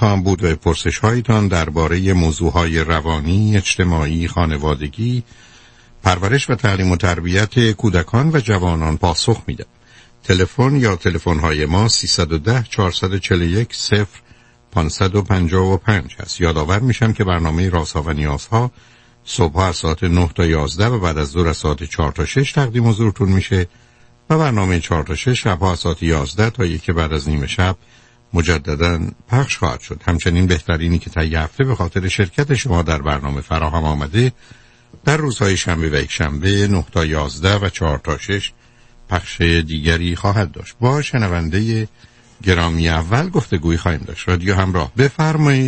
خواهم بود و پرسش هایتان درباره موضوعهای روانی، اجتماعی، خانوادگی، پرورش و تعلیم و تربیت کودکان و جوانان پاسخ میدم. تلفن یا تلفن‌های ما 310 441 0555 هست. یادآور میشم که برنامه رازها و نیازها صبح از ساعت 9 تا 11 و بعد از ظهر از ساعت 4 تا 6 تقدیم حضورتون میشه و برنامه 4 تا 6 شب‌ها از ساعت 11 تا 1 بعد از نیم شب مجدداً پخش خواهد شد. همچنین بهترینی که طی هفته به خاطر شرکت شما در برنامه فراهم آمده در روزهای شنبه و یک شنبه 9 تا 11 و 4 تا 6 پخش دیگری خواهد داشت. با شنونده گرامی اول گفتگویی خواهیم داشت. رادیو همراه، بفرمایید.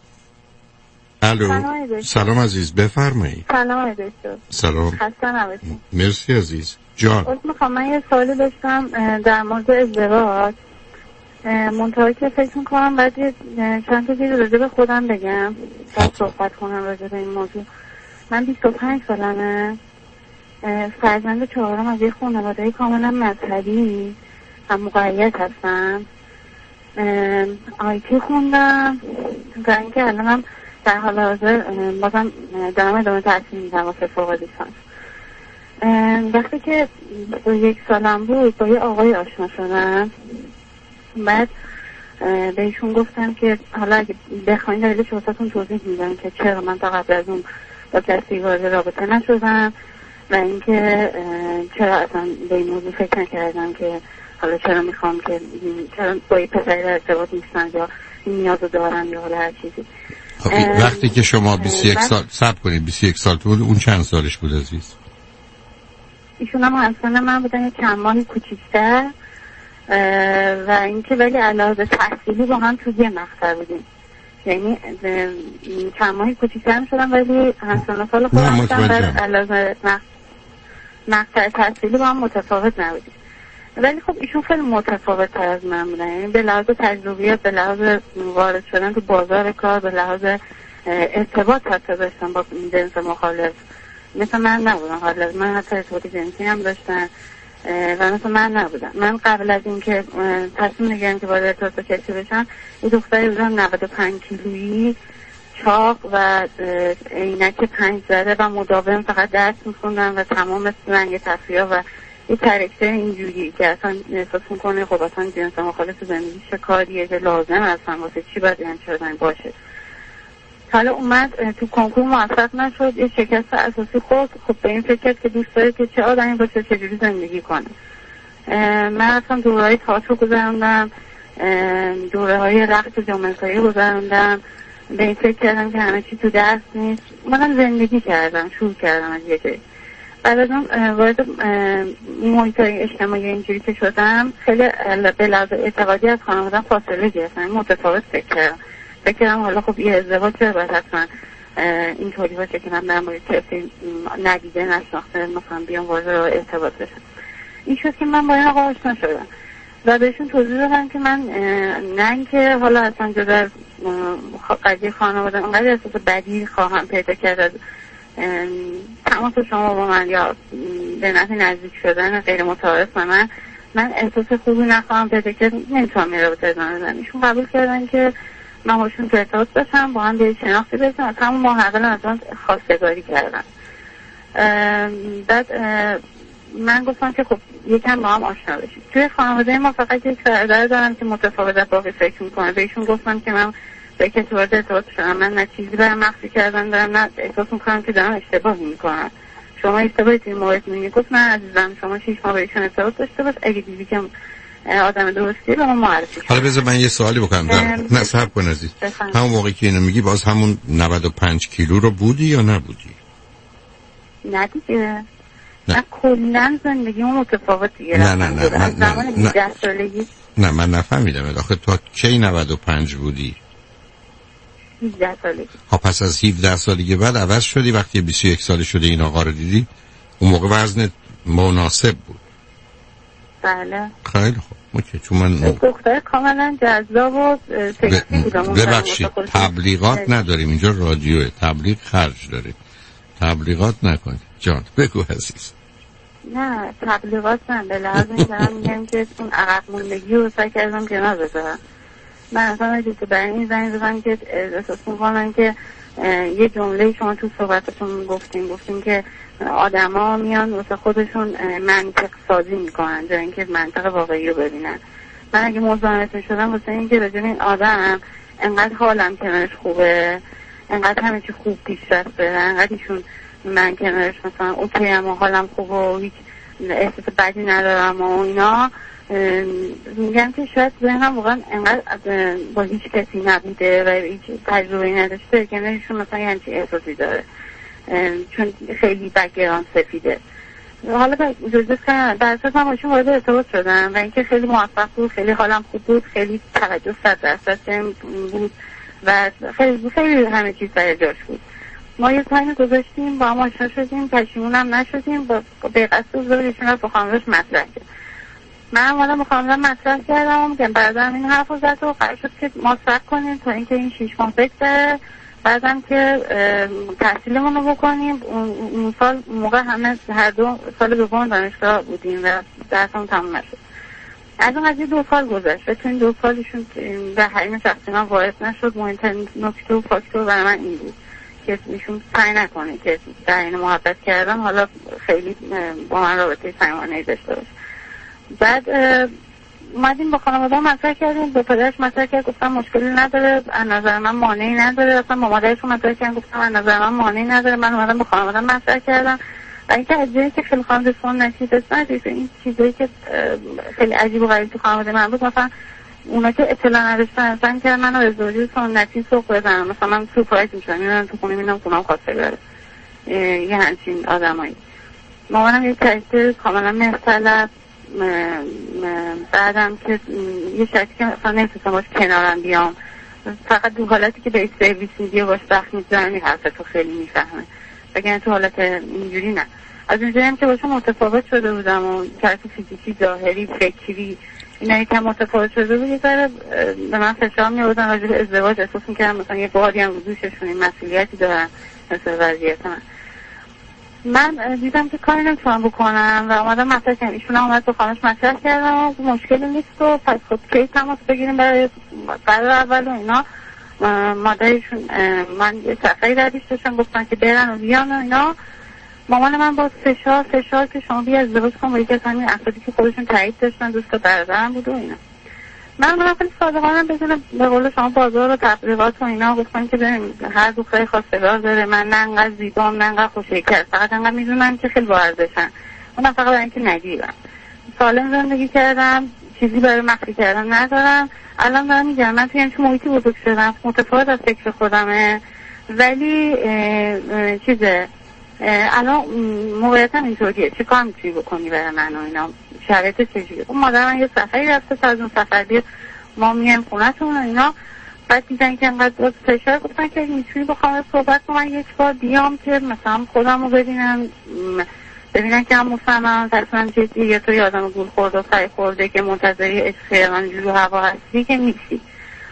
الو، سلام عزیز، بفرمایید. سلام دکتر. سلام. خسته نباشید. مرسی عزیز. جان. من یه سوالی داشتم در مورد ازدواج. منطقه که فکر میکنم باید چند تا چیز راجع به خودم بگم بعد صحبت کنم راجع به این موضوع. من 25 سالمه، فرزند چهارم از یک خانواده کاملا مذهبی و مقید هستم. آیتی خوندم و اینکه الانم در حال حاضر بازم دارم ادامه تحصیل میدم واسه فوق لیسانس. وقتی که 1 سالم بود با یه آقای آشنا شدم، بعد بهشون گفتم که حالا اگه بخواین دلیلش واسهتون توضیح میدم که چرا من تا قبل از اون با کسی وارد رابطه نشدم و اینکه چرا اصلا به این موضوع فکر نکردم که حالا چرا میخوام که چرا با یه پسری در ارتباط نیستن یا این نیازو دارن یا حالا هر چیزی. وقتی که شما 21 سال صبر کنید، 21 سال بود، اون چند سالش بود عزیز؟ ایشون هم همسن من بودن، یه چند ماهی کوچیک‌تر و اینکه ولی علاوه تحصیلی با هم توی یه مقطع بودیم، یعنی چند ماهی کوچیک‌تر شدم ولی همسن سال خودم بودم و علاوه مقطع تحصیلی با هم متفاوت نبودیم. ولی خب ایشون خیلی متفاوت تر از من بودن، یعنی به لحاظ تجربیات، به لحاظ وارد شدن تو بازار کار، به لحاظ ارتباط حتی داشتن با جنس مخالف. مثل من نبودن، حالا من حتی ارتباط جنسی هم داشتن و مثل من نبودن. من قبل از این که تصمیم بگیرم که وارد ارتباط کسی بشم، یه دختری بودم 95 کیلویی، چاق و عینک 5 ذره و مداوم فقط درس می‌خوندم و تمام رنگ تفریح و یه کرکتر اینجوری که اصلا احساس میکنه خب اصلا جنس مخالف زندگی چه کاریه که لازم اصلا واسه چی باید این شدن باشه. حالا اومد تو کنکور موفق نشد، یه شکست اساسی خورد. خب به این فکر که دوست داره که چه آدمی باشه چجوری زندگی کنه. من اصلا دوره‌های تئاتر گذروندم، دوره‌های رقص جامعه‌سازی گذروندم. به این فکر کردم که همه چی تو دست نیست. منم زندگی کردم، شروع کردم از یه جایی. بعد از اون وارد محیط‌های اجتماعی اینجوری که شدم، خیلی به لحاظ اعتقادی از خانواده‌ام فاصله گرفتم، متفاوت فکر کردم حالا خب یه ازدواج چرا باید حتما اینطوری باشه که من در مورد کسی ندیده نشناخته مثلا بیام وارد ارتباط بشم. این شد که من با این آقا آشنا شدم و بهشون توضیح دادم که من نه اینکه حالا اصلا جدا از قضیه خانواده اونقدر احساس بدی خواهم پیدا کرد از تماس شما با من یا به نحو نزدیک شدن غیر متعارف با من احساس خوبی نخواهم پیدا کرد، نمیتونم این رابطه ادامه بدم. ایشون قبول کردن که من باشون تو ارتباط باشم، با هم به شناختی برسیم. از همون ماه اول از من خواستگاری کردن. بعد من گفتم که خب یکم با هم آشنا بشیم. توی خانواده ما فقط یک برادر دارم که متفاوت از باقی فکر میکنه. بهشون گفتم که من به کسی وارد ارتباط شدم، من نه چیزی برام مخفی کردن دارم، نه احساس میکنم که دارم اشتباهی میکنم. شما اشتباهی توی این مورد میگید. گفت من عزیزم شما 6 ماه با ایشون ارتباط داشته باش، اگه دیدی که آدم درستی به ما معرفی کن. حالا بذار من یه سوالی بکنم. نه صبر کن عزیز. همون موقعی که اینو میگی باز همون 95 کیلو رو بودی یا نبودی؟ نه دیگه. نه کلاً زندگیمون متفاوت دیگه. نه من نفهمیدم. آخه تو کی 95 بودی؟ 17 سالگی. ها پس از 17 سالگی بعد عوض شدی وقتی 21 سال شده این آقا رو دیدی؟ اون موقع وزنت مناسب بود. بله. خیلی خوب. اوکی. چون من دختر کاملا جذاب و سکسی بودم. ببخشید تبلیغات نداریم اینجا، رادیوه، تبلیغ خرج داره. تبلیغات نکنید. جان بگو عزیز. نه تبلیغات نه، به لحاظ این دارم میگم که اون عقب موندگی رو سعی کردم کنار بذارم. من اصلا اجازه برای این زنگ زدم که احساس میکنم که یه جمله شما تو صحبتتون گفتیم که آدما میان واسه خودشون منطق سازی میکنن جای اینکه منطق واقعی رو ببینن. من اگه مزاحمتون شدم واسه اینکه راجع به این آدم انقدر حالم کنارش خوبه، انقدر همه چی خوب پیش رفت بره، انقدر ایشون من کنارش مثلا اوکی ام و حالم خوبه و هیچ احساس بدی ندارم و اینا، میگم که شاید ذهنم واقعا انقدر با هیچ کسی نبوده و هیچ تجربه‌ای نداشته که نشون مثلا یه همچین احساسی داره، چون خیلی بک‌گراند سفیده. حالا جزء کنم در اساس من باشون وارد ارتباط شدم و اینکه خیلی موفق بود، خیلی حالم خوب بود، خیلی توجه 100% بود و خیلی همه چیز سر جاش بود. ما یه تایم گذاشتیم با هم آشنا شدیم، پشیمونم نشدیم، به قصد زوجشون رو با خانواده‌اش مطرح کرد. من اومدم با خانواده‌ام مطرح کردم که بعدم این حرف رو زد و قرار شد که ما صبر کنیم تا اینکه این 6 ماه بگذره، بعدم که تحصیلمون رو بکنیم. اون سال موقع همه هر دو سال دوم دانشگاه بودیم و درسمون تموم نشد. از اون قضیه 2 سال گذشت و چون 2 سالشون به حریم شخصی من وارد نشد. مهمترین نکته و فاکتور برای من این بود که ایشون سعی نکنه که در این محبت کردن حالا خیلی با من رابطه صمیمانه‌ای داشته باشه. بعد اومدیم با خانواده مطرح کردیم، به پدرش مطرح کرد، گفتم مشکلی نداره، از نظر من مانعی نداره. اصلا با مادرش مطرح کردم، گفتم از نظر من مانعی نداره. من اومدم با خانواده مطرح کردم و اینکه از جایی که خیلی خانواده سنتی داشتن این چیزایی که خیلی عجیب و غریب تو خانواده من بود، مثلا اونا که اطلاع نداشتن اصلا که منو ازدواج سنتی سوق بدن، مثلا من سورپرایز میشدم میرم تو خونه میبینم خونم خواسته بره یه همچین آدمایی. مامانم یه کشته کاملا مختلف. بعدم که یه شخصی که مثلا نمیتونستم باش کنارم بیام، فقط دو حالتی که به سرویس میدی و باش وقت میذارم این حرفتو خیلی میفهمه، بگن تو حالت اینجوری نه. از اونجایی هم که باشه متفاوت شده بودم و طرف فیزیکی، ظاهری، فکری اینا یکم متفاوت شده بود، یه ذره به من فشار می‌آوردن راجع به ازدواج. احساس می‌کردم مثلا یه بادی هم دوششون این مسئولیتی دارن مثل وضعیت من دیدم که کاری نمیتونم بکنم و اومدم مطرح کردم. ایشون هم اومد با خانش مطرح کردم مشکلی نیست و پس خود کی تماس بگیریم برای قرار اول و اینا. مادرشون من یه صفحه‌ای ردیش داشتم گفتن که برن و بیان و اینا. مامان من با فشار که شما بیا ازدواج کن با یکی از همین افرادی که خودشون تایید داشتن، دوست برادرم بود و اینا. من خیلی صادقانه بدون به قول شما بازار و تبلیغات و اینا گفتم که ببین هر دختری خواستگار داره، من نه انقدر زیبام نه انقدر خوش‌هیکل، فقط انقدر میدونم که خیلی با ارزشم، اونم فقط برای اینکه نگیرم. سالم زندگی کردم، چیزی برای مخفی کردن ندارم. الان دارم میگم من توی همچین محیطی بزرگ شدم، متفاوت از فکر خودمه، ولی الان موقعیتم اینطوریه، چه کار میتونی بکنی برای من و اینا، شرایط چجوریه؟ اون مادر من یه سفری رفته تا از اون سفر بیاد ما میایم خونه‌تون و اینا. بعد دیدن که انقدر فشار گفتن که میتونی با خانم صحبت کنم، من یک بار بیام که مثلا خودم رو ببینن که هم مفهمم تصمیم جدی یا تو یادم گول خورده و سعی خورده که منتظری عشق من جلو هوا هستی که نیستی.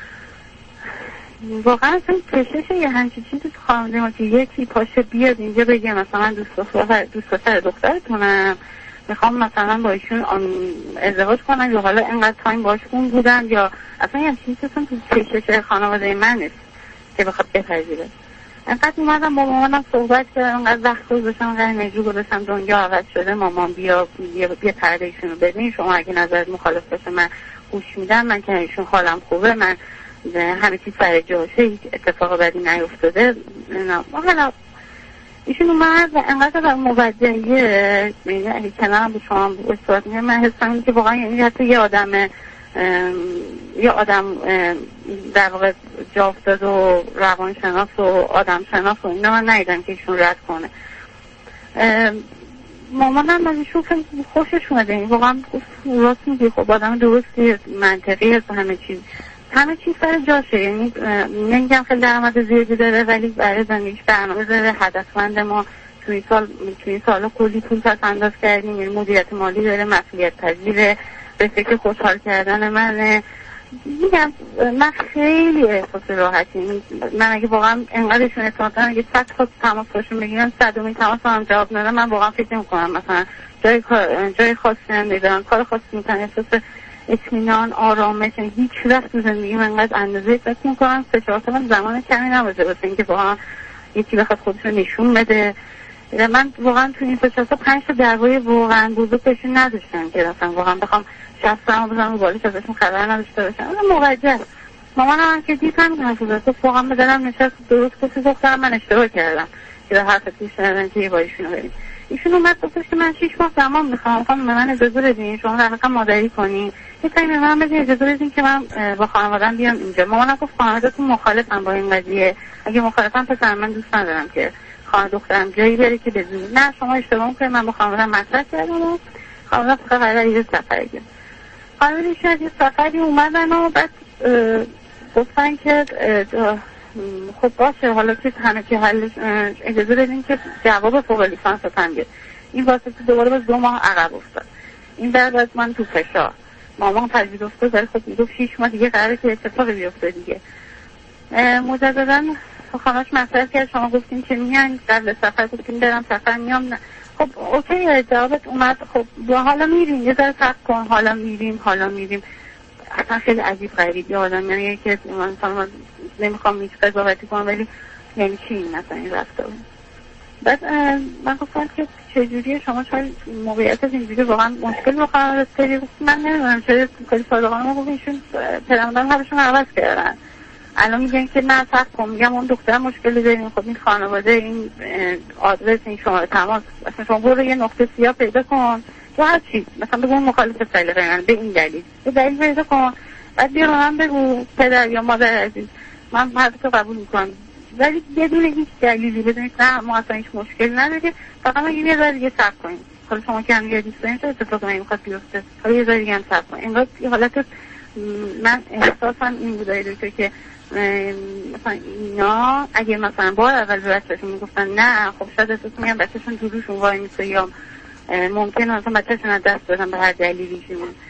واقعا اصلا کشش یه همچین چیزی تو خانواده ما که یکی پاشه بیاد اینجا بگه مثلا من دوست پسر دخترتونم، میخوام مثلا با ایشون ازدواج کنم یا حالا اینقدر تایم باشون بودم، یا اصلا یه چیزی اصلا تو کشش خانواده من نیست که بخواد بپذیره. انقدر اومدم با مامانم صحبت کردم، انقدر وقت گذاشتم، انقدر انرژی گذاشتم، دنیا عوض شده، مامان بیا پرده ایشون رو ببین، شما اگه نظرت مخالف باشه من گوش میدم، من که ایشون حالم خوبه، من همه چیز سر جاشه، هیچ اتفاق بدی نیفتاده. حالا ایشون اومد و انقدر موجهیه، یعنی کنارم به شما صحبت میگم، من حسم که واقعا یعنی حتی یه آدم در واقع جا افتاد و روانشناس و آدم شناس و اینا من ندیدم که ایشون رد کنه. مامانم از ایشون خیلی خوشش اومده، این واقعا راست میگه، خب آدم درستی، منطقی هست، همه چیز سر جاشه. یعنی نمیگم خیلی درآمد زیادی داره ولی برای زندگیش برنامه داره، هدفمند. ما توی سال کلی پول پس انداز کردیم، یعنی مدیریت مالی داره، مسئولیت پذیره، به فکر خوشحال کردن منه. میگم من خیلی احساس راحتی، من اگه واقعا انقدرشون اعتماد دارم اگه 100 تا تماس باشون بگیرم 100مین تماس هم جواب ندارم، من واقعا فکر نمی‌کنم مثلا جای خاصی هم ندارم، کار خاصی میکنم، احساس اطمینان، آرامش. هیچ وقت تو زندگی من انقدر اندازه فکر می‌کنم 3-4 سال زمان کمی نباشه واسه اینکه واقعا یکی بخواد خودش رو نشون بده. من واقعا تو این 3-4 سال 5 تا دعوای واقعا بزرگ بهشون نداشتم که مثلا واقعا بخوام شخصا بزنم رو بالش ازشون خبر نداشته باشم. موجه مامانم که دید همین حرف رو زد، واقعا به دلم نشست، درست کسی گفتم من اشتباه کردم که به حرف پیش ندن که یه باریشونو بریم. ایشون اومد گفتش که من 6 ماه زمان میخوام به من اجازه بدین شما در حقم مادری کنین، یه کاری به من بدین اجازه بدین که من با خانواده‌ام بیام اینجا. مامانم گفت خانواده‌تون مخالفن با این قضیه، اگه مخالفن پس من دوست ندارم که خانواده دخترم جایی بره که بدون. نه شما اشتباه میکنید، من با خانواده‌ام مطرح کردم و خانواده فقط قراره یه سفری کنه. خانواده شاید یه سفری اومدن و بعد گفتن که خب باشه حالا که همه که حلش اجازه بدین که جواب فوق لیسانس رو بیاد. این واسه دوباره باز 2 ماه عقب افتاد. این بعد من تو فشار مامان پذیر افتاد داره خب میگفت 6 ماه دیگه قراره که اتفاقی بیفته دیگه. مجددا خانمش مطرح کرد شما گفتین که میان قبل سفر گفتین برم سفر میام. نه خب اوکی جوابت اومد، خب حالا میریم یه ذره صبر کن، حالا میریم. اصلا خیلی عجیب غریبی آدم، یعنی که من نمیخوام هیچ قضاوتی کنم ولی یعنی چی این مثلا این رفتار. بعد من گفتم که چجوریه شما چون موقعیت اینجوری واقعا مشکل بخواه داری. من نمیدونم چه کلی صادقانه گفت ایشون پدرمادرم حرفشون عوض کردن، الان میگن که نه صبر کن. میگم اون دختر مشکلی داریم، خب این خانواده این آدرس این شماره تماس مثلا شما برو یه نقطه سیاه پیدا کن تو هر چی مثلا بگو مخالف سلیقه من به این دلیل یه دلیل پیدا کن، بعد بیا من بگو پدر یا مادر عزیز من حرفتو قبول میکنم ولی بدون هیچ دلیلی، بدون نه ما اصلا هیچ مشکلی نداره، فقط ما یه ذره دیگه صبر کنیم. حالا شما که هم یه دوست دارین چه اتفاقی نمیخواد بیفته، حالا یه ذره دیگه هم صبر کنیم. انگار حالت من احساسم این بودای دکتر که مثلا اینا اگه مثلا بار اول به بچه‌شون میگفتن نه خب شاید احساس میگن بچه‌شون جلوشون وای میسه یا ممکنه مثلا بچه‌شون از دست بدن به هر دلیلی،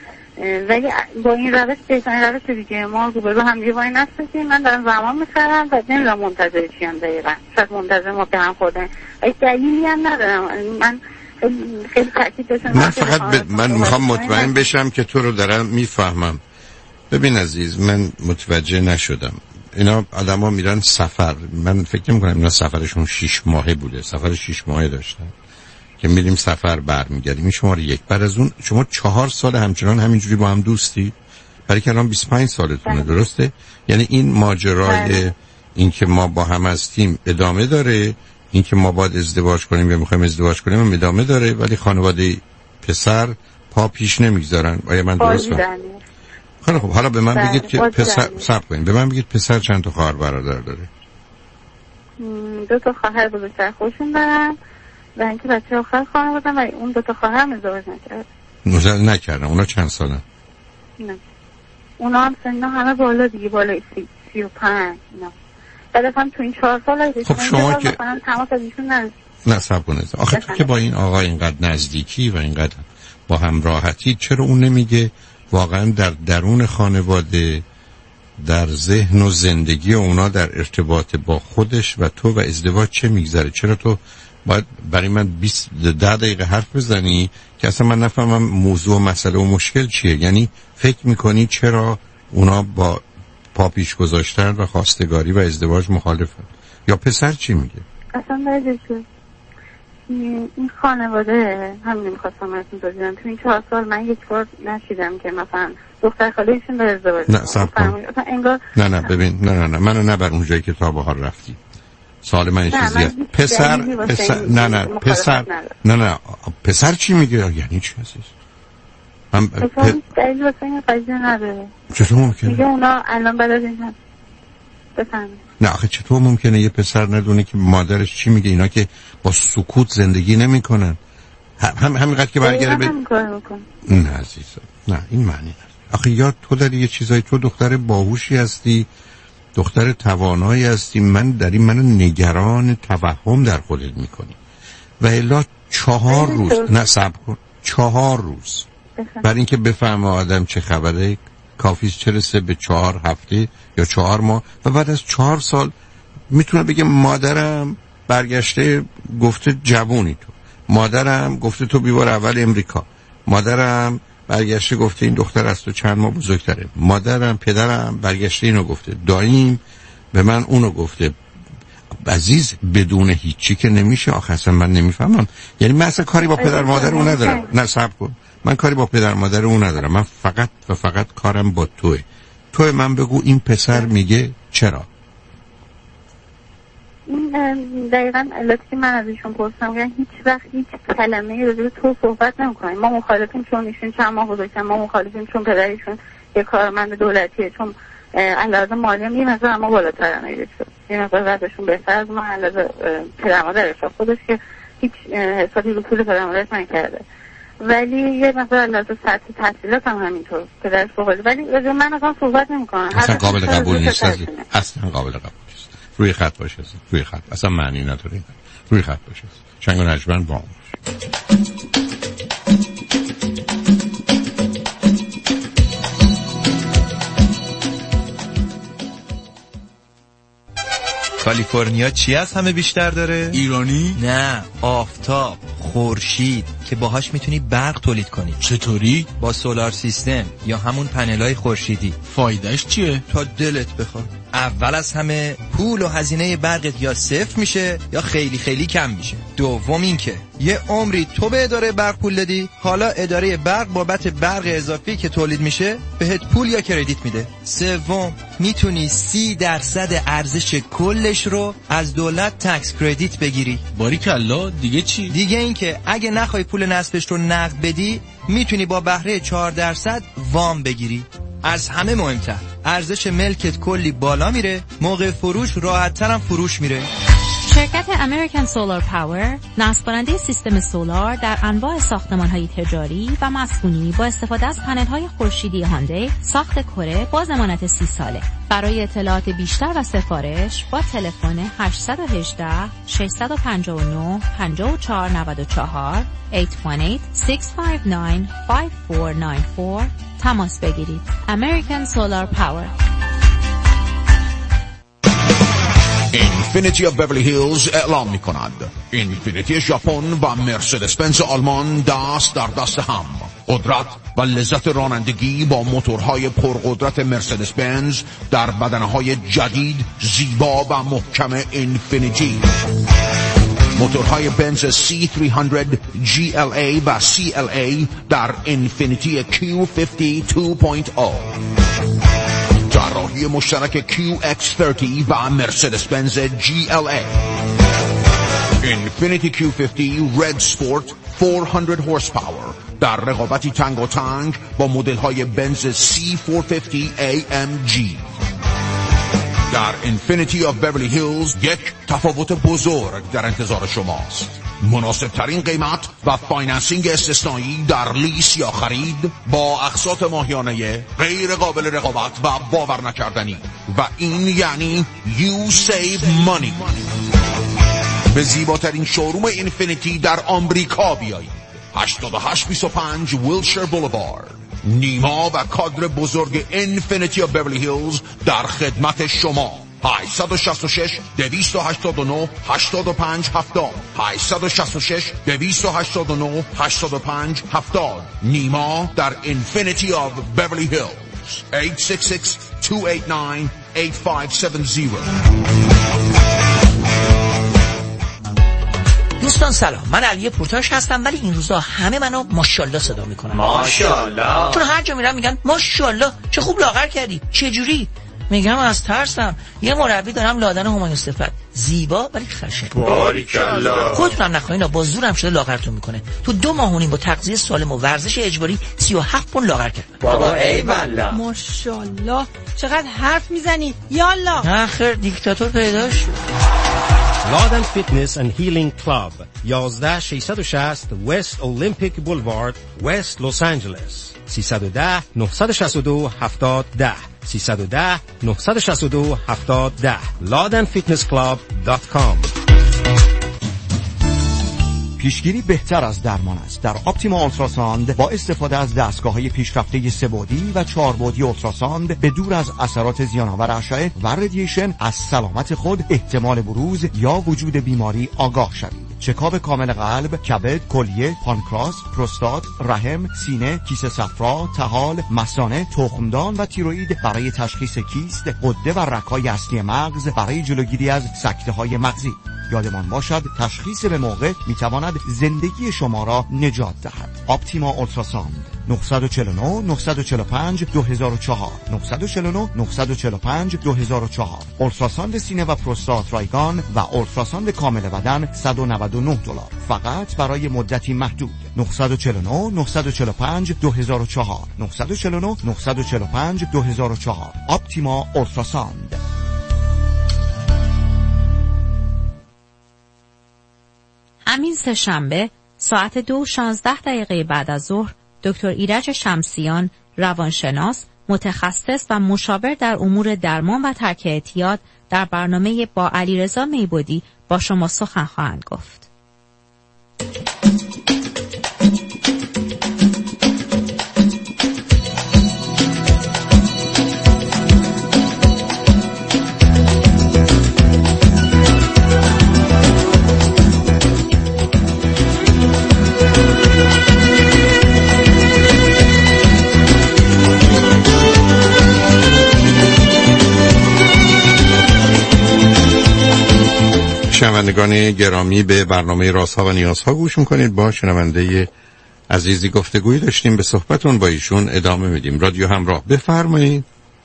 ولی با این روش بهترین روش دیگه ما روبرو هم دیگه وای نستیم. من دارم زمان میخرم و نمیدونم منتظر چیم دقیقا، شاید منتظر ما به هم خوردن ولی دلیلی هم ندارم. من خیلی تأکید داشتم من فقط من میخوام مطمئن بشم که تو رو دارم میفهمم. ببین عزیز من متوجه نشدم. اینا آدم ها میرن سفر، من فکر نمی کنم اینا سفرشون 6 ماهه بوده، سفر 6 ماهه داشتن که میریم سفر برمیگردیم. این شماره 1. بعد از اون شما 4 سال همچنان همینجوری با هم دوستی، برای که الان 25 سالتونه درسته؟ یعنی این ماجرای این که ما با هم هستیم ادامه داره، این که ما باید ازدواج کنیم یا میخوایم ازدواج کنیم هم ادامه داره، ولی خانواده پسر پا پیش نمیگذارن. آیا من درست فهمیدم؟ خب حالا به من بگید که پسر صبر کنید، به من بگید پسر چند تا خواهر برادر داره؟ 2 تا خواهر بزرگتر خودشون دارن و اینکه بچه آخر خانواده و اون 2 تا خواهر هم ازدواج نکردن. اونا چند سالن؟ نه اونا هم سن‌ها همه بالا دیگه، بالای 35. نه بعد هم تو این 4 سال خب شما که تماس از ایشون نه صبر کنید. آخه تو که با این آقا اینقدر نزدیکی و اینقدر با هم راحتی، چرا اون نمیگه واقعا در درون خانواده در ذهن و زندگی اونا در ارتباط با خودش و تو و ازدواج چه میگذره؟ چرا تو باید برای من 10 دقیقه حرف بزنی که اصلا من نفهمم موضوع و مسئله و مشکل چیه؟ یعنی فکر میکنی چرا اونا با پا پیش گذاشتن و خواستگاری و ازدواج مخالفن؟ یا پسر چی میگه؟ اصلا باید این خانواده همین میخواستم ازتون بگم تو این 4 سال من یک بار نشیدم که مثلا دختر خاله‌شون داره ازدواج نه صبر کن. انگار نه ببین نه منو نبر اونجایی که تا بحال رفتی. سوال من چیزیه پسر پسر چی میگه؟ یعنی چی عزیز؟ من دلیل واسه این قضیه نداره. چطور ممکنه؟ میگه اونا الان بعد از این بفهمید. نه آخه چطور ممکنه یه پسر ندونه که مادرش چی میگه؟ اینا که با سکوت زندگی نمیکنن. همینقدر که برگرده نه عزیزم، نه این معنی نداره. آخه یا تو داری یه چیزایی، تو دختر باهوشی هستی، دختر توانایی هستی، منو نگران توهم در خودت میکنی و الا 4 روز نه صبر کن 4 روز برای اینکه بفهمه آدم چه خبره کافیست چرسه به 4 هفته یا 4 ماه و بعد از 4 سال میتونه بگه مادرم برگشته گفته جوونی تو، مادرم گفته تو بیوار اول امریکا، مادرم برگشته گفته این دختر از تو چند ماه بزرگتره. مادرم پدرم برگشته اینو گفته. داییم به من اونو گفته. عزیز بدون هیچی که نمیشه. آخه اصلا من نمیفهمم. یعنی من اصلا کاری با پدر مادر اون ندارم. نه صبر کن، من کاری با پدر مادر اون ندارم. من فقط و فقط کارم با توئه. تو من بگو این پسر میگه چرا؟ این دقیقاً علتی که من از ایشون پرسیدم، یعنی هیچ وقت هیچ کلمه‌ای راجع به تو صحبت نمی‌کنیم. ما مخالفیم چون ایشون چند ماه بزرگتر، ما مخالفیم چون پدرشون یک کارمند دولتیه، چون علاوه مالی هم یه مقدار اما بالاتر نمیشه، یه مقدار وضعشون بهتر از ما علاوه پدر مادرش، خودش که هیچ حسابی رو پول پدر مادرش نکرده، ولی یه مقدار علاوه سطح تحصیلات هم همینطور پدرش فوق‌العاده، ولی راجع من اصلا صحبت نمی‌کنن. اصلا قابل قبول نیست. اصلا قابل قبول نیست. روی خط باشه، روی خط اصلا معنی نداره. روی خط باشه. چنگ و نجمن با کالیفرنیا چی از همه بیشتر داره؟ ایرانی؟ نه، آفتاب، خورشید که باهاش میتونی برق تولید کنی. چطوری؟ با سولار سیستم یا همون پنل‌های خورشیدی. فایدهش چیه؟ تا دلت بخواد. اول از همه پول و هزینه برقت یا صفر میشه یا خیلی خیلی کم میشه. دوم این که یه عمری تو به اداره برق پول دادی، حالا اداره برق بابت برق اضافی که تولید میشه بهت پول یا کردیت میده. سوم میتونی 30% ارزش کلش رو از دولت تکس کردیت بگیری. باریکلا. دیگه چی؟ دیگه این که اگه نخوای پول نصفش رو نقد بدی میتونی با بهره 4% وام بگیری. از همه مهمتر ارزش ملکت کلی بالا میره، موقع فروش راحت‌تر هم فروش میره. شرکت امریکن سولار پاور نصب کننده سیستم سولار در انواع ساختمان‌های تجاری و مسکونی با استفاده از پنل‌های خورشیدی هاندی ساخت کره با ضمانت 30 ساله. برای اطلاعات بیشتر و سفارش با تلفن 818 659 5494 818-659-5494 تماس بگیرید. امریکن سولار پاور. اینفینیتی آف بیورلی هیلز اعلام می کند اینفینیتی ژاپن و مرسدس بنز آلمان دست در دست هم. قدرت و لذت رانندگی با موتورهای پرقدرت مرسدس بنز در بدنه‌های جدید، زیبا و محکم اینفینیتی. موتورهای بنز C300 GLA و CLA در اینفینیتی Q50 2.0. طراحی مشترک QX30 و مرسدس بنز GLA. اینفینیتی Q50 Red Sport 400 horsepower در رقابتی تنگ و تنگ با مدل های بنز C450 AMG. در اینفینیتی آف بیورلی هیلز یک تفاوت بزرگ در انتظار شماست. مناسب ترین قیمت و فایننسینگ استثنایی در لیس یا خرید با اقساط ماهیانه غیر قابل رقابت و باور نکردنی، و این یعنی You Save Money. به زیباترین شوروم اینفینیتی در آمریکا بیایید. 8825 ویلشر بولوارد. نیما و کادر بزرگ اینفینیتی آف بیورلی هیلز در خدمت شما. 866 289 85 70 866 289 85 70. نیما در اینفینیتی آف بیورلی هیلز. 866 289 8570. دوستان سلام، من علی پورتاش هستم، ولی این روزا همه منو ماشاءالله صدا میکنن. ماشاءالله. چون هر جا میرم میگن ماشاءالله چه خوب لاغر کردی. چه جوری؟ میگم از ترسم. یه مربی دارم لادن همایون صفت، زیبا ولی خشن. باریکلا. خودتونم نخواین با زورم شده لاغرتون میکنه. تو 2 ماه و نیم با تغذیه سالم و ورزش اجباری 37 پوند لاغر کردم. بابا ای والله. ماشاءالله چقدر حرف میزنی. یالا. آخر دیکتاتور پیدا شد. لادن فیتنس اند هیلینگ کلاب 11660 وست اولمپیک بولوارد وست لس آنجلس. 310 962 7010 310 962 7010 ladenfitnessclub.com. پیشگیری بهتر از درمان است. در اپتیما اولتراساند با استفاده از دستگاه‌های پیشرفته 3 بعدی و 4 بعدی اولتراساند به دور از اثرات زیان‌آور اشعه و رادییشن از سلامت خود، احتمال بروز یا وجود بیماری آگاه شوید. چکاپ کامل قلب، کبد، کلیه، پانکراس، پروستات، رحم، سینه، کیسه صفرا، طحال، مثانه، تخمدان و تیروئید برای تشخیص کیست، غده و رگ‌های اصلی مغز برای جلوگیری از سکته‌های مغزی. یادمان باشد تشخیص به موقع میتواند زندگی شما را نجات دهد. اپتیما اولتراساوند 949 945 2004 949 945 2004. اولتراساند سینه و پروستات رایگان و اولتراساند کامل بدن $199 فقط برای مدتی محدود. 949 945 2004 949 945 2004. اپتیما اولتراساوند. همین سه‌شنبه ساعت 2:16 بعد از ظهر دکتر ایرج شمسیان، روانشناس، متخصص و مشاور در امور درمان و ترک اعتیاد در برنامه با علیرضا میبودی با شما سخن خواهند گفت. شنوندگان گرامی، به برنامه رازها و نیازها گوش میکنید. با شنونده عزیزی گفتگویی داشتیم، به صحبتون با ایشون ادامه میدیم. رادیو همراه، بفرمایید.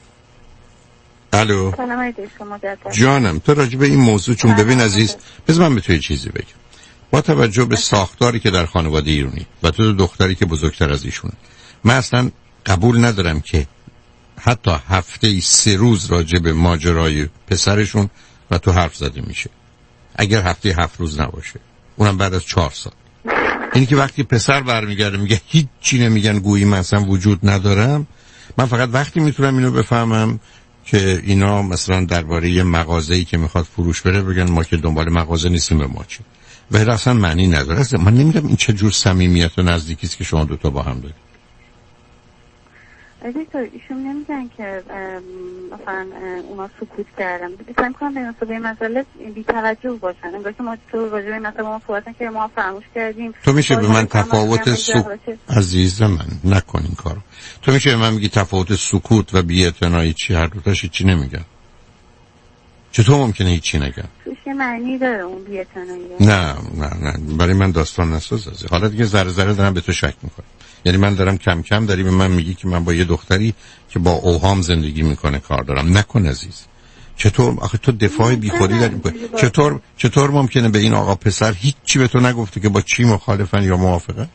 الو. سلام علیکم شما جانم، تو راجع به این موضوع چون ببین عزیز، بذار من به تو چیزی بگم. با توجه به ساختاری که در خانواده ایرانی و تو دختری که بزرگتر از ایشون، من اصلا قبول ندارم که حتی هفته 3 روز راجع به ماجرای پسرشون و تو حرف زده میشه. اگر هفته 7 روز نباشه، اونم بعد از 4 سال. اینی که وقتی پسر برمیگرده میگه هیچ چی نمیگن، گویی من اصلا وجود ندارم. من فقط وقتی میتونم اینو بفهمم که اینا مثلا درباره یه مغازه‌ای که میخواد فروش بره بگن ما که دنبال مغازه نیستیم، به ما چی. و اصلا معنی نداره. من نمیدونم این چه جور صمیمیت و نزدیکی است که شما دوتا با هم دارید. دکتر ایشون نمیگن که مثلا اونا سکوت کردن، فکر می‌کنم به مسئله بی‌توجه باشن. انگار که ما تو راجع به مسئله ما صحبت کردیم، ما فراموش کردیم. تو میشه به من تفاوت عزیز من نکن این کارو. تو میشه به من میگی تفاوت سکوت و بی‌اعتنایی چی؟ هر دوتاش چی نمیگن. چطور ممکنه هیچی نگن؟ توش یه معنی داره اون بی‌اعتنایی. نه برای من داستان نساز است. حالا دیگه ذره ذره دارم به تو شک میکنم. یعنی من دارم کم کم داری به من میگی که من با یه دختری که با اوهام زندگی میکنه کار دارم. نکن عزیز. چطور آخه تو دفاع بیخودی داری میکنی؟ چطور ممکنه به این آقا پسر هیچی به تو نگفته که با چی مخالفن یا موافقه؟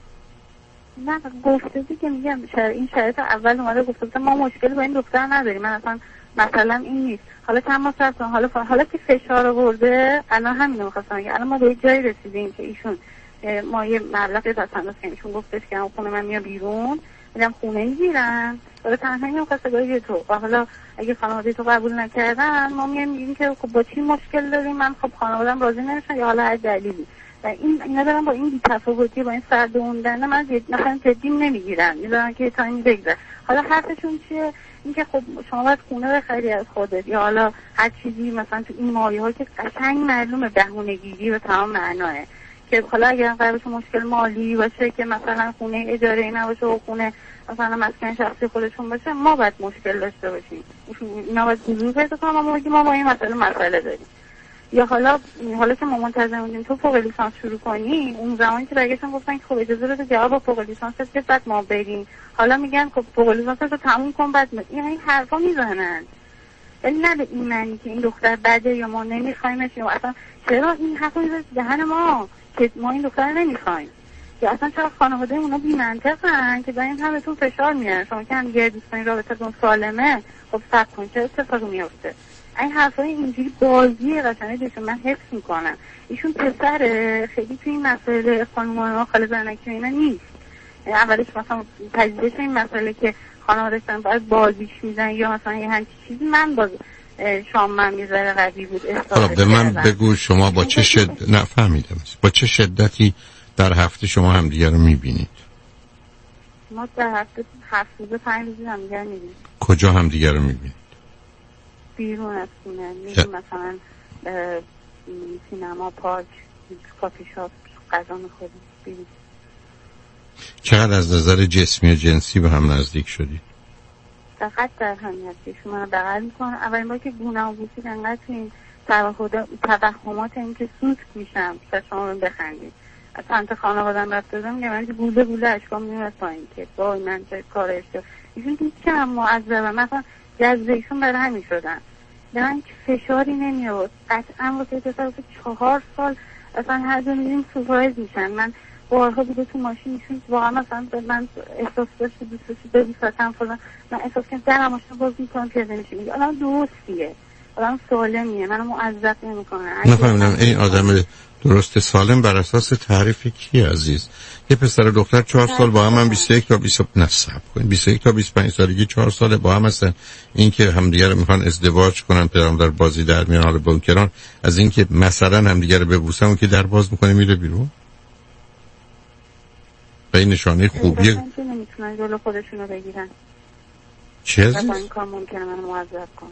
نه گفته که میگم این شرایط اول اومده گفته ما مشکلی با این دختر نداریم، من اصلا مثلا این نیست. حالا چند ما صرف حالا که فشار آورده، الان همین رو می‌خواستم بگم. الان ما به جایی رسیدیم که ایشون ما یه مبلغی تصادف کردیم، ایشون گفتش که خونه من میاد بیرون، میگم خونه میگیرن، حالا تنهایی می‌خواسته گاهی تو و حالا اگه خانواده تو قبول نکردن ما میگیم که خب با چی مشکل داریم، من خب خانواده‌ام راضی نمیشن یا حالا هر دلیلی. و اینا دارن با این بی‌تفاوتی، با این سردموندن من مثلا جدی نمیگیرن، میذارن که تایم بگذره. حالا حرفشون چیه؟ اینکه خب شما باید خونه بخری از خودت یا حالا هر چیزی، مثلا تو این مایه‌ها که قشنگ معلومه بهونه‌گیری و تمام معناه، که حالا اگر قرارش مشکل مالی باشه که مثلا خونه اجاره‌ای نباشه و خونه مثلا مسکن شخصی خودشون باشه، ما باید مشکل داشته باشیم. اینا باید حضور پیدا کنن، ما با این مسئله داریم. یا حالا که ما منتظر بودیم تو فوق لیسانس شروع کنی، اون زمانی که برگشتن گفتن که خب اجازه بده جواب فوق لیسانس که بعد ما بریم. حالا میگن خب فوق لیسانس رو تموم کن بعد این حرفا میزنن. ولی نه به این معنی که این دختر بده یا ما نمیخوایمش، یا اصلا چرا این حرفا میذاره دهن ما که ما این دختر نمیخوایم، یا اصلا چرا خانواده اونا بی منطقن که دارین هم بهتون فشار میارن. شما که هم دیگه دوستان رابطتون سالمه، خب صبر کن چه اتفاقی میفته. این حرفای اینجوری بازی قشنگه دیشون من حس میکنم. ایشون پسر خیلی توی این مسئله خانوما خاله زنکی اینا نیست. اولش مثلا پذیرش این مسئله که خانواده داشتن باید بازیش میزن یا مثلا یه همچین چیزی، من باز شام من میذاره قوی بود. به من بگو شما با چه نفهمیدم با چه شدتی در هفته شما هم دیگه رو میبینید؟ ما در هفته 7 روز 5 روز هم دیگه میبینیم. کجا هم دیگه رو میبینید؟ بیرون از خونه میریم، مثلا سینما، پارک. کافی شاپ غذا میخوریم. چقدر از نظر جسمی و جنسی به هم نزدیک شدید؟ فقط در همیت ایشون منو بغل میکنه. اولین بار که گونه‌مو بوسید انقدر تو این توهمات این که سوسک میشم تا شما رو بخندید. از سمت خانوادم رفته بودم که من بوله بوله اشکام میومد پایین که وای من چه کار اشتباه. ایشون هیچ کم معذبه. مثلا جذبه ایشون برای همین شدن. به من فشاری نمیاد. قطعا واسه پسر 4 سال اصلا هر جا میریم سورپرایز میشن. من بارها بوده تو ماشین ایشون واقعا مثلا من احساس داشته دوستشی ببوساتم فلان. من احساس کنم در ماشین باز میکنم پیاده میشه. میگه آدم درستیه. آدم سالمیه. منو معذب نمیکنه. نفهمیدم این آدم درست سالم بر اساس تعریف کی عزیز؟ یه پسر دختر 4 سال با هم 21 تا 20 نصب کنین 21 تا 25 سالگی 4 ساله با هم هستن. این که همدیگه رو میخوان ازدواج کنن پدرم در بازی در میان حال بنکران از این که مثلا همدیگه رو ببوسن اون که در باز میکنه میره بیرون. به این نشانه خوبیه نمیتونن جلو خودشون رو بگیرن. چه عزیز؟ این کار ممکنه منو معذب کنه.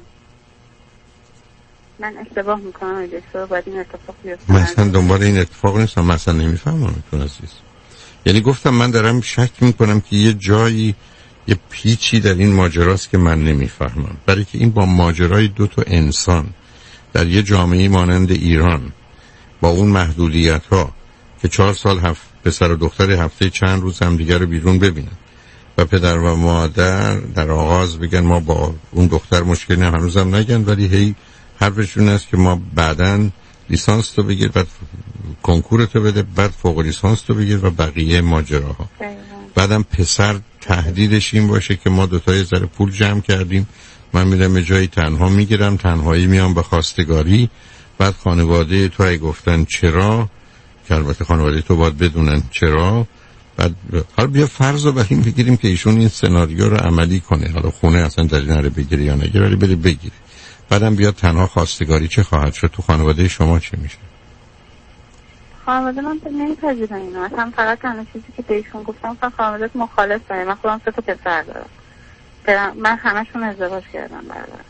من اشتباه میکنم اگه باید این اتفاق بیفته. مثلا دنبال این اتفاق نیستم. مثلا نمیفهمم تو عزیز. یعنی گفتم من دارم شک میکنم که یه جایی یه پیچی در این ماجراست که من نمیفهمم. برای که این با ماجرای 2 تا انسان در یه جامعه مانند ایران با اون محدودیت ها که 4 سال پسر و دختر هفته چند روز هم دیگر رو بیرون ببینن و پدر و مادر در آغاز بگن ما با اون دختر مشکلی هنوزم نگن ولی هی حرفشون است که ما بعداً لیسانس تو بگیر بعد کنکور تو بده بعد فوق لیسانس تو بگیر و بقیه ماجراها. بعدم پسر تهدیدش این باشه که ما 2 تا یه ذره پول جمع کردیم من میرم یه جایی تنها میگیرم تنهایی میام به خواستگاری. بعد خانواده تو ای گفتن چرا که البته خانواده تو باید بدونن چرا. بعد حالا بیا فرض رو بر این بگیریم که ایشون این سناریو رو عملی کنه. حالا خونه اصلا در نره بگیره یا نگیره ولی بده بگیره. بعدم بیاد تنها خواستگاری چه خواهد شد؟ تو خانواده شما چه میشه؟ خانواده من نمیپذیرن اینو. اصلا فقط تنها چیزی که بهشون گفتم خانواده‌ات مخالف داره. من خودم 3 تا پسر دارم. من همشون ازدواج کردم برادر.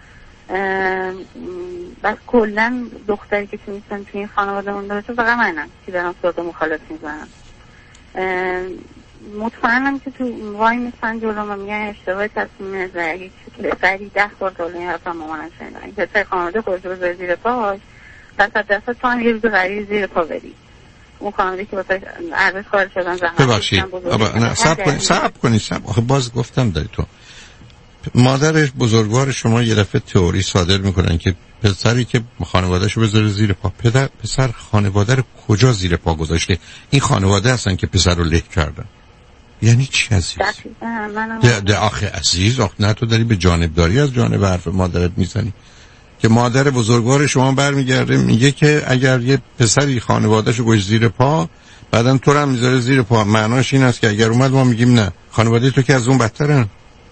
بس کلا دختری که میتونن توی این خانواده مون داره فقط منم که دارم صورت مخالف میزنم. مطمئنم که تو وای میستن جلو ما میگن اشتباه تصمیم زدی که سری 10 بار دولت این حرفا مامانم شنیدن. این پسر خانواده خودش رو بذاره زیر پاش دست تو هم یه روز غریب زیر پا بری. اون خانواده که واسه ارزش کار شدن زحمت ببخشید نه صبر کنید آخه باز گفتم داری تو مادرش بزرگوار شما یه دفعه تئوری صادر میکنن که پسری که خانوادهشو بذاره زیر پا. پسر خانواده رو کجا زیر پا گذاشته؟ این خانواده هستن که پسر رو له کردن. یعنی چی عزیز؟ آخه عزیز نه تو داری به جانبداری از جانب حرف مادرت میزنی که مادر بزرگوار شما برمیگرده میگه که اگر یه پسری خانوادهشو گذاشت زیر پا بعدن تو رو هم میذاره زیر پا. معناش این است که اگر اومد ما میگیم نه خانواده تو که از اون بدترن.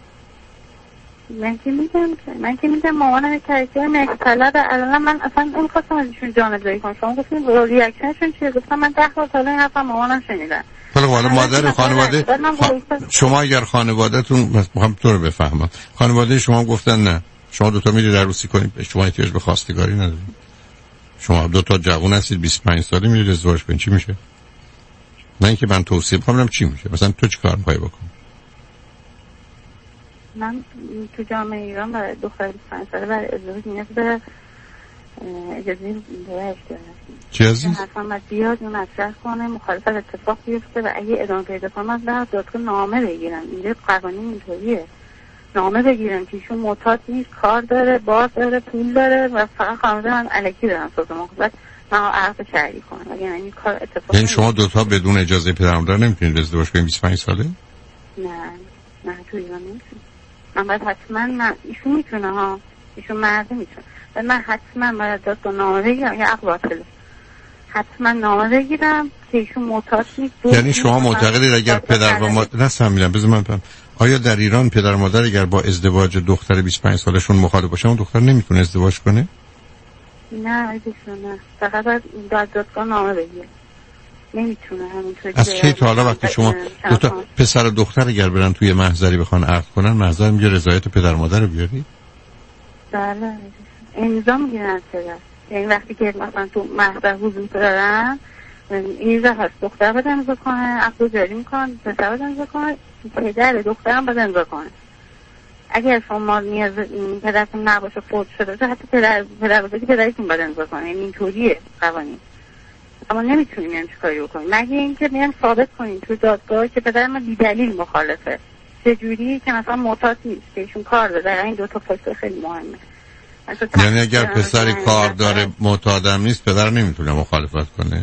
من که میگم مامانم یک کاراکتر مختلف. الان من اصلا نمیخواستم ازشون جانبداری کنم. شما گفتین ریاکشنشون چیه؟ گفتم من 10 بار سال این حرفا مامانم شنیدن. حالا مادر خانواده شما اگر خانوادهتون میخوام تو رو بفهمم خانواده شما گفتن نه شما 2 تا میرید عروسی کنید شما احتیاج به خواستگاری ندارید. شما 2 تا جوان هستید 25 ساله میرید ازدواج کنید چی میشه؟ من که من توصیه میکنم چی میشه؟ مثلا تو چیکار میخوای بکنی؟ من تو جامعه ایران برای دختر 25 ساله برای ازدواج نیاز به اجازه رشد داره. چی عزیز؟ حتما باید بیاد اون مطرح کنه مخالفت اتفاق بیفته و اگه ادامه پیدا کنه از در دادگاه نامه بگیرن. اینجا قوانین اینطوریه. نامه بگیرن که ایشون معتاد نیست کار داره بار داره پول داره و فقط خانواده من الکی دارن سازمان بعد من عقد شرعی کنم. اگه این کار اتفاق یعنی شما 2 تا بدون اجازه پدر مادر نمیتونید ازدواج کنید 25 ساله؟ نه تو ایران نمیتونم. من باید حتما ایشون میتونه ها ایشون مرده میتونه و من حتما باید دادگاه نامه بگیرم یا عقد باطله. حتما نامه بگیرم که ایشون معتاد نیست. یعنی شما معتقدید اگر پدر و مادر نفهمیدم بذار من بفهم آیا در ایران پدر و مادر اگر با ازدواج دختر 25 سالشون مخالف باشن اون دختر نمیتونه ازدواج کنه؟ نه فقط باید دادگاه نامه بگیره. نمیتونه همینطوری. از کی تا حالا وقتی شما 2 تا پسر و دختر اگر برن توی محضری بخوان عقد کنن محضر میگه رضایت پدر و مادر رو بیاری؟ بله امضا میگیرن از پدر یعنی وقتی که مثلا تو محضر حضور دارن این هست دختر باید امضا کنه، عقد جاری میکنن، پسر باید امضا کنه، پدر دخترم باید امضا کنه. اگر شما نیاز پدرتون نباشه فوت شده باشه حتی پدر بزرگی پدرتون باید امضا کنه. یعنی اینطوریه قوانین. اما نمیتونیم این چیکاری بکنیم مگه اینکه میان ثابت کنیم تو دادگاه که پدر من بی‌دلیل مخالفه. چجوری که مثلا معتاد نیست که ایشون کار داره. این دو تا فاکتور خیلی مهمه. یعنی اگر پسری کار داره معتادم نیست پدر نمیتونه مخالفت کنه؟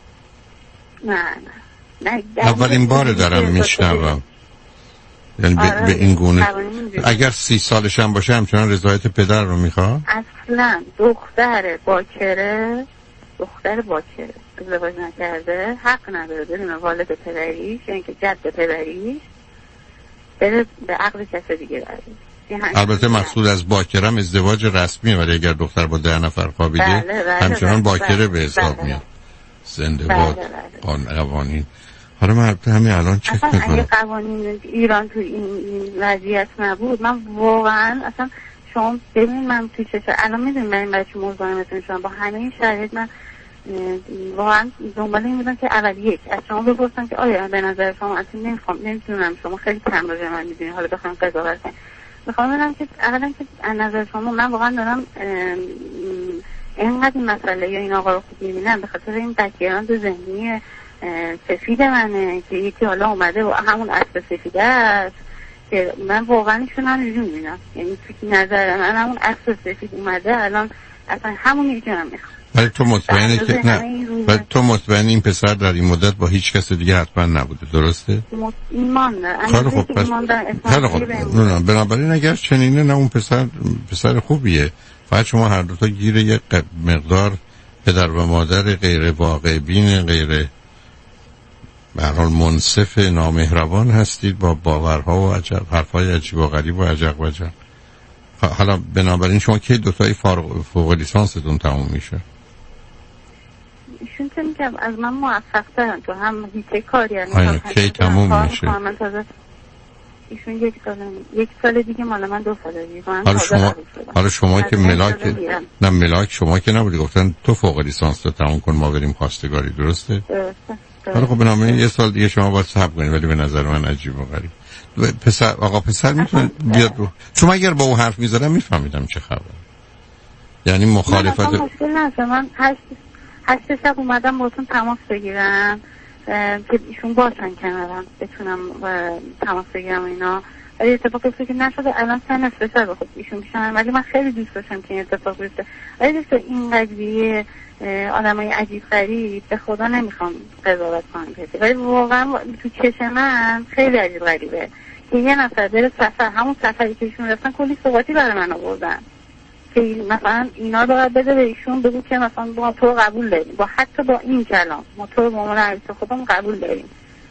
نه اولین بار دارم میشنوم. یعنی به این گونه اگر 30 سالش هم باشه همچنان رضایت پدر رو میخواد؟ اصلا دختر باکره ازدواج نکرده حق نداره بدون والد پدریش یعنی که جد پدریش بره به عقد کسی دیگه برده. البته مقصود از باکرم ازدواج رسمیه ولی اگر دختر با 10 نفر خوابیده همچنان باکره به حساب میاد. زنده باد قوانین. حالا من همین الان چک میکنم اگه قوانین ایران تو این وضعیت نبود من واقعا اصلا شما ببینید من توی چه الان میدونید من این بچه مزاحمتون شدم با همه این شرایط من واقعا دنبال این بودم که اول یک از شما بپرسم که آیا به نظر شما اصلا نمیدونم شما خیلی کم راجع من میدونید حالا بخوام قضاوت کنم میخوام بگم که اولا که از نظر شما من واقعا دارم اینقدر این مسئله یا این آقا رو خوب میبینم به خاطر این بک‌گراند ذهنی سفید منه که یکی حالا اومده و همون اصل سفیده است که من واقعا ایشون هم اینجور میبینم. یعنی تو نظر من همون اصل سفید اومده الان اصلا همون یکی هم میخوام. ولی تو مطمئنه که نه ولی تو مطمئنی این پسر در این مدت با هیچ کس دیگه حتما نبوده درسته؟ ایمان داره. خیلی خوب پس خیلی خوب نه بنابراین اگر چنینه نه اون پسر خوبیه. فقط شما هر دوتا گیر یک مقدار پدر و مادر غیر واقع بین غیر به هر حال منصف نامهربان هستید با باورها و حرفای عجیب و غریب و عجق و عجق. حالا بنابراین شما کی دوتایی فوق لیسانستون تموم میشه؟ ایشون که میگم از من موفق ترن تو هم هیچ کاری یعنی کی تموم میشه؟ ایشون یک سال دیگه مال من 2 سال دیگه. حالا شما که ملاک شما که نبودی گفتن تو فوق لیسانس تو تموم کن ما بریم خواستگاری درسته؟ حالا خب بنابراین یه سال دیگه شما باید صبر کنید ولی به نظر من عجیب و غریب. پسر میتونه بیاد رو شما اگر با او حرف میزدم میفهمیدم چه خبر. یعنی مخالفت مشکل نشه. من 8 شب اومدم باتون تماس بگیرم که ایشون باشن کنارم بتونم تماس بگیرم اینا ولی اتفاق افتاد که نشده. الان 3 نصف شب خود ایشون پیشن ولی من خیلی دوست داشتم که این اتفاق بیفته. ولی دوست این قضیه آدمای عجیب غریب به خدا نمیخوام قضاوت کنم ولی واقعا تو چشم من خیلی عجیب غریبه که یه نفر بره سفر همون سفری که ایشون رفتن کلی سوغاتی برای من آوردن که مثلا اینا رو بده به ایشون بگو که مثلا با تو قبول داریم با حتی با این کلام ما تو رو به عنوان عروس خودمون قبول داریم.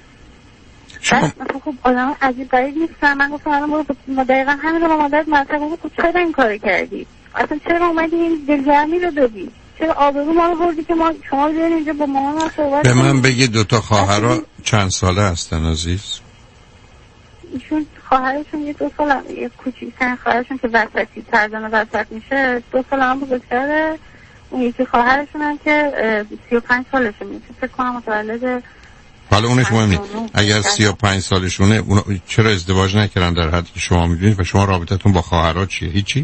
مثلا خب آدم عجیب غریب نیستن. من گفتم الان ما دقیقا همین رو با مادرت مطرح گفتم چرا این کارو کردی؟ اصلا چرا اومدی این دلگرمی رو دادی؟ چرا آبرو ما رو بردی که ما شما بیاین اینجا با مامان صحبت به من بگی 2 خواهرها چند ساله هستن عزیز؟ ایشون خواهرشون یه 2 سال یه کوچیک‌ترین خواهرشون که وسطی سرزن وسط میشه 2 سال هم بزرگتره. اون یکی خواهرشون هم که 35 سالشه میشه فکر کنم متولد. حالا اونش مهم نیست. اگر 35 سالشونه اونا چرا ازدواج نکردن در حدی که شما میدونید و شما رابطتون با خواهرها چیه؟ هیچی؟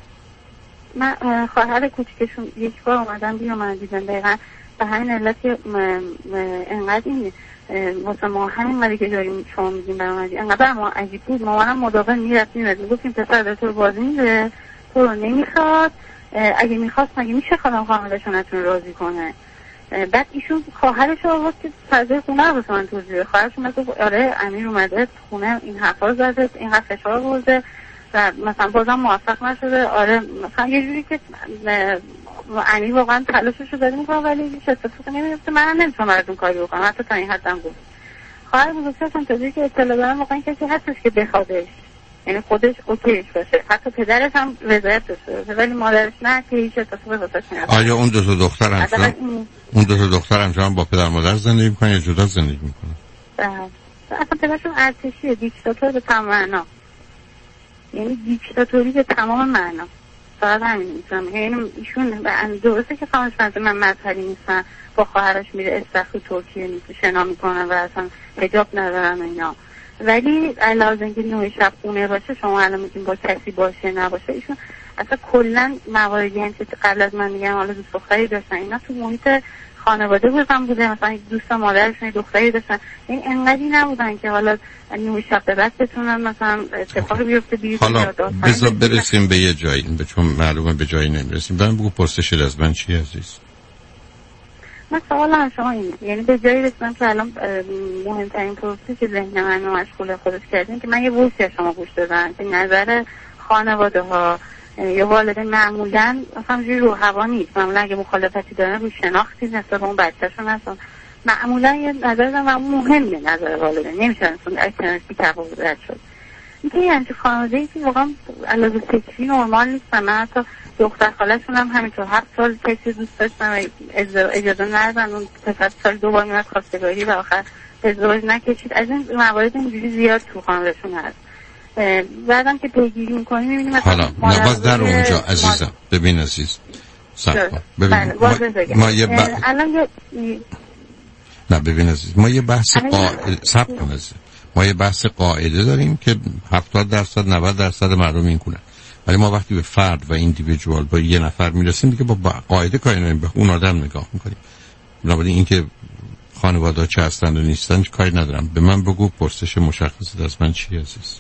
من خواهر کوچیکشون یک بار اومدن بیام دیدن دقیقا به همین علت که انقدر این واسه ما همین مالی که داریم شما میدین برامدی انقدر ما عجیب بود. مامانم مداوم میرفت میگفت این پسر در تو رو بازی میده تو رو نمیخواد اگه میخواست مگه میشه خانم خانواده‌شون نتونه راضی کنه. بعد ایشون خواهرش رو آورد که فضای خونه رو واسه من توضیح خواهرشون گفت آره امیر اومده خونه این حرفا رو زده اینقدر فشار آورده و مثلا بازم موفق نشده. آره مثلا یه جوری که امیر واقعا تلاشش رو داره میکنه ولی هیچ اتفاقی نمیفته. من نمیتونم براتون کاری بکنم حتی تا این حدم گفت. خواهر بزرگترشون تا جایی که اطلاع دارم واقعا کسی هستش که بخوادش یعنی خودش اوکیش باشه حتی پدرش هم رضایت داشته باشه ولی مادرش نه که هیچ اتفاقی واسش نیفته. آیا اون 2 دختر همچنان با پدر مادر زندگی میکنن یا جدا زندگی میکنن؟ اصلا پدرشون ارتشیه دیکتاتور به تمام معنا یعنی دیکتاتوری به تمام معنا. فقط همین میتونم. یعنی ایشون درسته که خواهرش من مذهبی نیستن، با خواهرش میره استخر ترکیه شنا میکنن و اصلا حجاب ندارن اینا، ولی علاوه اینکه نوع شب خونه باشه، شما الان میگین با کسی باشه نباشه، ایشون اصلا کلا مواردی هم که قبل از من میگم حالا دوست دختری داشتن، اینا تو محیط خانواده بوده، مثلا دوست مادرشون دختری داشتن، این انقدری نبودن که حالا نوع شب به بعد بتونن مثلا اتفاقی بیفته بیرون. حالا بذار برسیم به یه جایی، چون معلومه به جایی نمیرسیم. من بگو پرسشت از من چی عزیز؟ من سوالم شما اینه، یعنی به جایی رسیدم که الان مهمترین پرسشی که ذهن من رو مشغول خودش کردیم که من یه وایسی از شما گوش دادم که نظر خانواده ها یا والدین معمولا مثلا جوری رو هوا نیست، معمولا اگه مخالفتی دارن رو شناختی نسبت به اون بچه‌شون هستن، معمولا یه نظر دارن و مهمه نظر والدین، نمیشه اصلا الترناتیو تفاوت رد شد. اینکه یعنی خانواده‌ای که واقعا علاوه فکری نرمال نیستن، من حتی دختر خاله‌شون هم همینطور 7 سال کسی دوست داشتن و اجازه ندادن، اون پسر سال 2 بار میاد خواستگاری و آخر ازدواج نکشید. از این موارد اینجوری زیاد تو خانواده‌شون هست. بعدم که پیگیری می‌کنیم می‌بینیم حالا باز در اونجا عزیزم ببین عزیز صبر ببین ما یه نه ببین عزیز ما یه بحث صبر کن عزیز، ما یه بحث قاعده داریم که 70% 90% مردم این کنن، ولی ما وقتی به فرد و ایندیویدوال با یه نفر میرسیم دیگه با قاعده کاری نداریم، به اون آدم نگاه میکنیم. بنابراین این که خانواده چه هستن و نیستن کاری ندارم. به من بگو پرسش مشخصت از من چی عزیز؟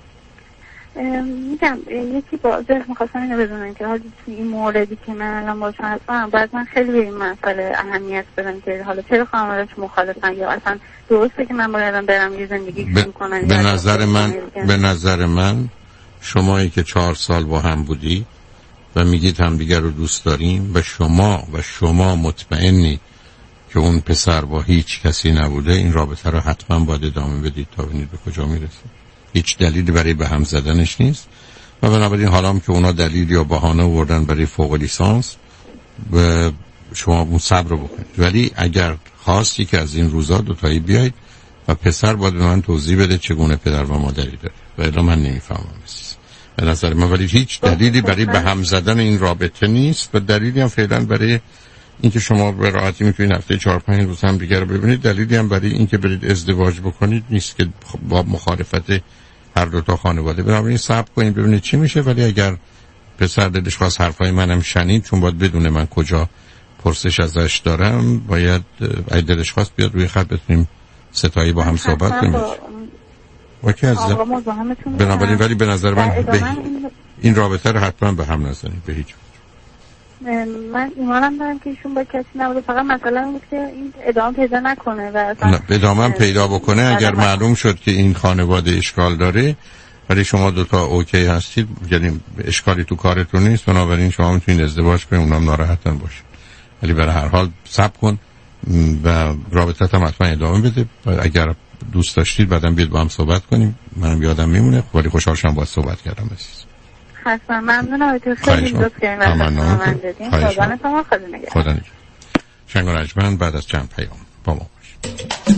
میگم یکی با ذهن میخواستم اینو بدونم که حالا توی این موردی که من الان باشم هستم باید من خیلی به این مسئله اهمیت بدم که حالا چرا خانواده‌اش مخالفن یا اصلا درسته که من باید برم یه زندگی شروع کنم. به نظر من شمایی که 4 سال با هم بودی و میگید همدیگر رو دوست داریم و شما مطمئنی که اون پسر با هیچ کسی نبوده، این رابطه رو حتما باید ادامه بدید تا ببینید به کجا میرسه. هیچ دلیلی برای به هم زدنش نیست و بنابراین حالا هم که اونا دلیل یا بهانه آوردن برای فوق لیسانس و شما اون صبر رو بکنید. ولی اگر خواستی که از این روزا دوتایی بیاید و پسر باید به من توضیح بده چگونه پدر و مادری داره و الا من نمیفهمم به نظر من. ولی هیچ دلیلی برای به هم زدن این رابطه نیست و دلیلی هم فعلا برای اینکه شما به راحتی میتونید هفته 4-5 روز هم دیگه رو ببینید، دلیلی هم برای اینکه برید ازدواج بکنید نیست که با مخالفت هر دو تا خانواده. بنابراین صبر کنید ببینید چی میشه. ولی اگر پسر دلش خواست حرفای منم شنید، چون باید بدونه من کجا پرسش ازش دارم، باید اگه دلش خواست بیاد روی خط بتونیم ستایی با هم صحبت کنیم. اوکی عزیزم. بنابراین ولی به نظر من این رابطه رو حتما به هم نزنید به هیچ وجه. من ایمانم دارم که ایشون با کسی نبوده، فقط مثلا بود که این ادامه پیدا نکنه و ادامه پیدا بکنه. اگر معلوم شد که این خانواده اشکال داره ولی شما دوتا اوکی هستید، یعنی اشکالی تو کارتون نیست، بنابراین شما میتونید ازدواج کنید، اونم ناراحتن باشه. ولی برای هر حال صبر کن و رابطت هم حتما ادامه بده. اگر دوست داشتید بعدم بیاد با هم صحبت کنیم، منم یادم میمونه. ولی خوشحال شدم باهات صحبت کردم عزیز. حتما ممنونم. تو خیلی لطف کردین و من دادین. خدا نگهدار. شنگ و رجمن بعد از چند پیام با ما باش.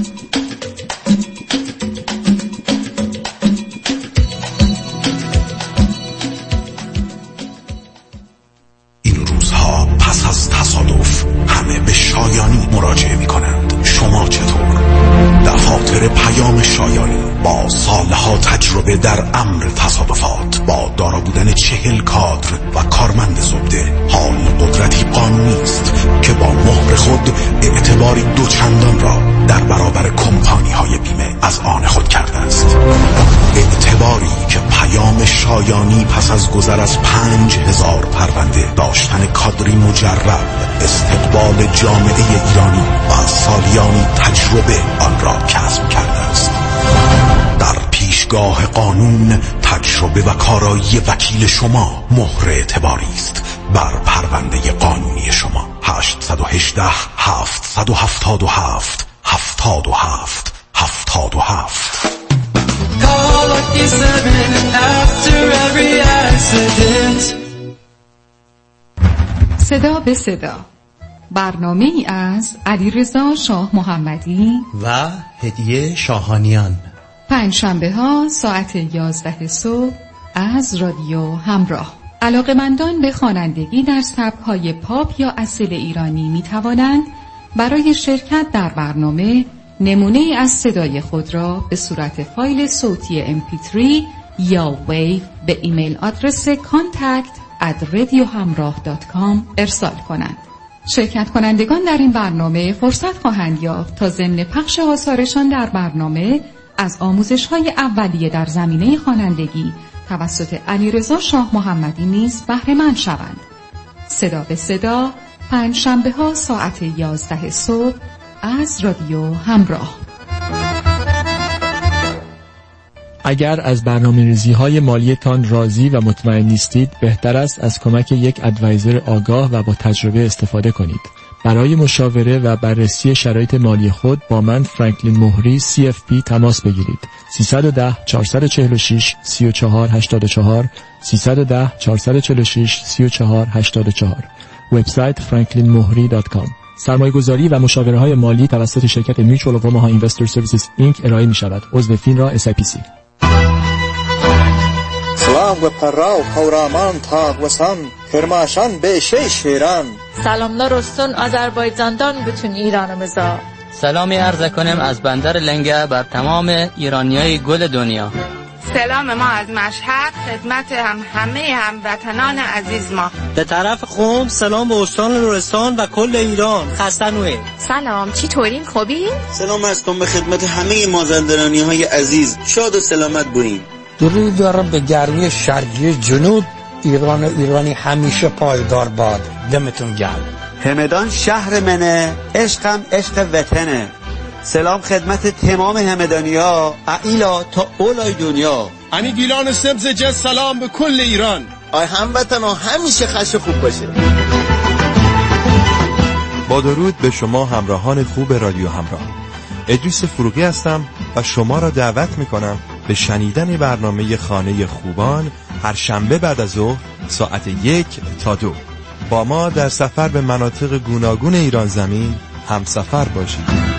این روزها پس از تصادف همه به شایانی مراجعه می کنند. شما چطور؟ دفاتر پیام شایانی با سالها تجربه در امر تصادفات، با دارا بودن 40 کادر و کارمند زبده، حال قدرتی قانونی است که با مهر خود اعتباری دوچندان را در برابر کمپانی های بیمه از آن خود کرده است. اعتباری که پیام شایانی پس از گذر از 5000 پرونده، داشتن کادری مجرب، استقبال جامعه ایرانی و سالیانی تجربه آن را کسب کرده است. در پیشگاه قانون تجربه و کارایی وکیل شما مهر اعتباری است بر پرونده قانونی شما. 818 777 77 77. صدا به صدا، برنامه ای از علیرضا شاه محمدی و هدیه شاهانیان، پنجشنبه ها ساعت 11 صبح از رادیو همراه. علاقه‌مندان به خوانندگی در سبک‌های پاپ یا اصیل ایرانی می‌توانند برای شرکت در برنامه نمونه‌ای از صدای خود را به صورت فایل صوتی MP3 یا ویو به ایمیل آدرس contact@radiohamrah.com ارسال کنند. شرکت کنندگان در این برنامه فرصت خواهند یافت تا ضمن پخش آثارشان در برنامه از آموزش‌های اولیه در زمینه خوانندگی توسط علیرضا شاه محمدی نیز بهره‌مند شوند. صدا به صدا، پنجشنبه‌ها ساعت 11 صبح از رادیو همراه. اگر از برنامه‌ریزی‌های مالیتان راضی و مطمئن نیستید، بهتر است از کمک یک ادوایزر آگاه و با تجربه استفاده کنید. برای مشاوره و بررسی شرایط مالی خود با من فرانکلین مهری CFP تماس بگیرید. 310 446 3484 310 446 3484. وبسایت franklinmohri.com. سرمایه‌گذاری و مشاوره‌های مالی توسط شرکت میچوال آف اوماها اینوستر سرویسز اینک ارائه می‌شود. عضو فینرا SIPC. سلام و پرا و خورامان تاق و سان کرماشان به شیران. سلام رستون آذربایجاندان بتون ایران مزا. سلامی عرض کنم از بندر لنگه بر تمام ایرانیای گل دنیا. سلام ما از مشهد خدمت همه هموطنان عزیز ما. به طرف قم سلام به استان لرستان و کل ایران. خسته نوئل. سلام چطورین خوبی؟ سلام عرضم به خدمت همه مازندرانی های عزیز. شاد و سلامت باشین. درود دارم به گرمی شرقی جنوب. ایرانی همیشه پایدار باد. دمتون گرم. همدان شهر منه، عشقم عشق وطنه. سلام خدمت تمام همدانیا، ایلا تا اولای دنیا. انی گیلان سبز سلام به کل ایران. آی هموطنا همیشه خش خوب باشه. با درود به شما همراهان خوب رادیو همراه. ادریس فروغی هستم و شما را دعوت میکنم به شنیدن برنامه خانه خوبان هر شنبه بعد از ظهر ساعت 1 تا 2. با ما در سفر به مناطق گوناگون ایران زمین همسفر باشید.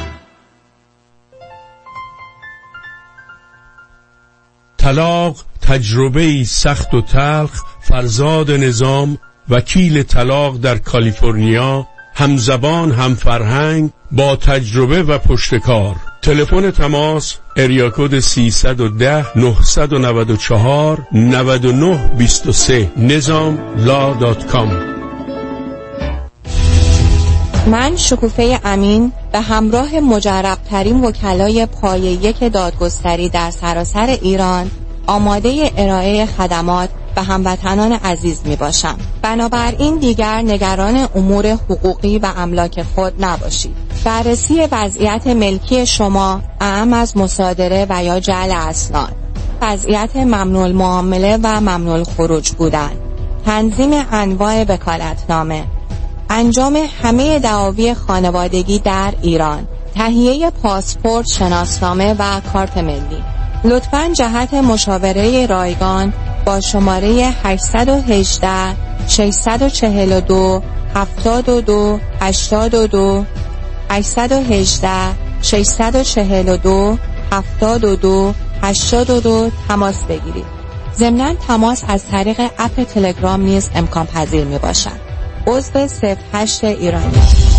طلاق تجربه‌ای سخت و تلخ. فرزاد نظام وکیل طلاق در کالیفرنیا، همزبان هم فرهنگ با تجربه و پشتکار. تلفن تماس اریا کد 310 994 9923 nizamlaw.com. من شکوفه امین به همراه مجرب‌ترین وکلای پایه یک دادگستری در سراسر ایران آماده ارائه خدمات به هموطنان عزیز می باشم. بنابراین دیگر نگران امور حقوقی و املاک خود نباشید. بررسی وضعیت ملکی شما اعم از مصادره و یا جعل اسناد، وضعیت ممنوع المعامله و ممنوع الخروج بودن، تنظیم انواع وکالتنامه، انجام همه دعاوی خانوادگی در ایران، تهیه پاسپورت، شناسنامه و کارت ملی. لطفاً جهت مشاوره رایگان با شماره 818 642 72 82 818 642 72 82 تماس بگیرید. ضمناً تماس از طریق اپ تلگرام نیز امکان پذیر می باشد. عضو 08 ایرانی.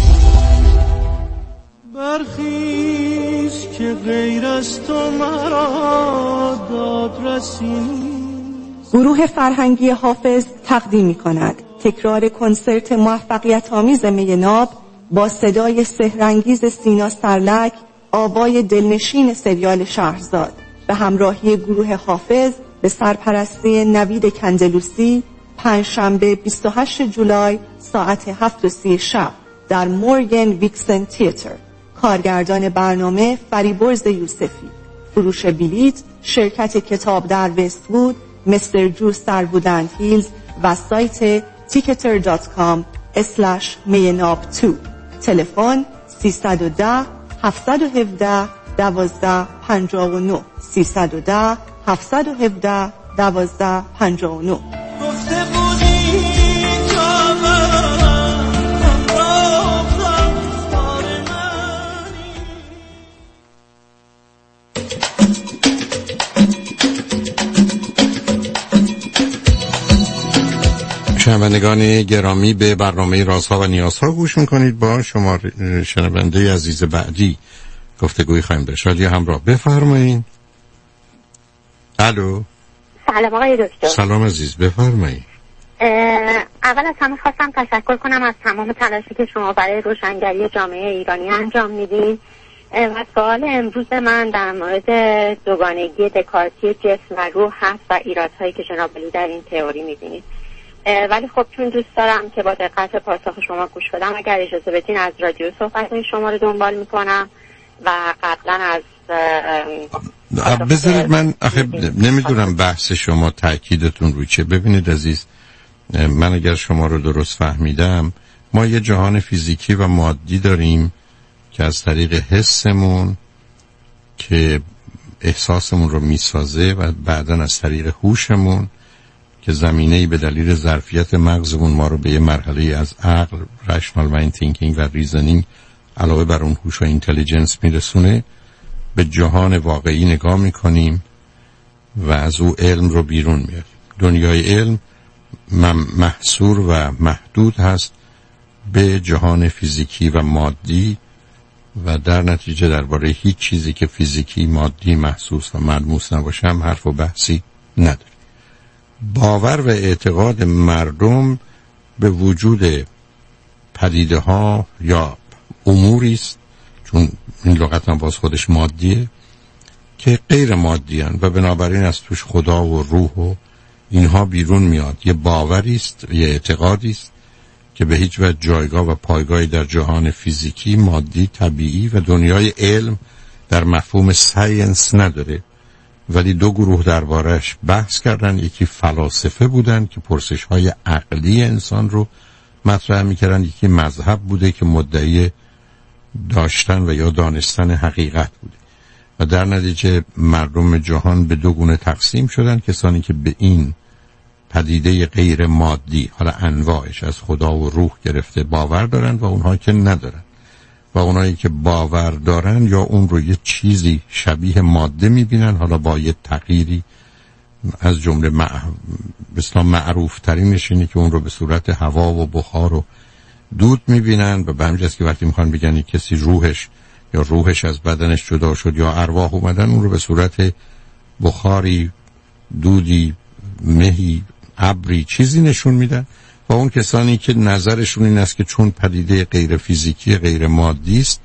برخیز که غیر از تو مرا دادرسی نیست. گروه فرهنگی حافظ تقدیم می‌کند تکرار کنسرت موفقیت آمیز می ناب با صدای سحرانگیز سینا سرلک، آوای دلنشین سریال شهرزاد به همراهی گروه حافظ به سرپرستی نوید کندلوسی، پنجشنبه 28 جولای ساعت 7:30 شب در مورگن ویکسن تئاتر. کارگردان برنامه فریبرز یوسفی. فروش بلیط شرکت کتاب در وست‌وود، مستر جو سربودند هیلز و سایت ticketr.com/maynab2. تلفن 310 717 1259 310 717 1259. گفته بودی تا برم همراهم خار منی. شنوندگان گرامی، به برنامه رازها و نیازها گوش میکنید. با شما شنونده عزیز بعدی گفتگوی خواهیم داشت. رادیو همراه، بفرمایید. الو. سلام آقای دکتر. سلام عزیز، بفرمایید. اول از همه خواستم تشکر کنم از تمام تلاشی که شما برای روشنگری جامعه ایرانی انجام میدید و سوال امروز من در مورد دوگانگی دکارتی جسم و روح هست و ایرادهایی که جناب علی در این تئوری میبینید. ولی خب چون دوست دارم که با دقت پاسخ شما گوش بدم، اگر اجازه بدین از رادیو صحبت‌های شما رو دنبال میکنم و قبلا از بذارید من نمیدونم بحث شما تأکیدتون روی چه. ببینید عزیز، من اگر شما رو درست فهمیدم، ما یه جهان فیزیکی و مادی داریم که از طریق حسمون که احساسمون رو میسازه و بعداً از طریق هوشمون که زمینه‌ای به دلیل ظرفیت مغزمون ما رو به یه مرحله از عقل، رشنال مایند تینکینگ و ریزنینگ علاوه بر اون هوش و اینتلیجنس میرسونه، به جهان واقعی نگاه میکنیم و از او علم رو بیرون میاریم. دنیای علم محصور و محدود هست به جهان فیزیکی و مادی و در نتیجه درباره هیچ چیزی که فیزیکی، مادی، محسوس و ملموس نباشه هم حرف و بحثی نداره. باور و اعتقاد مردم به وجود پدیده ها یا اموری است، چون این لغت هم باز خودش مادیه، که غیر مادی هستند و بنابراین از توش خدا و روح و اینها بیرون میاد. یه باوری است، یه اعتقادی است که به هیچ وجه جایگاه و پایگاهی در جهان فیزیکی، مادی، طبیعی و دنیای علم در مفهوم ساینس نداره. ولی دو گروه دربارش بحث کردن. یکی فلاسفه بودن که پرسش‌های عقلی انسان رو مطرح می‌کردن، یکی مذهب بوده که مدعی داشتن و یا دانستن حقیقت بوده و در نتیجه مردم جهان به دو گونه تقسیم شدن: کسانی که به این پدیده غیر مادی، حالا انواعش از خدا و روح گرفته، باور دارن و اونها که ندارن. و اونایی که باور دارن یا اون رو یه چیزی شبیه ماده میبینن، حالا با یه تغییری، از جمله بسیار معروف ترینش اینه که اون رو به صورت هوا و بخار و دود میبینن و به همین که وقتی میخوان بگن کسی روحش از بدنش جدا شد یا ارواح اومدن، اون رو به صورت بخاری، دودی، مهی، ابری، چیزی نشون میدن. و اون کسانی که نظرشون این است که چون پدیده غیر فیزیکی، غیر مادی است،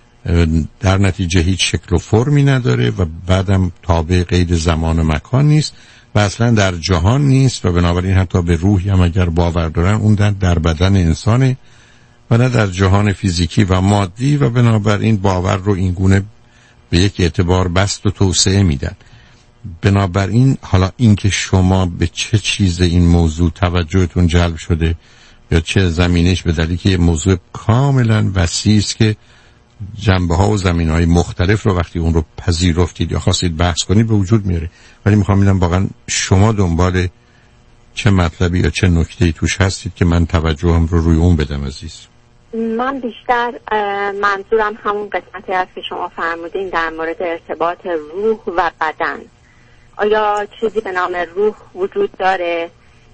در نتیجه هیچ شکل و فرمی نداره و بعدم تابع قید زمان و مکان نیست و اصلا در جهان نیست و بنابراین حتی به روحی هم اگر باور دارن، اون در بدن انسانه و نه در جهان فیزیکی و مادی و بنابراین باور رو این گونه به یک اعتبار بست و توسعه میدن. بنابراین حالا اینکه شما به چه چیز این موضوع توجهتون جلب شده یا چه زمینش، به دلیلی که یه موضوع کاملا وسیع است که جنبه ها و زمینه های مختلف رو وقتی اون رو پذیرفتید یا خواستید بحث کنید به وجود میاره. ولی میخوام ببینم واقعا شما دنبال چه مطلبی یا چه نکته‌ای توش هستید که من توجهم رو روی اون بدم عزیز. من بیشتر منظورم همون قسمتی هست که شما فرمودین در مورد ارتباط روح و بدن. آیا چیزی به نام روح وجود داره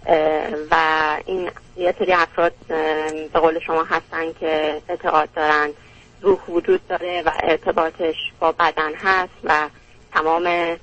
و این یه سری افراد به قول شما هستن که اعتقاد دارن روح وجود داره و ارتباطش با بدن هست و تمام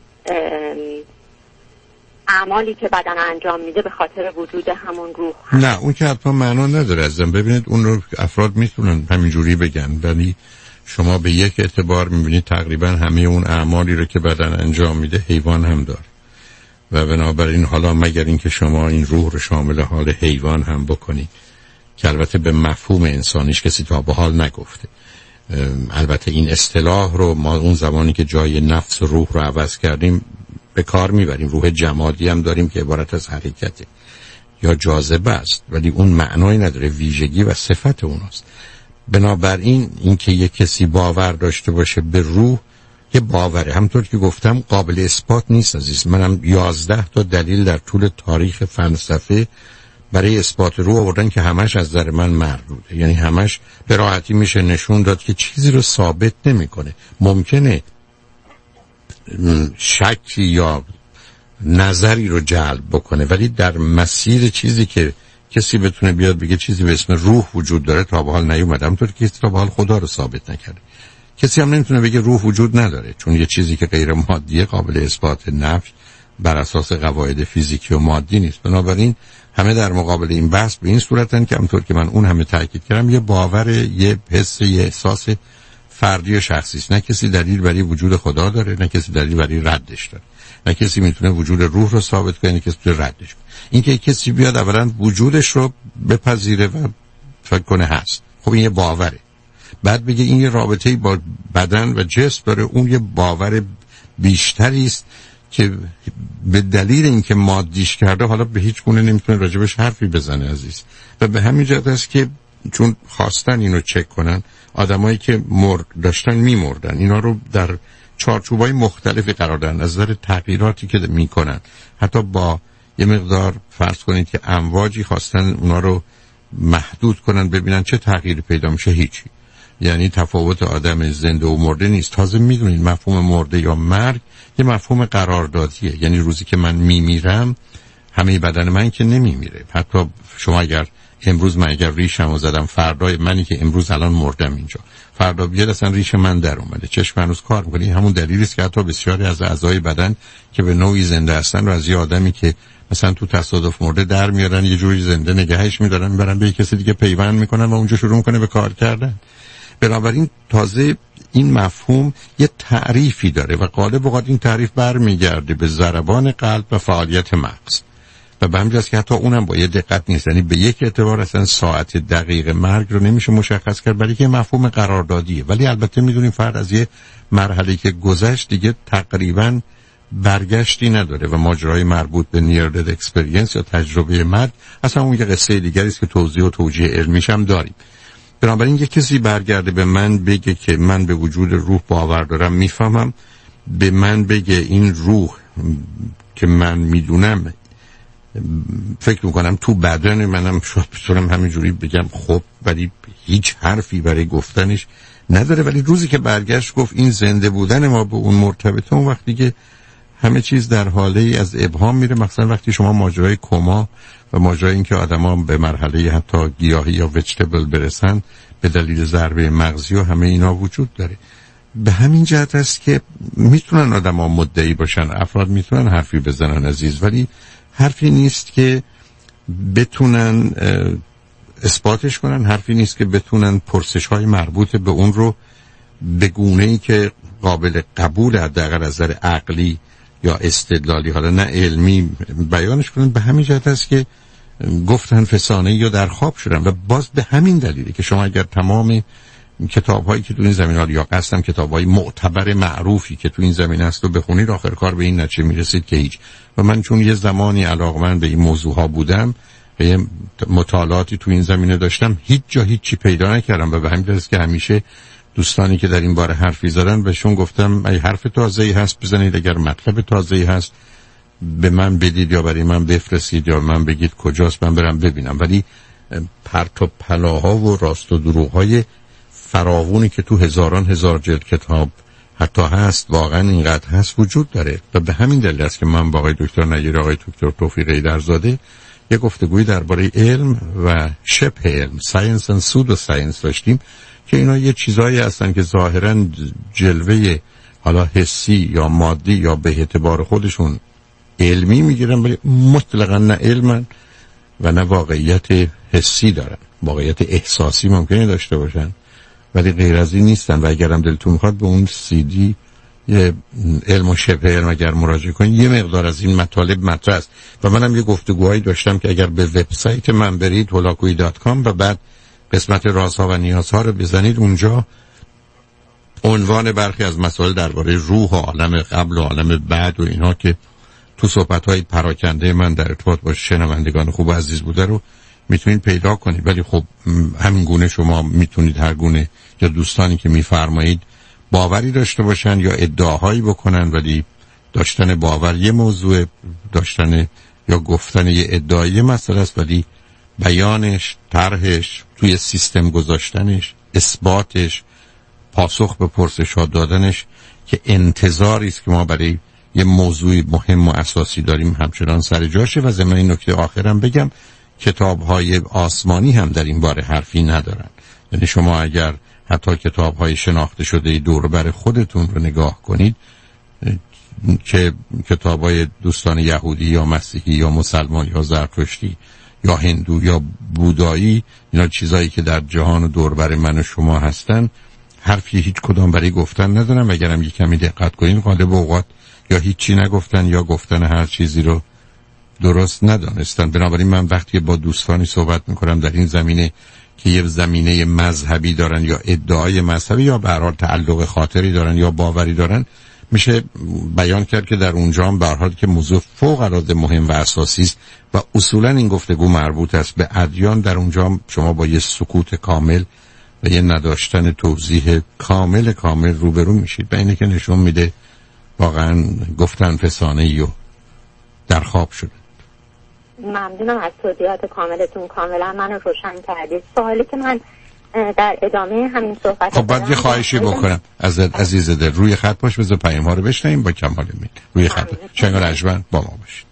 اعمالی که بدن انجام میده به خاطر وجود همون روح هست. نه اون که حتما معنا نداره عزیزم. ببینید اون رو افراد میتونن همینجوری بگن، ولی شما به یک اعتبار میبینید تقریبا همه اون اعمالی رو که بدن انجام میده حیوان هم داره و بنابراین حالا مگر اینکه شما این روح رو شامل حال حیوان هم بکنید که البته به مفهوم انسانیش کسی تا به حال نگفته. البته این اصطلاح رو ما اون زمانی که جای نفس و روح رو عوض کردیم به کار میبریم. روح جمادی هم داریم که عبارت از حرکته یا جاذبه است، ولی اون معنایی نداره، ویژگی و صفت اوناست. بنابراین اینکه یک کسی باور داشته باشه به روح یه باوره، همونطور که گفتم قابل اثبات نیست عزیز. منم 11 تا دلیل در طول تاریخ فلسفه برای اثبات روح آوردن که همش از نظر من مردوده، یعنی همش به راحتی میشه نشون داد که چیزی رو ثابت نمیکنه. ممکنه شکی یا نظری رو جلب بکنه ولی در مسیر چیزی که کسی بتونه بیاد بگه چیزی به اسم روح وجود داره تا به حال نیومده، همونطور که کسی تا به حال خدا رو ثابت نکرده. کسی هم نمیتونه بگه روح وجود نداره، چون یه چیزی که غیر مادیه قابل اثبات نفی بر اساس قواعد فیزیکی و مادی نیست. بنابراین همه در مقابل این بحث به این صورتن که همونطور که من اون همه تاکید کردم یه باور، یه حس، یه احساس فردی و شخصی است. نه کسی دلیل برای وجود خدا داره، نه کسی دلیل برای ردش داره، نه کسی میتونه وجود روح رو ثابت کنه، نه کسی میتونه ردش کنه. اینکه کسی بیاد اولا وجودش رو بپذیره و فکر کنه هست، خب این یه باوره. بعد بگه این یه رابطه‌ای با بدن و جسم داره، اون یه باور بیشتری است که به دلیل اینکه مادیش کرده حالا به هیچ گونه نمیتونه راجبش حرفی بزنه عزیز. و به همین جهت است که چون خواستن اینو چک کنن، آدمایی که داشتن میمردن اینا رو در چارچوبای مختلفی قرار دادن از نظر تغییراتی که میکنن، حتی با یه مقدار فرض کنید که امواجی خواستن اونا رو محدود کنن ببینن چه تغییری پیدا میشه. هیچی. یعنی تفاوت آدم زنده و مرده نیست. تازه میدونید مفهوم مرده یا مرگ یه مفهوم قراردادیه، یعنی روزی که من میمیرم همه بدن من که نمیمیره. حتی شما اگر امروز من اگر ریشمو زدم، فردای منی که امروز الان مردم اینجا، فردا بیاد اصلا ریش من در اومده، چشم هنوز کار میکنه. همون دلیلی است که حتی بسیاری از اعضای بدن که به نوعی زنده هستن رو از یه آدمی که مثلا تو تصادف مرده در میارن، یه جوری زنده نگهش میدارن، میبرن به کسی دیگه پیوند میکنن و اونجا شروع میکنه به کار کردن. بنابراین تازه این مفهوم یه تعریفی داره و غالب اوقات این تعریف برمیگرده به ضربان قلب و فعالیت مغز و به همین جاست که حتی اونم با یه دقت نیست. یعنی به یک اعتبار اصلا ساعت دقیق مرگ رو نمیشه مشخص کرد، برای که مفهوم قراردادیه. ولی البته میدونیم فرد از یه مرحله که گذشت دیگه تقریبا برگشتی نداره و ماجرای مربوط به نیر دد اکسپریانس یا تجربه مرگ اصلا اون یه قصه دیگری است که توضیح و توجیه علمیش هم داریم. بنابراین یه کسی برگرده به من بگه که من به وجود روح باور دارم، میفهمم، به من بگه این روح که من میدونم فکر میکنم تو بدن منم، شاید بتونم همینجوری بگم خب، ولی هیچ حرفی برای گفتنش نداره. ولی روزی که برگشت گفت این زنده بودن ما به اون مرتبطه، اون وقتی که همه چیز در حاله ای از ابهام میره. مثلا وقتی شما ماجرای کما و ماجرای این که آدما به مرحله حتی گیاهی یا وجتبل برسن به دلیل ضربه مغزی و همه اینا وجود داره. به همین جهت است که میتونن آدما مدعی باشن، افراد میتونن حرفی بزنن عزیز، ولی حرفی نیست که بتونن اثباتش کنن، حرفی نیست که بتونن پرسش‌های مربوط به اون رو به گونه‌ای که قابل قبول حداقل از نظر عقلی یا استدلالی، حالا نه علمی، بیانش کنن. به همین جهت است که گفتن فسانه یا در خواب شدن. و باز به همین دلیله که شما اگر تمام کتاب‌هایی که تو این زمینه ها، یا قصدم کتاب‌های معتبر معروفی که تو این زمینه است رو بخونید، آخر کار به این نتیجه میرسید که هیچ. و من چون یه زمانی علاقمند به این موضوعها بودم و یه مطالعاتی تو این زمینه داشتم، هیچ جا هیچی پیدا نکردم و به همین دلیل که همیشه دوستانی که در این باره حرفی زدن بهشون گفتم ای حرف تازه‌ای هست بزنید، اگر مطلب تازه‌ای هست به من بدید یا برای من بفرستید یا من بگید کجاست من برم ببینم. ولی پرت و پلاها و راست و دروغ‌های فراوانی که تو هزاران هزار جلد کتاب حتی هست، واقعا اینقدر هست، وجود داره. و به همین دلیل است که من با آقای دکتر نیر، آقای دکتر توفیق ایدرزاده یک گفتگویی درباره علم و شبه علم، ساینس و سودو ساینس داشتیم که اینا یه چیزایی هستن که ظاهرا جلوه حالا حسی یا مادی یا به اعتبار خودشون علمی میگیرن، ولی مطلقا نه علمن و نه واقعیت حسی دارن. واقعیت احساسی ممکنه داشته باشن ولی غیر از این نیستن. و اگرم دلتون میخواد به اون CD یه علم و شبه علم اگر مراجعه کنید، یه مقدار از این مطالب مطرح است. و منم یه گفتگوهایی داشتم که اگر به وبسایت من برید holakoyi.com و بعد قسمت رازها و نیازها رو بزنید، اونجا عنوان برخی از مسائل درباره روح و عالم قبل و عالم بعد و اینها که تو صحبت‌های پراکنده من در ارتباط با شنوندگان خوب و عزیز بوده رو میتونید پیدا کنید. ولی خب همین گونه شما میتونید هر گونه یا دوستانی که میفرمایید باوری داشته باشن یا ادعاهایی بکنن، ولی داشتن باور یه موضوع، داشتن یا گفتن یه ادعای مسئله است، ولی بیانش، طرحش، توی سیستم گذاشتنش، اثباتش، پاسخ به پرسش‌ها دادنش که انتظاری است که ما برای یه موضوعی مهم و اساسی داریم همچنان سر جاشه. و ضمن این نکته آخرم بگم کتاب‌های آسمانی هم در این باره حرفی ندارن. یعنی شما اگر حتی کتاب‌های شناخته شده دور بر خودتون رو نگاه کنید که کتاب‌های دوستان یهودی یا مسیحی یا مسلمان یا زرتشتی یا هندو یا بودایی، اینا چیزایی که در جهان و دور بر من و شما هستن، حرفی هیچ کدام برای گفتن ندارن. اگرم یک کمی دقت کنین غالب اوقات یا هیچی نگفتن یا گفتن هر چیزی رو درست ندانستن. بنابراین من وقتی با دوستانی صحبت میکنم در این زمینه که یه زمینه مذهبی دارن یا ادعای مذهبی یا به هر حال تعلق خاطری دارن یا باوری دارن، میشه بیان کرد که در اونجا هم به هر حال که موضوع فوق العاده مهم و اساسی است و اصولا این گفتگو مربوط است به ادیان، در اونجا هم شما با یه سکوت کامل و یه نداشتن توضیح کامل روبرو میشید. به اینه که نشون میده واقعا گفتن فسانه‌ای و در خواب شده. ممنونم از توضیحات کاملتون، کاملا منو روشن کردید. سوالی که من در ادامه همین صحبت خب بعد یه خواهشی بکنم از عزیز دل، روی خط باش، بذار پیام ها رو بشنویم با کمال میل. روی خط شنگ رجبن با ما باشید.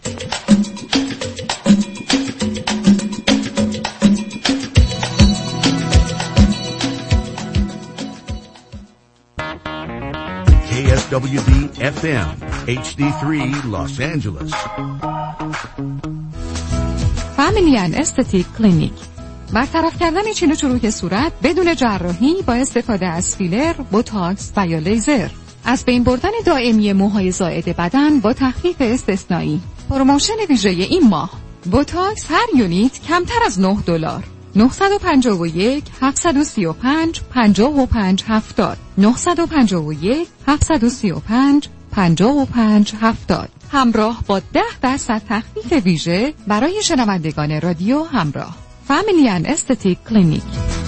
KSWB FM HD3 Los Angeles. فامیلی اند استتیک کلینیک، برطرف کردن چین و چروک صورت بدون جراحی با استفاده از فیلر، بوتاکس و یا لیزر. از بین بردن دائمی موهای زائد بدن با تخفیف استثنایی. پروموشن ویژه این ماه: بوتاکس هر یونیت کمتر از $9، 951 735 55 70 951 735 55 70 همراه با 10% تخفیف ویژه برای شنوندگان رادیو همراه. فامیلی اند استتیک کلینیک.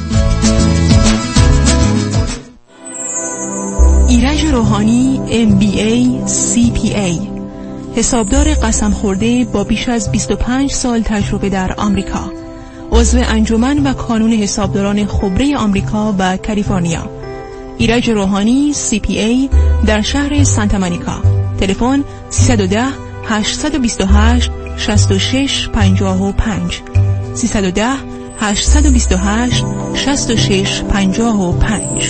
ایرج روحانی MBA CPA، حسابدار قسم خورده با بیش از 25 سال تجربه در آمریکا، عضو انجمن و کانون حسابداران خبره آمریکا و کالیفرنیا. ایرج روحانی CPA در شهر سانتا مونیکا. تلفن 310 828 66 55 310 828 66 55.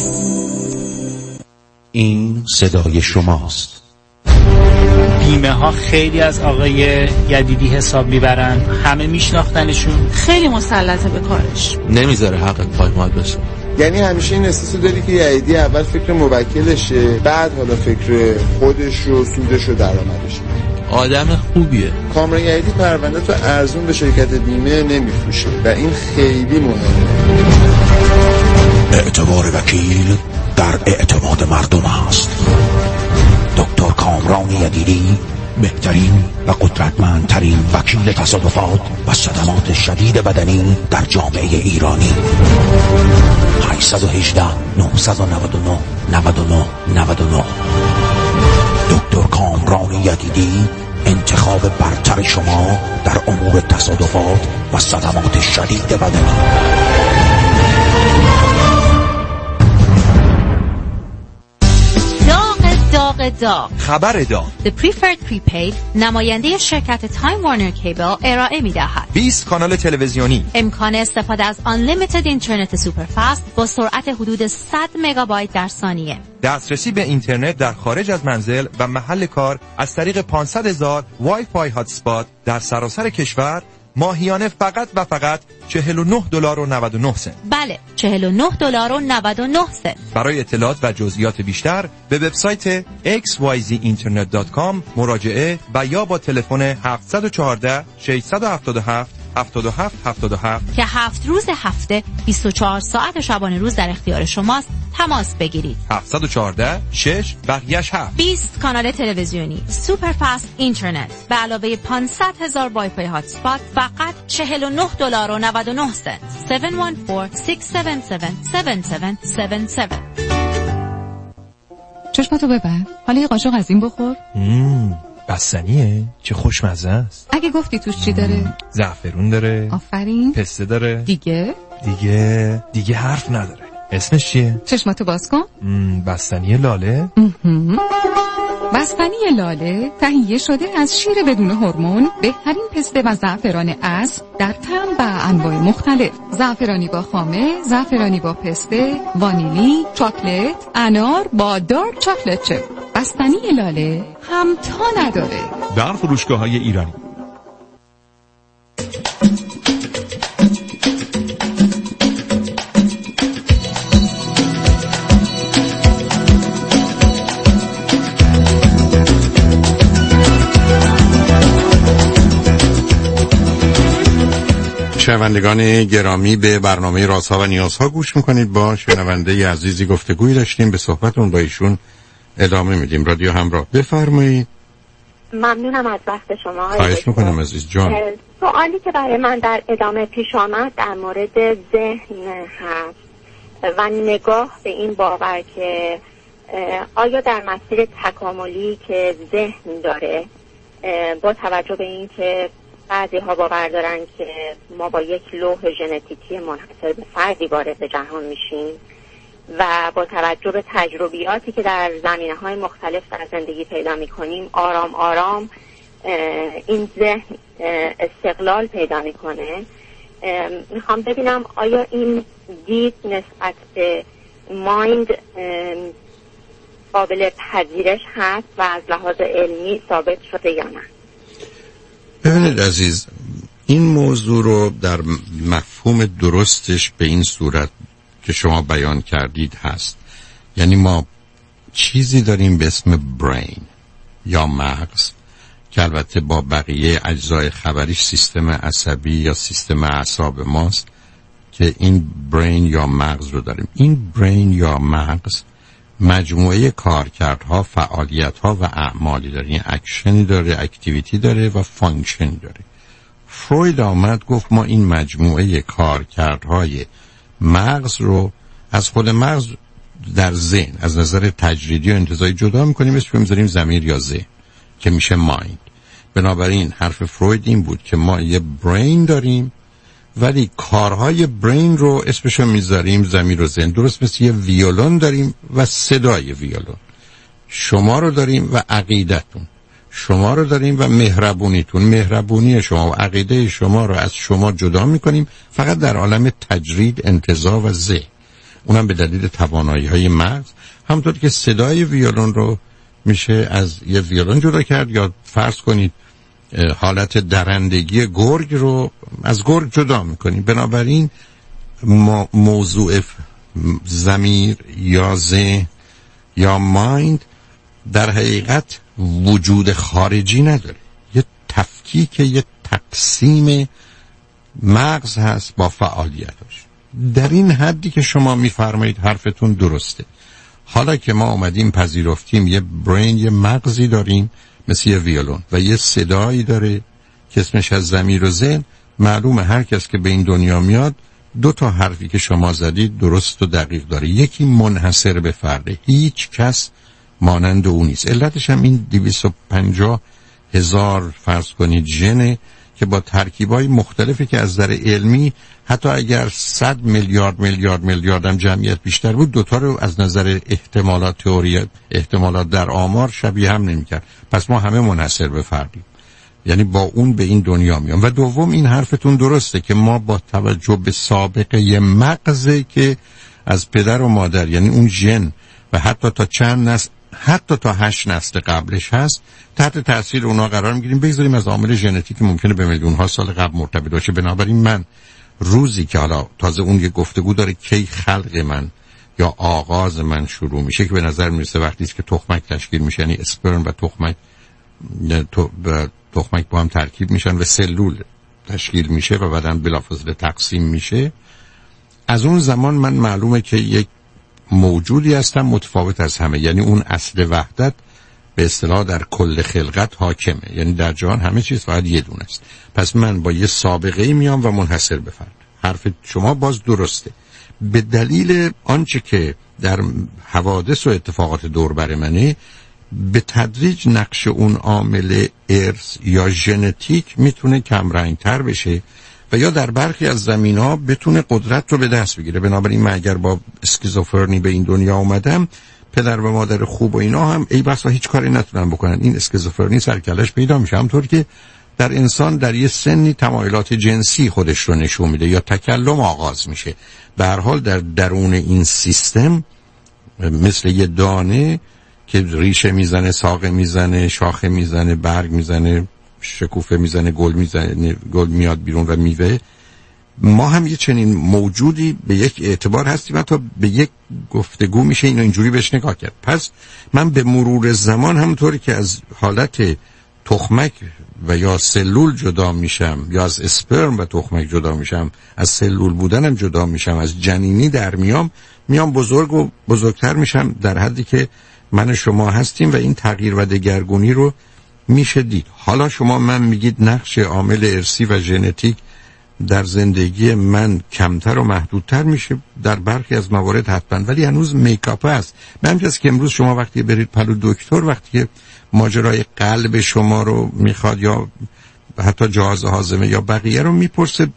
این صدای شماست. بیمه ها خیلی از آقای یدیدی حساب میبرن، همه میشناختنشون، خیلی مسلطه به کارش، نمیذاره حقت پایمال بشه. یعنی همیشه این احساسو داری که یدیدی اول فکر موکلشه، بعد حالا فکر خودش و سودش و درآمدش. آدم خوبیه. کامران یدیدی پرونده تو ارزون به شرکت بیمه نمیفروشه و این خیلی مهمه. اعتبار وکیل در اعتماد مردم است. دکتر کامران یدیدی، بهترین و قدرتمندترین وکیل تصادفات و صدمات شدید بدنی در جامعه ایرانی. 818 999 99 99. دکتر کامران یدیدی، انتخاب برتر شما در امور تصادفات و صدمات شدید بدنی. داغ خبر داغ. The Preferred Prepaid نماینده شرکت تایم وارنر کیبل ارائه می‌دهد 20 کانال تلویزیونی، امکان استفاده از Unlimited اینترنت سوپرفست با سرعت حدود 100 مگابایت در ثانیه، دسترسی به اینترنت در خارج از منزل و محل کار از طریق 500,000 وای فای هات اسپات در سراسر کشور، ماهیانه فقط و فقط $49.99. بله، $49.99. برای اطلاعات و جزئیات بیشتر به وبسایت xyzinternet.com مراجعه و یا با تلفن 714 677 7777 که 7 روز هفته 24 ساعت شبانه روز در اختیار شماست تماس بگیرید. 714 6 بقیه‌اش 7. 20 کانال تلویزیونی، سوپر فست اینترنت به علاوه 500,000 وای فای هات اسپات فقط $49.99. 714-677-7777. چشماتو ببند، حالا یه قاشق از این بخور. بستنیه؟ چه خوشمزه است. اگه گفتی توش چی داره؟ زعفرون داره. آفرین. پسته داره. دیگه حرف نداره. اسمش چیه؟ چشماتو باز کن. بستنی لاله. بستنی لاله تهیه شده از شیر بدون هورمون، بهترین پسته و زعفران اسب در طعم و انواع مختلف. زعفرانی با خامه، زعفرانی با پسته، وانیلی، چاکلت، انار با دارک چاکلت چپ. بستنی لاله همتا نداره. در فروشگاه‌های ایرانی. شنوندگان گرامی، به برنامه رازها و نیازها گوش میکنید. با شنونده عزیزی گفتگوی داشتیم، به صحبتون با ایشون ادامه میدیم. رادیو همراه، بفرمایید. ممنونم از وقت شما. خواهش میکنم عزیز جان. سوالی که برای من در ادامه پیش آمد در مورد ذهن هست و نگاه به این باور که آیا در مسیر تکاملی که ذهن داره، با توجه به این که بعضی ها باور دارن که ما با یک لوح ژنتیکی منحصر به فردی وارد به جهان میشیم و با توجه به تجربیاتی که در زمینه‌های مختلف در زندگی پیدا میکنیم، آرام آرام این ذهن استقلال پیدا میکنه. میخوام ببینم آیا این دید نسبت به مایند قابل پذیرش هست و از لحاظ علمی ثابت شده یا نه؟ ببینید عزیز، این موضوع رو در مفهوم درستش به این صورت که شما بیان کردید هست. یعنی ما چیزی داریم به اسم برین یا مغز که البته با بقیه اجزای خبریش سیستم عصبی یا سیستم اعصاب ماست که این برین یا مغز رو داریم. این برین یا مغز مجموعه کارکردها، فعالیتها و اعمالی داره. این اکشنی داره، اکتیویتی داره و فانکشن داره. فروید آمد گفت ما این مجموعه کارکردهای مغز رو از خود مغز در ذهن از نظر تجریدی و انتزاعی جدا میکنیم، اسمش میذاریم ضمیر یا ذهن که میشه مایند. بنابراین حرف فروید این بود که ما یه برین داریم ولی کارهای برین رو اسمشو میذاریم ضمیر و ذهن. درست مثل یه ویولون داریم و صدای ویولون. شما رو داریم و عقیدتون، شما رو داریم و مهربونیتون، مهربونی شما و عقیده شما رو از شما جدا میکنیم فقط در عالم تجرید، انتزاع و ذهن. اونم به دلیل توانایی‌های مغز. همونطور که صدای ویولون رو میشه از یه ویولون جدا کرد، یا فرض کنید حالت درندگی گرگ رو از گرگ جدا میکنیم. بنابراین موضوع ضمیر یا ذهن یا مایند در حقیقت وجود خارجی نداره. یه تفکیک، یه تقسیم مغز هست با فعالیتاش. در این حدی که شما میفرمایید حرفتون درسته. حالا که ما اومدیم پذیرفتیم یه برین، یه مغزی داریم مثل یه ویولون و یه صدایی داره که اسمش از ضمیر و ذهن، معلومه هر کس که به این دنیا میاد دو تا حرفی که شما زدید درست و دقیق داره. یکی منحصر به فرده، هیچ کس مانند اون نیست. علتش هم این 250,000 فرض کنید ژن که با ترکیبای مختلفی که از نظر علمی حتی اگر 100 میلیارد هم جمعیت بیشتر بود، دوتا رو از نظر احتمالات، تئوری احتمالات در آمار شبیه هم نمی‌کرد. پس ما همه منحصر به فردیم، یعنی با اون به این دنیا میام. و دوم این حرفتون درسته که ما با توجه به سابقه مغزی که از پدر و مادر، یعنی اون ژن و حتی تا چند نسل، حتی تا 8 نسل قبلش هست، تحت تاثیر اونا قرار میگیریم. بگذاریم از عامل ژنتیک ممکنه به میلیون‌ها سال قبل مرتبط باشه. بنابراین من روزی که حالا تازه اون یه گفتگو داره کی خلق من یا آغاز من شروع میشه، که به نظر میرسه وقتی است که تخمک تشکیل میشه، یعنی اسپرم و تخمک با هم ترکیب میشن و سلول تشکیل میشه و بعدن بلافاصله تقسیم میشه. از اون زمان من معلومه که یک موجودی هستم متفاوت از همه، یعنی اون اصل وحدت به اصطلاح در کل خلقت حاکمه، یعنی در جهان همه چیز فقط یه دونه است. پس من با یه سابقه میام و منحصر به فرد. حرف شما باز درسته. به دلیل آنچه که در حوادث و اتفاقات دور بر منه، به تدریج نقش اون عامل ارث یا ژنتیک میتونه کم رنگ‌تر بشه و یا در برخی از زمین‌ها بتونه قدرت رو به دست بگیره. بنابراین من اگر با اسکیزوفرنی به این دنیا اومدم، پدر و مادر خوب و اینا هم ای بسا هیچ کاری نتونن بکنن، این اسکیزوفرنی سرکلش پیدا میشه. همطور که در انسان در یه سنی تمایلات جنسی خودش رو نشون میده یا تکلم آغاز میشه. به هر حال در درون این سیستم مثل یه دانه که ریشه میزنه، ساقه میزنه، شاخه میزنه، برگ میزنه، شکوفه میزنه، گل میاد بیرون و میوه، ما هم یه چنین موجودی به یک اعتبار هستیم. حتی به یک گفتگو میشه اینو اینجوری بهش نگاه کرد. پس من به مرور زمان همونطوری که از حالت تخمک و یا سلول جدا میشم، یا از اسپرم و تخمک جدا میشم، از سلول بودنم جدا میشم، از جنینی در میام بزرگ و بزرگتر میشم در حدی که من شما هستیم و این تغییر و دگرگونی رو میشه دید. حالا شما من میگید نقش عامل ارثی و ژنتیک در زندگی من کمتر و محدودتر میشه در برخی از موارد حتما، ولی هنوز میکاپ هست. به همین جاست که امروز شما وقتی برید پلو دکتر، وقتی که ماجرای قلب شما رو میخواد یا حتی جهاز هاضمه یا بقیه رو میپرسه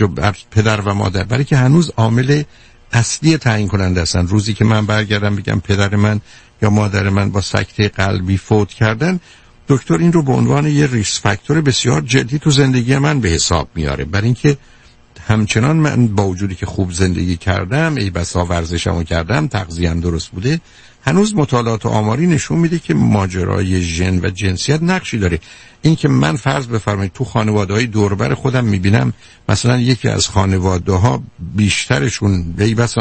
پدر و مادر، برای که هنوز عامل اصلی تعیین کننده هستن. روزی که من برگردم بگم پدر من یا مادر من با سکته قلبی فوت کردن، دکتر این رو به عنوان یه ریسک فاکتور بسیار جدی تو زندگی من به حساب میاره. برای اینکه همچنان من با وجودی که خوب زندگی کردم، ای بسا ورزشمو کردم، تغذیه‌ام درست بوده، هنوز مطالعات آماری نشون میده که ماجرای ژن و جنسیت نقشی داره. این که من فرض بفرمایید تو خانواده‌های دور بر خودم میبینم مثلا یکی از خانواده‌ها بیشترشون ای بسا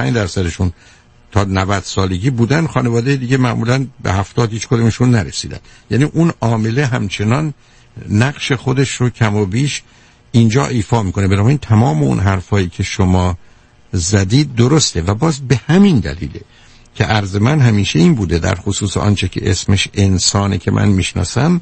95% تا 90 سالگی بودن، خانواده دیگه معمولاً به 70 هیچ کدومشون نرسیدن. یعنی اون عامله همچنان نقش خودش رو کم و بیش اینجا ایفا میکنه. بنابراین تمام اون حرفایی که شما زدید درسته و باز به همین دلیله که عرض من همیشه این بوده در خصوص آنچه که اسمش انسانه که من میشناسم،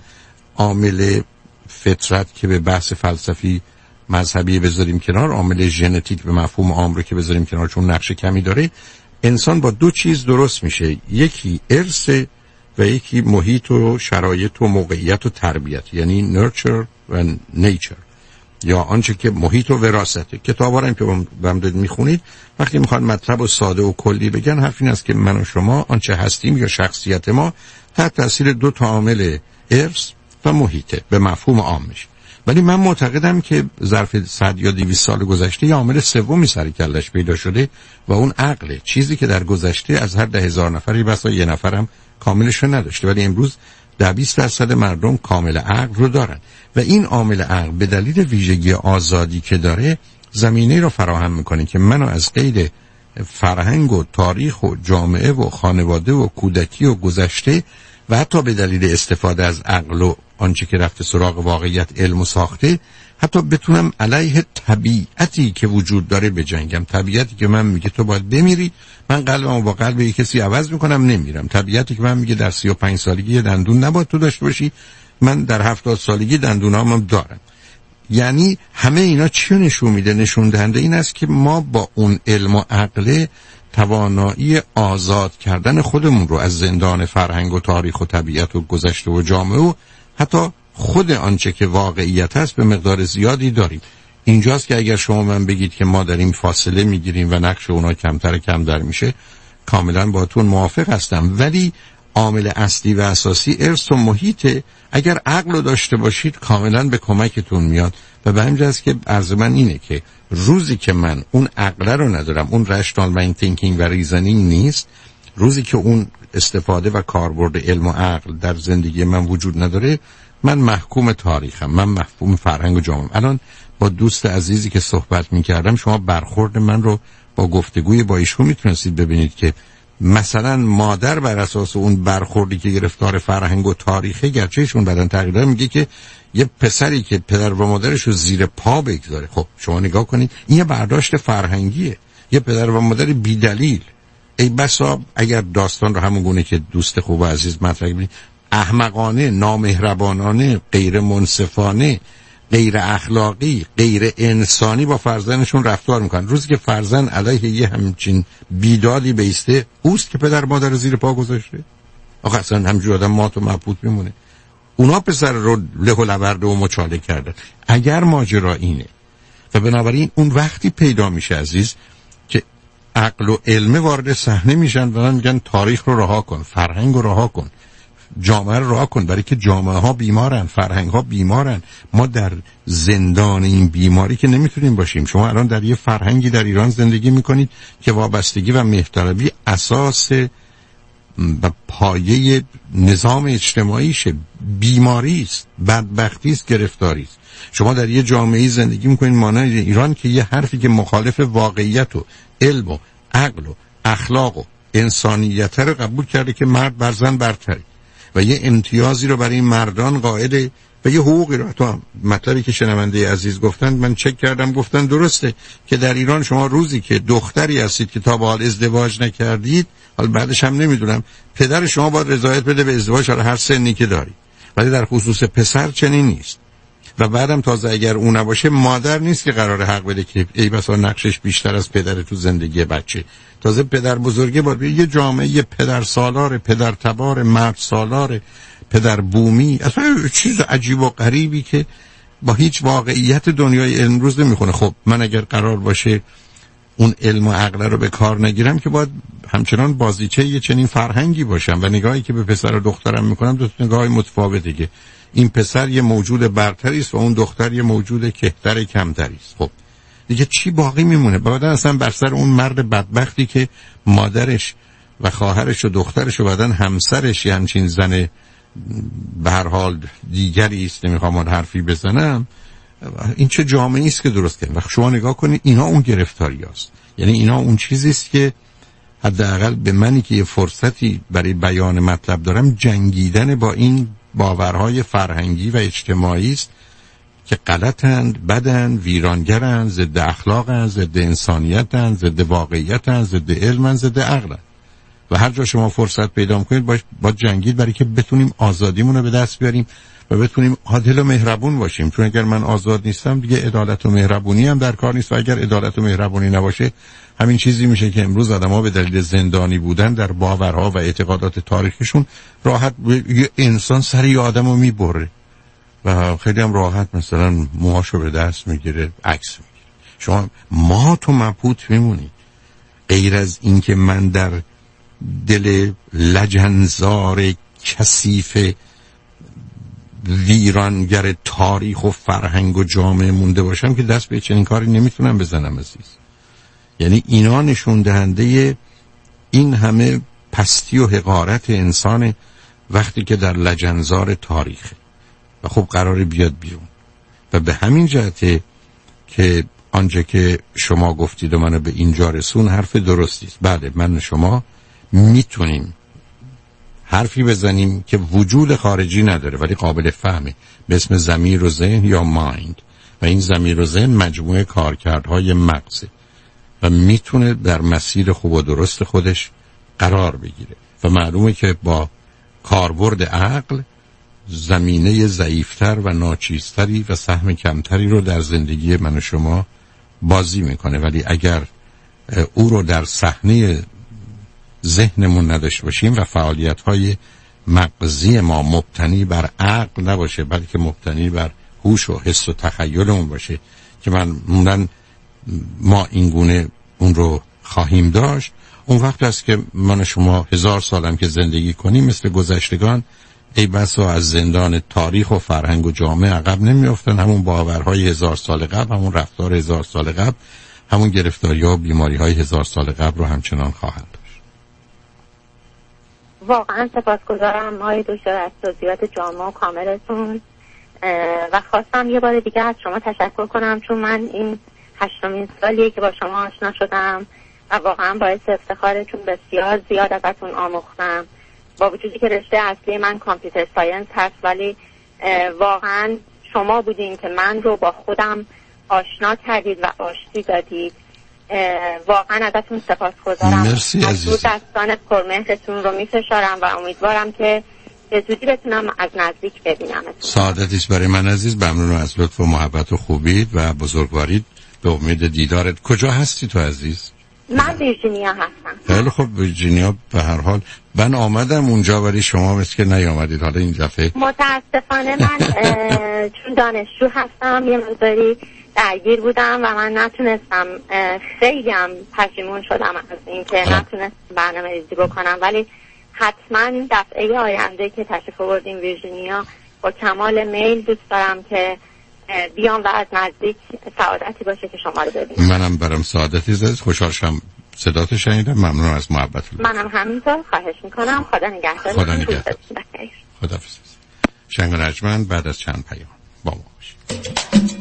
عامل فطرت که به بحث فلسفی مذهبی بذاریم کنار، عامل ژنتیک به مفهوم عام رو که بذاریم کنار چون نقش کمی داره، انسان با دو چیز درست میشه، یکی ارث و یکی محیط و شرایط و موقعیت و تربیت، یعنی نرچر و نیچر، یا آنچه که محیط و وراثته. کتابا رو که بمدد میخونید وقتی میخوان مطلب و ساده و کلی بگن، حرف این است که من و شما آنچه هستیم یا شخصیت ما تحت تاثیر دو تا عامل ارث و محیطه به مفهوم عامش. ولی من معتقدم که ظرف 100 یا 200 سال گذشته یه عامل سومی سر کلش پیدا شده و اون عقله، چیزی که در گذشته از هر 10,000 نفری بسا یه نفرم کاملش رو نداشته، ولی امروز 10-20% مردم کامل عقل رو دارن و این عامل عقل به دلیل ویژگی آزادی که داره زمینه رو فراهم میکنه که منو از قید فرهنگ و تاریخ و جامعه و خانواده و کودکی و گذشته و حتی به دلیل استفاده از عقل و آنچه که رفته سراغ واقعیت علم و ساخته، حتی بتونم علیه طبیعتی که وجود داره بجنگم. طبیعتی که من میگه تو باید بمیری، من قلبمو با قلب یک کسی عوض میکنم، نمیرم. طبیعتی که من میگه در 35 سالگی یه دندون نباید تو داشته باشی، من در 70 سالگی دندونامم دارم. یعنی همه اینا چی نشون میده؟ نشون دهنده این است که ما با اون علم و عقل توانایی آزاد کردن خودمون رو از زندان فرهنگ و تاریخ و طبیعت و گذشته و جامعه و حتی خود آنچه که واقعیت هست به مقدار زیادی داریم. اینجاست که اگر شما من بگید که ما داریم فاصله میگیریم و نقش اونا کمتر کم در میشه، کاملا با تون موافق هستم، ولی عامل اصلی و اساسی ارث و محیط. اگر عقل رو داشته باشید کاملا به کمکتون میاد و به همین جاست که عرض من اینه که روزی که من اون عقل رو ندارم، اون رشنال مایند تینکینگ و ریزنینگ نیست، روزی که اون استفاده و کاربرد علم و عقل در زندگی من وجود نداره، من محکوم تاریخم، من محکوم فرهنگ و جامعه. الان با دوست عزیزی که صحبت میکردم، شما برخورد من رو با گفتگوی با ایشون میتونستید ببینید که مثلا مادر بر اساس اون برخوردی که گرفتار فرهنگ و تاریخه، گرچه ایشون بعدن تغییر داره، میگه که یه پسری که پدر و مادرش رو زیر پا بگذاره. خب شما نگاه کنید، این یه برداشت فرهنگیه، یه پدر و مادر بی‌دلیل. ای بسا اگر داستان رو همون گونه که دوست خوب و عزیز مطرح کنید، احمقانه، نامهربانانه، غیر منصفانه، غیر اخلاقی، غیر انسانی با فرزندشون رفتار میکنن، روزی که فرزند علیه یه همچین بیدادی بیسته، اوست که پدر مادر زیر پا گذاشته. آخه اصلا همجور آدم مات و مبهوت میمونه. اونا پسر رو له و لورده و مچاله کردن. اگر ماجرا اینه و بنابراین اون وقتی پیدا میشه عزیز که عقل و علم وارد صحنه میشن و میگن تاریخ رو رها کن، فرهنگ رو رها کن، جامعه رو رها کن، برای که جامعه ها بیمارن، فرهنگ ها بیمارن. ما در زندان این بیماری که نمیتونیم باشیم. شما الان در یه فرهنگی در ایران زندگی میکنید که وابستگی و مهرطلبی اساس و پایه نظام اجتماعیشه. بیماری است، بدبختی است، گرفتاری است. شما در یه جامعه زندگی میکنید مانند ایران که یه حرفی که مخالف واقعیت و علم و عقل و اخلاق و انسانیت رو قبول کرده که مرد بر زن برتری و یه امتیازی رو برای مردان قائله و یه حقوقی رو. تو مطلبی که شنونده عزیز گفتن من چک کردم، گفتن درسته که در ایران شما روزی که دختری هستید که تا به حال ازدواج نکردید، حالا بعدش هم نمیدونم، پدر شما باید رضایت بده به ازدواج حالا هر سنی که داری، ولی در خصوص پسر چنین نیست. و بعدم تازه اگر اون نباشه مادر نیست که قراره حق بده که ای بسا نقشش بیشتر از پدر تو زندگی بچه. تازه پدر بزرگه باید یه جامعه پدر سالار، پدر تبار، مرد سالار، پدر بومی، اصلا چیز عجیب و غریبی که با هیچ واقعیت دنیای امروز نمیخونه. خب من اگر قرار باشه اون علم و عقل رو به کار نگیرم که باید همچنان بازیچه یه چنین فرهنگی باشم و نگاهی که به پسر و دخترم میکنم دو نگاه متفاوته که این پسر یه موجود برتری است و اون دختر یه موجود کهتر کمتری است. خب دیگه چی باقی میمونه؟ بعد اصلا بر سر اون مرد بدبختی که مادرش و خواهرش و دخترش و بعدن همسرش یه همچین زن به هر حال دیگری است، نمیخوام حرفی بزنم، این چه جامعه است که درست کردن؟ وقت شما نگاه کنید اینا اون گرفتاری است، یعنی اینا اون چیزی است که حداقل به منی که یه فرصتی برای بیان مطلب دارم جنگیدن با این باورهای فرهنگی و اجتماعی است که غلطند، بدند، ویرانگرند، ضد اخلاقند، ضد انسانیتند، ضد واقعیتند، ضد علمند، ضد عقلند. و هر جا شما فرصت پیدا کنید با جنگید برای که بتونیم آزادیمون رو به دست بیاریم و بتونیم عادل و مهربون باشیم. چون اگر من آزاد نیستم دیگه عدالت و مهربونی هم در کار نیست و اگر عدالت و مهربونی نباشه همین چیزی میشه که امروز آدم‌ها به دلیل زندانی بودن در باورها و اعتقادات تاریخیشون راحت یه انسان سر یه آدمو میبره و خیلی هم راحت مثلا موهاشو به دست میگیره، عکس میگیره. شما ما تو مبهوت میمونید. غیر از این که من در دل لجنزار کثیف ویرانگر تاریخ و فرهنگ و جامعه مونده باشم که دست به چنین کاری نمیتونم بزنم عزیز. یعنی اینا نشون دهنده این همه پستی و حقارت انسان وقتی که در لجنزار تاریخه و خب قراره بیاد بیرون. و به همین جهته که آنجا که شما گفتید و منو به اینجا رسون حرف درستی است. بله من شما میتونیم حرفی بزنیم که وجود خارجی نداره ولی قابل فهمه به اسم ضمیر و ذهن یا مایند و این ضمیر و ذهن مجموعه کارکردهای مغزه و میتونه در مسیر خوب و درست خودش قرار بگیره و معلومه که با کاربرد عقل زمینه ضعیفتر و ناچیزتری و سهم کمتری رو در زندگی من و شما بازی میکنه. ولی اگر او رو در صحنه ذهنمون نداشته باشیم و فعالیت‌های مغزی ما مبتنی بر عقل نباشه بلکه مبتنی بر هوش و حس و تخیلمون باشه که ما اینگونه اون رو خواهیم داشت، اون وقت است که من شما 1000 سالم که زندگی کنیم مثل گذشتگان ای بسا از زندان تاریخ و فرهنگ و جامعه عقب نمیافتن. همون باورهای 1000 سال قبل، همون رفتار 1000 سال قبل، همون گرفتاری‌ها و بیماری‌های 1000 سال قبل رو همچنان خواهند داشت. واقعا سپاسگزارم آقای دکتر از توضیحات جامع و کاملتون و خواستم یه بار دیگه از شما تشکر کنم چون من این 8مین سالیه که با شما آشنا شدم و واقعا باعث افتخاره چون بسیار زیاد ازتون آموختم با وجودی که رشته اصلی من کامپیوتر ساینس هست ولی واقعا شما بودین که من رو با خودم آشنا کردید و آشتی دادید. واقعا ازتون سپاسگزارم. مرسی عزیزم. دستان پرمهرتون رو میفشارم و امیدوارم که به زودی بتونم از نزدیک ببینم. سعادتی است برای من عزیز. ممنونم از لطف و محبت و خوبیت و بزرگواریت. به امید دیدارت. کجا هستی تو عزیز؟ من ویرجینیا هستم. خیلی خوب. ویرجینیا به هر حال من آمدم اونجا ولی شما مثل که نیامدید. حالا این دفعه متاسفانه من چون دانشجو هستم یه مقداری درگیر بودم و من نتونستم، خیلی هم پشیمون شدم از این که نتونستم برنامه ریزی بکنم، ولی حتما دفعه آینده که تشریف آوردیم ویرجینیا با کمال میل دوست دارم که بیام و از نزدیک سعادتی باشه که شما رو ببینم. منم برام سعادتی زد، خوشحال شدم صداتو شنیدم. ممنون از محبتتون. منم همینطور، خواهش میکنم. خدا نگهدار. خدا نگهدار. خداحافظ. شنگ و نجمن بعد از چند پیام با ما باشید.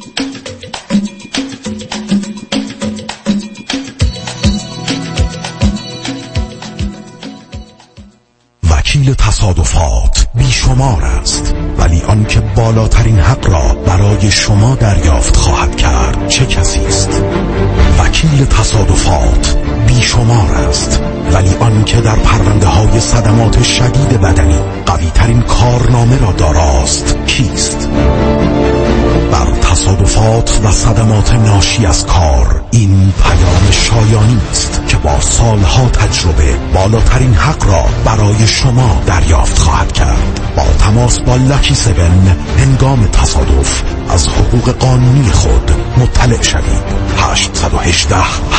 وکیل تصادفات بیشمار است، ولی آنکه بالاترین حق را برای شما دریافت خواهد کرد چه کسی است؟ وکیل تصادفات بیشمار است، ولی آنکه در پرونده های صدمات شدید بدنی قوی ترین کارنامه را داراست کیست؟ بر تصادفات و صدمات ناشی از کار این پیام شایانی است که با سالها تجربه بالاترین حق را برای شما دریافت خواهد کرد. با تماس با لکی 7 هنگام تصادف از حقوق قانونی خود مطلع شوید. 818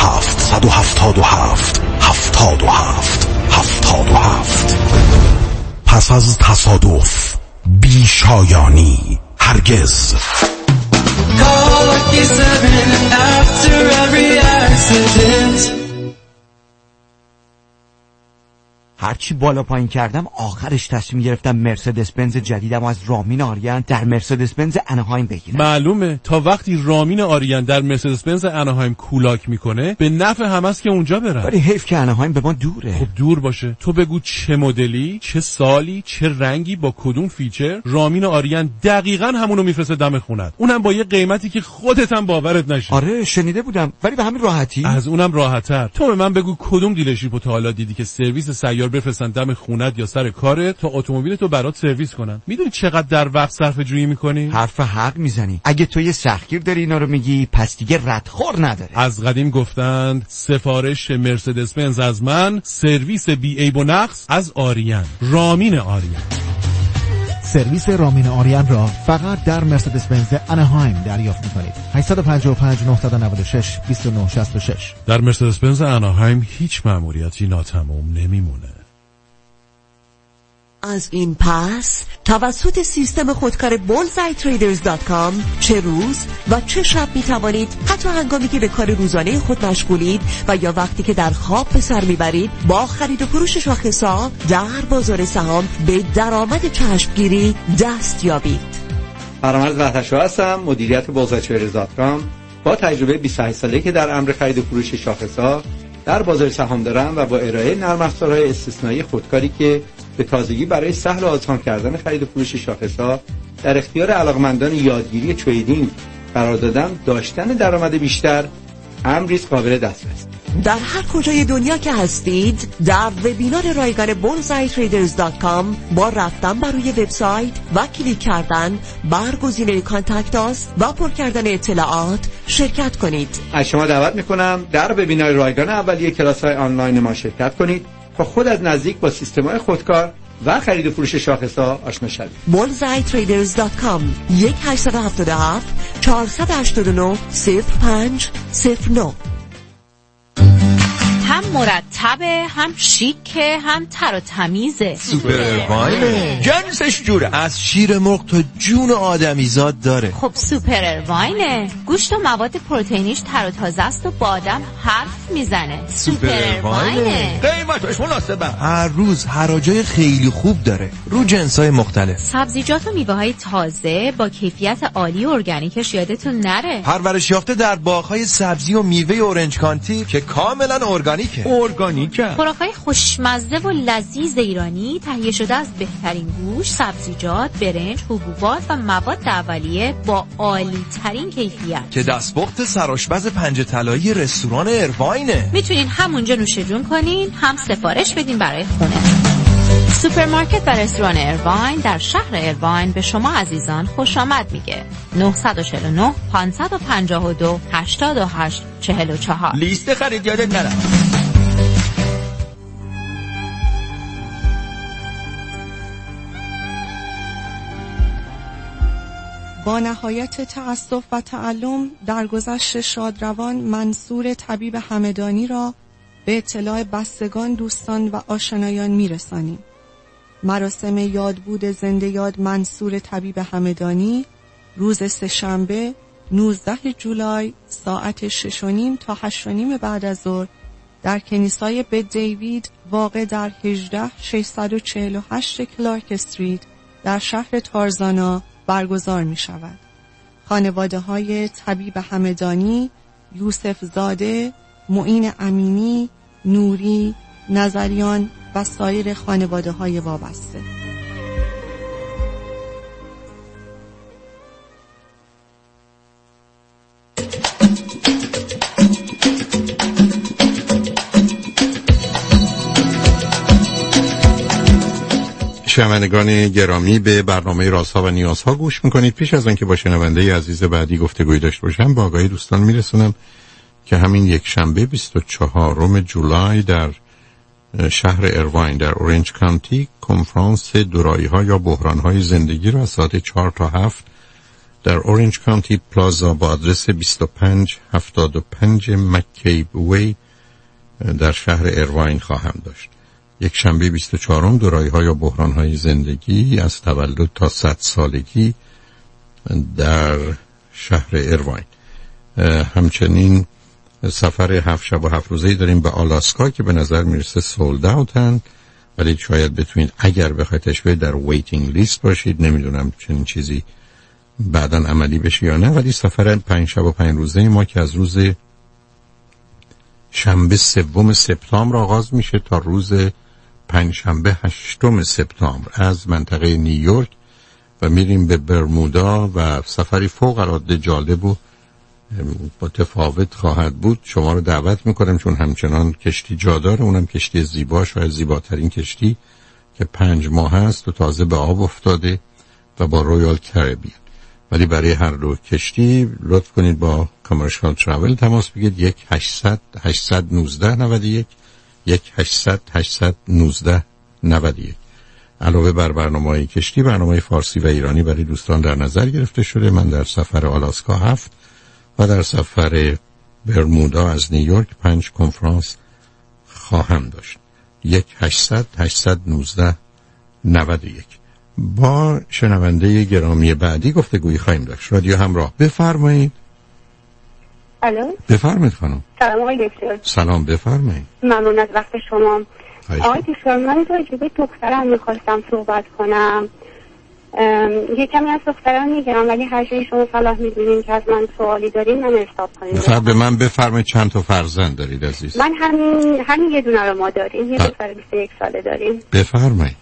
777 77 77. پس از تصادف بی شایانی هرگز. Call Lucky 7 after every accident. هرچی بالا پایین کردم آخرش تصمیم گرفتم مرسدس بنز جدیدم از رامین آریان در مرسدس بنز اناهایم بگیرم. معلومه تا وقتی رامین آریان در مرسدس بنز اناهایم کولاک میکنه به نفع هم است که اونجا برن. ولی حیف که اناهایم به ما دوره. خب دور باشه، تو بگو چه مدلی، چه سالی، چه رنگی، با کدوم فیچر، رامین آریان دقیقاً همونو میفرسته دم خونت، اونم با یه قیمتی که خودت هم باورت نشه. آره شنیده بودم، ولی به همین راحتی. از اونم راحت‌تر. تو به من بگو کدوم دیلرشیپو تا حالا دیدی که سرویس سیار بفرستن دم خونت یا سر کارت تا اتومبیلتو برات سرویس کنن؟ میدونی چقدر در وقت صرفه جویی میکنی؟ حرف حق میزنی. اگه تو یه سختگیر داری اینا رو میگی پس دیگه ردخور نداره. از قدیم گفتند سفارش مرسدس بنز از من، سرویس بی عیب و نقص از آریان. رامین آریان. سرویس رامین آریان را فقط در مرسدس بنز اناهایم دریافت می‌کنید. 855 996 2966. در مرسدس بنز اناهایم هیچ مأموریتی ناتمام نمیمونه. از این پس توسط سیستم خودکار bullseyetraders.com چه روز و چه شب می توانید حتی هنگامی که به کار روزانه خود مشغولید و یا وقتی که در خواب به سر میبرید با خرید و فروش شاخص‌ها در بازار سهام به درآمد چشمگیری دست یابید. فرامرز وحدت‌شاه هستم، مدیریت bullseyetraders.com. با تجربه 28 ساله که در امر خرید و فروش شاخص‌ها در بازار سهام دارم و با ارائه نرم افزارهای استثنایی خودکاری که به تازگی برای سهل و آسان کردن خرید و فروش شاخص‌ها در اختیار علاقمندان یادگیری تریدینگ قرار دادن، داشتن درآمد بیشتر امری قابل دسترس. در هر کجای دنیا که هستید در وبینار رایگان bullseyetraders.com با رفتن بر روی وبسایت و کلیک کردن بر گزینه کانتکت آس و پر کردن اطلاعات شرکت کنید. از شما دعوت میکنم در وبینار رایگان اولیه کلاس‌های آنلاین ما شرکت کنید تا خود از نزدیک با سیستم‌های خودکار و خرید و فروش شاخص‌ها آشنا شوید. bullseyetraders.com 1877 489 0509. هم مرتبه، هم شیکه، هم تر و تمیزه. سوپر ارواینه، جنسش جوره، از شیر مرغ تا جون آدمیزاد داره. خب سوپر ارواینه، گوشت و مواد پروتئینیش تر و تازه است و با آدم حرف میزنه. سوپر ارواینه، قیمتش مناسبه، هر روز حراجای خیلی خوب داره رو جنسای مختلف. سبزیجات و میوه های تازه با کیفیت عالی ارگانیکش یادتون نره. پرورش یافته در باغ‌های سبزی و میوه اورنج کانتی که کاملا ارگانیکه. خوراک‌های خوشمزه و لذیذ ایرانی تهیه شده از بهترین گوشت، سبزیجات، برنج، حبوبات و مواد اولیه با عالی ترین کیفیت که دستپخت سرآشپز پنجه طلایی رستوران ارواینه. میتونین همونجا نوشیجون کنین، هم سفارش بدین برای خونه. سوپرمارکت و رستوران ارواین در شهر ارواین به شما عزیزان خوش آمد میگه. 949 552 88 44. لیست خرید یادت نره. با نهایت تأسف و تعلم درگذشت شادروان منصور طبیب همدانی را به اطلاع بستگان، دوستان و آشنایان میرسانیم. مراسم یادبود زنده یاد منصور طبیب همدانی روز سه‌شنبه 19 جولای ساعت 6:30 تا 8:30 بعد از ظهر در کنیسای بت دیوید واقع در 18648 کلارک استریت در شهر تارزانا برگزار می شود. خانواده های طبیب همدانی، یوسف زاده، معین امینی، نوری، نظریان و سایر خانواده های وابسته. شنوندگان گرامی، به برنامه رازها و نیازها گوش میکنید. پیش از آنکه با شنونده عزیز بعدی گفتگوی داشته باشم، با آگاهی دوستان میرسونم که همین یک شنبه 24 جولای در شهر ایرواین در اورنج کانتی کنفرانس دورایی‌ها یا بحران‌های زندگی را از ساعت 4 تا 7 در اورنج کانتی پلازا با آدرس 2575 مکیب وی در شهر ایرواین خواهم داشت. یک شنبه 24 دورایی‌ها یا بحران‌های زندگی از تولد تا 100 سالگی در شهر ایرواین. همچنین سفر 7 شب و 7 روزه‌ای داریم به آلاسکا که به نظر میرسه سولد اوتن، ولی شاید بتونید اگر بخواید تشبیه در ویتینگ لیست باشید. نمیدونم چنین چیزی بعداً عملی بشه یا نه، ولی سفر 5 شب و 5 روزه ما که از روز شنبه 3 سپتامبر آغاز میشه تا روز پنجشنبه 8 سپتامبر از منطقه نیویورک و میریم به برمودا و سفری فوق العاده جالب و متفاوت خواهد بود. شما رو دعوت میکنم، چون همچنان کشتی جا داره، اونم کشتی زیبا، شاید زیباترین کشتی که 5 ماه هست و تازه به آب افتاده و با رویال کریبیان. ولی برای هر دو کشتی لطف کنید با کامرشال تراول تماس بگیرید. 1-800-819-91 1-800-819-91. علاوه بر برنامه‌های کشتی، برنامه فارسی و ایرانی برای دوستان در نظر گرفته شده. من در سفر آلاسکا 7 و در سفر برمودا از نیویورک 5 کنفرانس خواهم داشت. 1-800-819-91. با شنونده گرامی بعدی گفتگویی خواهیم داشت. رادیو همراه، بفرمایید. الو، بفرمایید خانم. سلام آقای دکتر. سلام، بفرمایید. ممنون از وقت شما. آقای دکتر، من راجع به دخترم میخواستم صحبت کنم. یه کمی از دخترم میگم، ولی هر جایی شما صلاح میدونین که از من سوالی دارین من استاپ کنیم. فقط به من بفرمایید چند تا فرزند دارید عزیز؟ من همین یه دونه رو ما داریم. یه دختر 21 ساله داریم. بفرمایید.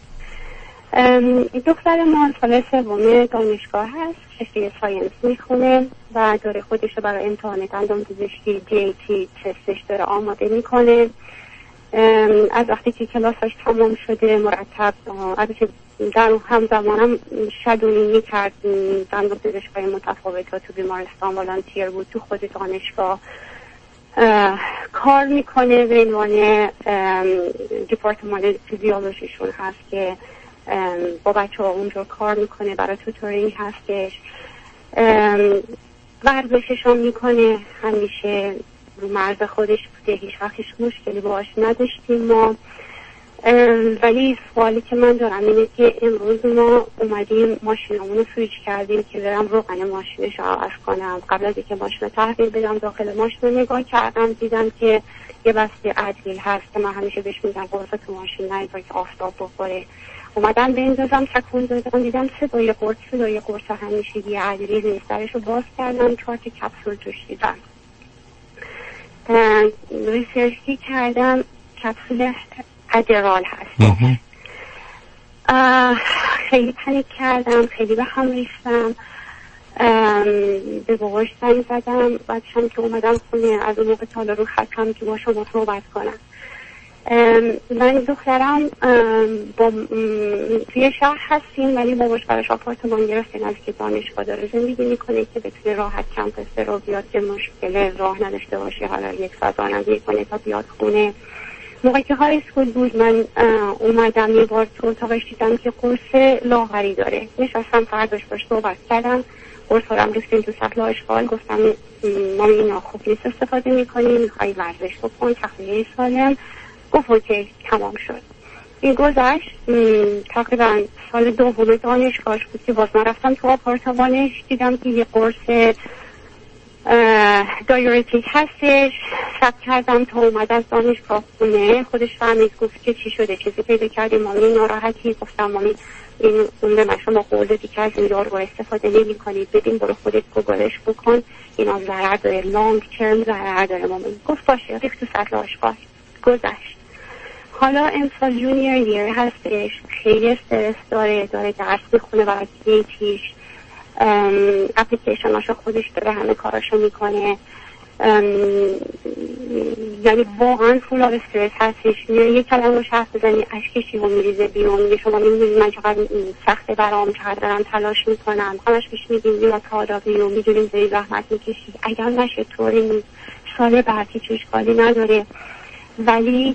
دختر ما سال 3 دانشگاه هست، رشته ساینس میخونه و داره خودش رو برای امتحان دندان پزشکی DAT تستش داره آماده میکنه. از وقتی که کلاسش تمام شده مرتب البته در همزمانم شادونی کرد، دندان پزشکای متفاوت تو بیمارستان والانتیر بود، تو خود دانشگاه کار میکنه. به عنوان دیپارتمان فیزیولوژیشون هست که با بچه ها اونجا کار میکنه، برای توتورینگ هستش، ورزشش هم میکنه، همیشه رو مرز خودش بوده، هیچ وقت هیچ مشکلی باهاش نداشتیم ما. ولی سوالی که من دارم اینه که امروز ما اومدیم ماشینمون رو سویچ کردیم که برم روغن ماشینش رو عوض کنم. قبل از اینکه ماشین رو تحویل بدم داخل ماشین رو نگاه کردم، دیدم که یه بسته ادویل هست که من همیشه بهش میگم قرص تو ماشین نذار که آفتاب بخوره. اومدم بندازم، تکون دادم، دیدم صدای قرص همیشگی ادویل نیست. درش رو باز کردم، 4 کپسول توش دیدم. ریسرچی کردم، کپسول ادرال هست. خیلی پنیک کردم، خیلی به هم ریختم، به باباش زنگ زدم. بعدشم که اومدم خونه از اون موقع تالا رو خطم که با شما صحبت کنم. من دخترم با توی شهر هستیم، ولی باباش براش آپارتمان گرفته نزدیک دانشگاه داره زندگی میکنه که بتونه راحت کمپس رو بیاد، که مشکل راه نداشته باشه. حالا 1 ساعت رانندگی کنه تا بیاد خونه. موقعی که های اسکول بود من اومدم یه بار تو اتاقش دیدم که قرص لاغری داره. نشستم فرداش باش صحبت کردم، قرص ها رو هم ریختیم تو سطل آشغال. گفتم ما اینا خوب نیست استفاده میکنیم، میخوایی ورزش بکن، تغذیه سالم. گفت اوکی، تمام شد. این گذشت تقریبا سال دوم دانشگاهش بود که باز من رفتم تو آپارتمانش، دیدم که یه قرص دایورتیک هستش. شب کردم تا اومد از دانشگاه خونه، خودش فهمید، گفت که چی شده، چیزی پیدا کردیم مامی ناراحتی؟ گفتم مامی این به من شما قول دادی که از این دارو استفاده نمی کنید، بدین برو خودت گوگلش بکن، اینا ضرر داره، لانگ ترم ضرر داره. مامی گفت باشه، ریخت تو سطل آشغال. گذشت. حالا امسال جونیور یر هستش، خیلی استرس داره درس میخونه برای کیتیش، اپلیکیشناشو خودش داره، همه کاراشو میکنه، یعنی واقعا فول آف استرس هستش. یه کلمه رو حرف بزنی اشکشی رو میریزه بیرون، میگه شما نمیدونید من چقدر سخته برام، چقدر دارم تلاش میکنم، همش پیش میگیم زیاد تادابی و میدونیم داری زحمت میکشید، اگر نشه طوری نیست، سال بعد هیچ اشکالی نداره. ولی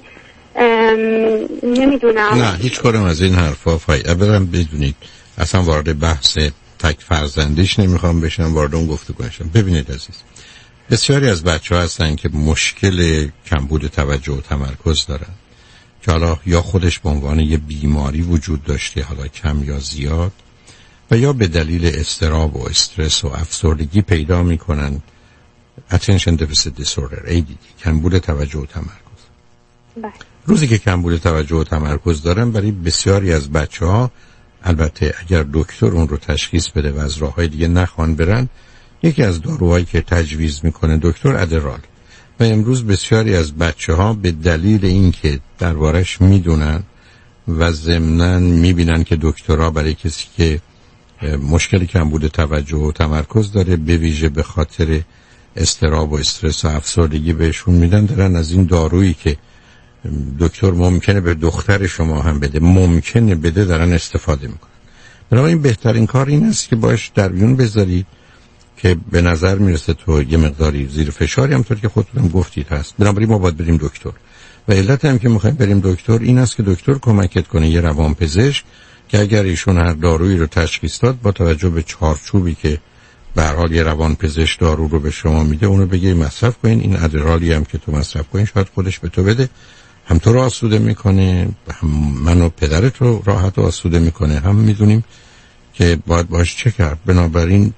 نمیدونم. نه هیچ کارم از این حرفا فایده برم بدونید. اصلا وارد بحث تک فرزندیش نمیخوام بشم، وارد اون گفتگو نشم. ببینید عزیز، بسیاری از بچه‌ها هستن که مشکل کمبود توجه و تمرکز دارن که حالا یا خودش به عنوان یه بیماری وجود داشته، حالا کم یا زیاد، و یا به دلیل اضطراب و استرس و افسردگی پیدا میکنن attention deficit disorder ADD، کمبود توجه و تمرکز. روزی که کمبود توجه و تمرکز دارن، برای بسیاری از بچه‌ها، البته اگر دکتر اون رو تشخیص بده و از راه‌های دیگه نخوان برن، یکی از داروهایی که تجویز میکنه دکتر ادرال. و امروز بسیاری از بچه‌ها به دلیل اینکه دربارش میدونن و ضمناً میبینن که دکترها برای کسی که مشکل کمبود توجه و تمرکز داره، به ویژه به خاطر اضطراب و استرس و افسردگی بهشون میدن، دارن از این دارویی که دکتر ممکنه به دختر شما هم بده، ممکنه بده، دارن استفاده میکنن. بنابراین بهترین کار این است که باش در میون بذارید که به نظر میرسه تو یه مقداری زیر فشاری، همونطور که خودتون گفتید هست، بنابراین ما باید بریم دکتر. و علت هم که میخوایم بریم دکتر این است که دکتر کمکت کنه، یه روانپزشک که اگر ایشون هر دارویی رو تشخیص داد، با توجه به چارچوبی که به هر حال یه روانپزشک دارو رو به شما میده، اونو بگی مصرف کنین. این ادرالی هم که تو مصرف کنین شاید خودش به تو بده، هم تو رو آسوده میکنه، هم من و پدرت رو راحت و آسوده میکنه، هم میدونیم که باید باش چه کرد. بنابراین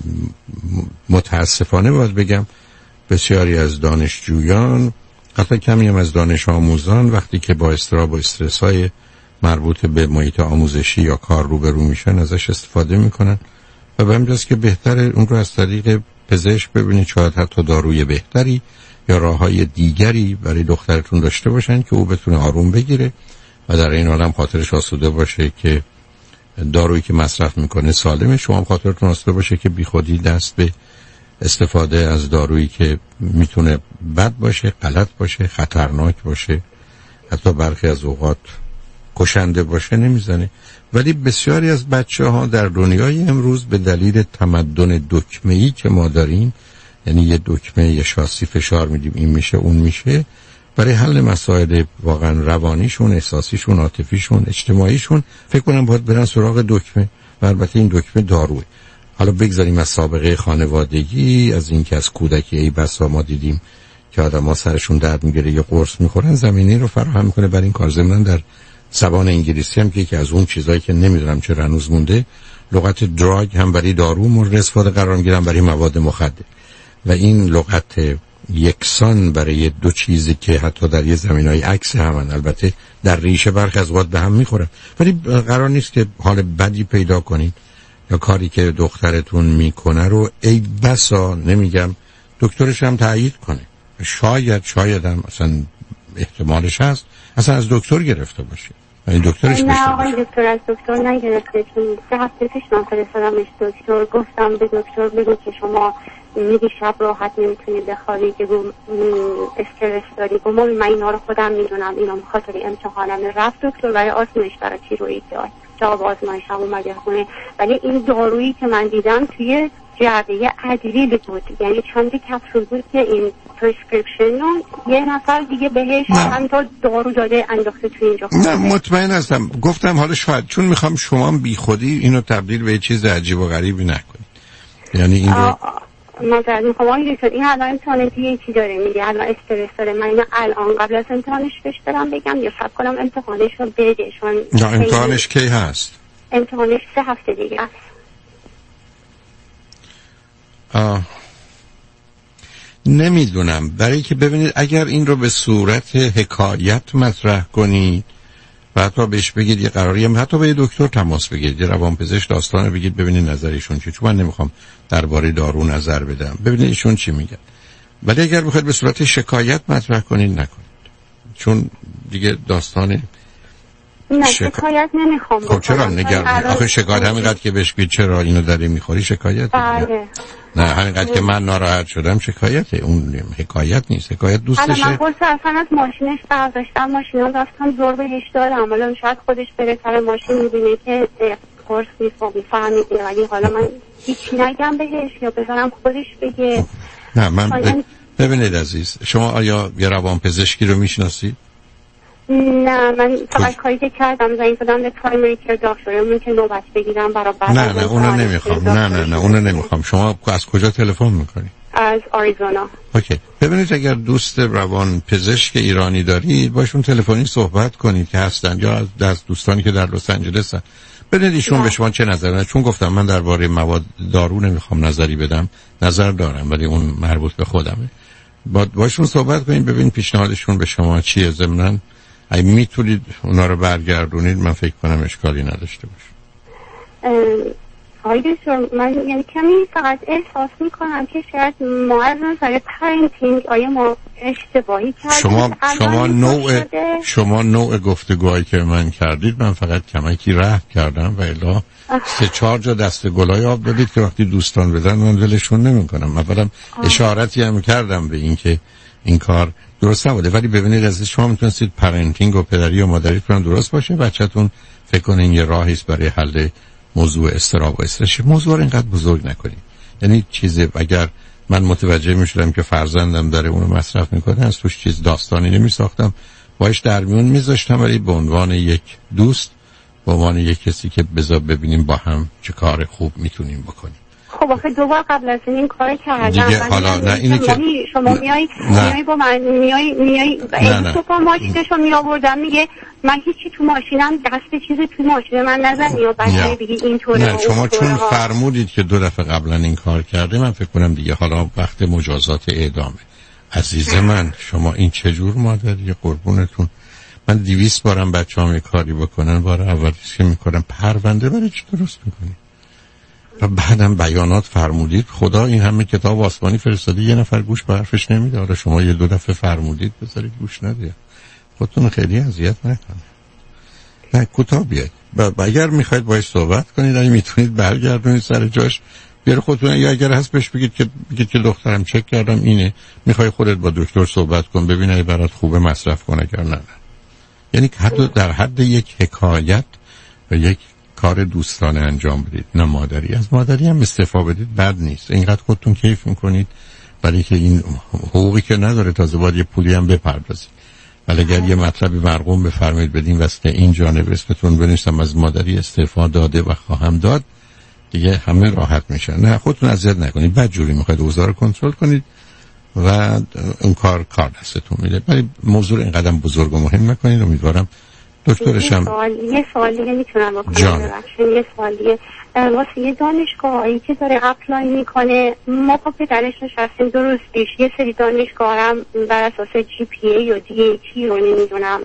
متاسفانه باید بگم بسیاری از دانشجویان، حتی کمی هم از دانش آموزان، وقتی که با اضطراب و استرس‌های مربوط به محیط آموزشی یا کار روبرو میشن ازش استفاده میکنن و به همجاست که بهتره اون رو از طریق پزشک ببینید، شاید حتی داروی بهتری یا راههای دیگری برای دخترتون داشته باشن که او بتونه آروم بگیره و در این حال هم خاطرش آسوده باشه که دارویی که مصرف میکنه سالمه، شما هم خاطرتون آسوده باشه که بی خودی دست به استفاده از دارویی که میتونه بد باشه، غلط باشه، خطرناک باشه، حتی برخی از اوقات کشنده باشه نمیزنه. ولی بسیاری از بچه‌ها در دنیای امروز به دلیل تمدن دکمه‌ای که ما داریم، یعنی یه دکمه، یه شاسی فشار میدیم این میشه اون میشه، برای حل مسائل واقعا روانیشون، احساسیشون، عاطفیشون، اجتماعیشون فکر کنم باید برن سراغ دکمه. و البته این دکمه داروه. حالا بگذاریم از سابقه خانوادگی، از اینکه از کودکی ای بسا ما دیدیم که آدم‌ها سرشون درد میگیره یا قرص میخورن، زمینه رو فراهم میکنه برای این کار. ضمن در زبان انگلیسی هم که از اون چیزایی که نمیدونم چه هنوز مونده، لغت دراگ هم برای دارو مورد استفاده قرار میگیرن، برای مواد مخدر. و این لغت یکسان برای دو چیزی که حتی در یه زمینهای عکس همن، البته در ریشه برخی از اوقات به هم میخورن. ولی قرار نیست که حال بدی پیدا کنید یا کاری که دخترتون میکنه رو ای بسا، نمیگم دکترش هم تایید کنه، شاید هم اصلا احتمالش هست اصلا از دکتر گرفته باشه. این دکترش نه آقای دکتر از دکتر نگرفته، چون 3 هفته پیش من فرستادمش دکتر، گفتم به دکتر بگو که شما میگی شب راحت نمیتونی بخوابی که استرس داری. گفتم من اینا رو خودم میدونم، اینا بخاطر امتحانم. رفت دکتر برای آزمایش برای تیروئید داد، جواب آزمایشم اومده خونه، ولی این دارویی که من دیدم توی جعبه ادویل بود، یعنی چند کپسول بود که این پرسکریپشن یه نفر دیگه بهش چند تا دارو داده انداخته توی اینجا. نه مطمئن هستم. گفتم حالا شاید چون میخوام شما بی خودی اینو تبدیل به چیز عجیب و غریبی نکنید. یعنی این رو مثلا میخوام این الان امتحانه دیگه چی داره میگه، الان استرس داره، من اینو الان قبل از امتحانش بهش برم بگم یا صبر کنم امتحانش رو بده؟ نه امتحانش کی هست؟ امتحانش 3 هفته دیگه است. نمیدونم، برای که ببینید اگر این رو به صورت حکایت مطرح کنید و حتی بهش بگید یه قراری هم حتی به یه دکتر تماس بگیرید، یه روانپزشک داستانه بگید ببینید نظرشون چیه، چون من نمیخوام درباره دارو نظر بدم، ببینید ایشون چی میگن. ولی اگر بخواید به صورت شکایت مطرح کنید نکنید، چون دیگه داستان نه شکایت نمیخوام. خب چرا نگران؟ آخه شکایت همینقدر که بهش بگید چرا اینو داری میخوری شکایت. بله. نه همینقدر که من ناراحت شدم شکایته، اون حکایت نیست. حکایت دوستشه. من قرص اصلا از ماشینش برداشتم، ماشینم رفتم زور بهش دادم، حالا شاید خودش بره سر ماشین میبینه که قرص نیست و میفهمیده، ولی حالا من هیچی نگم بهش یا بذارم خودش بگه. نه من ببینید عزیز، شما آیا یه روانپزشکی رو میشناسید؟ نه من فقط کاری که کردم زنگ زدم به پرایمری کیر دکترمون که نوبت بگیرم برای بعد. نه اونو نمیخوام. نه اونو نمیخوام. شما از کجا تلفن میکنید؟ از آریزونا. اوکی. ببینید اگر دوست روان پزشک ایرانی دارید باشون تلفنی صحبت کنید که هستن، یا از دوستانی که در لس آنجلس هستن ببینید ایشون به شما چه نظر دارن. چون گفتم من درباره مواد دارو نمیخوام نظری بدم، نظر دارم ولی اون مربوط به خودمه. باشون صحبت کنید ببین پیشنهادشون به شما چیه. ضمناً اگه میتونید اونا رو برگردونید من فکر کنم اشکالی نداشته باشه. آقای دکتر من یعنی کمی فقط احساس میکنم که شاید ما از نظر پرنتینگ آیا ما اشتباهی کردیم. شما نوع گفتگوهایی که من کردید من فقط کمکی رحم کردم و الا 3-4 جا دست گلای آب دادید که وقتی دوستان بدن من ولشون نمیکنم. اولا اشارتی هم کردم به این که این کار درست نبوده، ولی ببینید از شما میتونستید پرنتینگ و پدری و مادری کنن درست باشه، بچه‌تون فکر کنین یه راهی است برای حل موضوع اضطراب و استرس. موضوع رو اینقدر بزرگ نکنید. یعنی چیزی اگر من متوجه میشدم که فرزندم داره اونو مصرف میکنه از توش چیز داستانی نمیساختم، باش در میون میذاشتم، ولی به عنوان یک دوست، به عنوان یک کسی که بذار ببینیم با هم چه کار خوب میتونیم بکنیم. خب آخه دوبار قبل از این کار کردم دیگه. حالا نه اینی که شما میای با من میای سوپرمارکتشو میآوردم میگه من هیچی تو ماشینم دست چیزی تو ماشین من نزنی یا بچه‌ای بگی اینطوره. نه شما چون فرمودید که 2 دفعه قبلا این کار کرده من فکر کنم دیگه حالا وقت مجازات اعدامه. عزیز من شما این چه جور مادری قربونتون؟ من 200 بارم بچه‌ام کاری بکنن بار اولیش که میکنم پرونده برای چی درست میکنی؟ و بعدم بیانات فرمودید خدا این همه کتاب آسمانی فرستاده یه نفر گوش به حرفش نمیده. آره شما 1-2 دفعه فرمودید بذارید گوش نده. خودتون خیلی اذیت نکنید. نه کوتاه بیاید. اگر میخواید باهاش صحبت کنید اگه میتونید برگردونید سر جاش بیاره خودتون، یا اگر هست بهش بگید که دخترم چک کردم اینه، میخوای خودت با دکتر صحبت کن ببین اگه برات خوبه مصرف کن اگر نه. یعنی حتی در حد یک حکایت و یک کار دوستانه انجام بدید. نه مادری، از مادری هم استفاده بدید بد نیست. اینقدر خودتون کیف میکنید برای که این حقوقی که نداره تازه باید یه پولی هم بپردازید. ولی اگر یه مطلبی مرقوم بفرمایید بدین واسه این جانب اسمتون بنویسم از مادری استعفا داده و خواهم داد، دیگه همه راحت میشن. نه خودتون اذیت نکنید. بعد جوری میخواید اوضاع رو کنترل کنید و اون کار دستتون میده. ولی موضوع اینقدر بزرگ و مهم نکنید. امیدوارم دکترشم یه سوال دیگه میتونم بکنم؟ یه سوالیه واسه یه دانشگاهی که داره اپلای میکنه، ما با پدرش نشستیم 2 روز پیش، یه سری دانشگاه هم بر اساس GPA یا DHE رو نمیدونم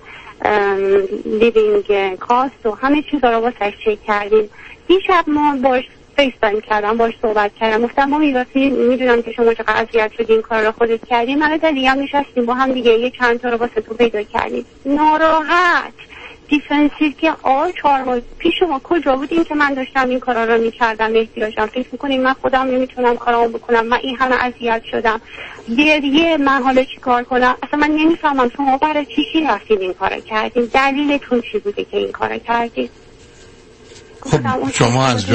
لیوینگ کاست و همه چیز رو واسه چک کردیم. دیشب ما باش فیس تایم کردم، باش صحبت کردم، گفتم ما میدونم که شما چقدر اذیت شدین کار رو خودت کردیم، من دیگه هم نشستیم با هم دیگه یه چند تا رو واسه تو پیدا کردیم. ناراحت دیفنسیو که 4 ماه پیش شما کجا بودین که من داشتم این کارا رو می‌کردم؟ مهدی داشتم فکر می‌کنین من خودم نمیتونم کارامو بکنم؟ من این همه اذیت شدم، گریه، من حالا چیکار کنم؟ اصلا من نمیفهمم شما برای چی رفتین این کارو کردین؟ دلیلتون چی بوده که این کارو کردین؟ خب شما از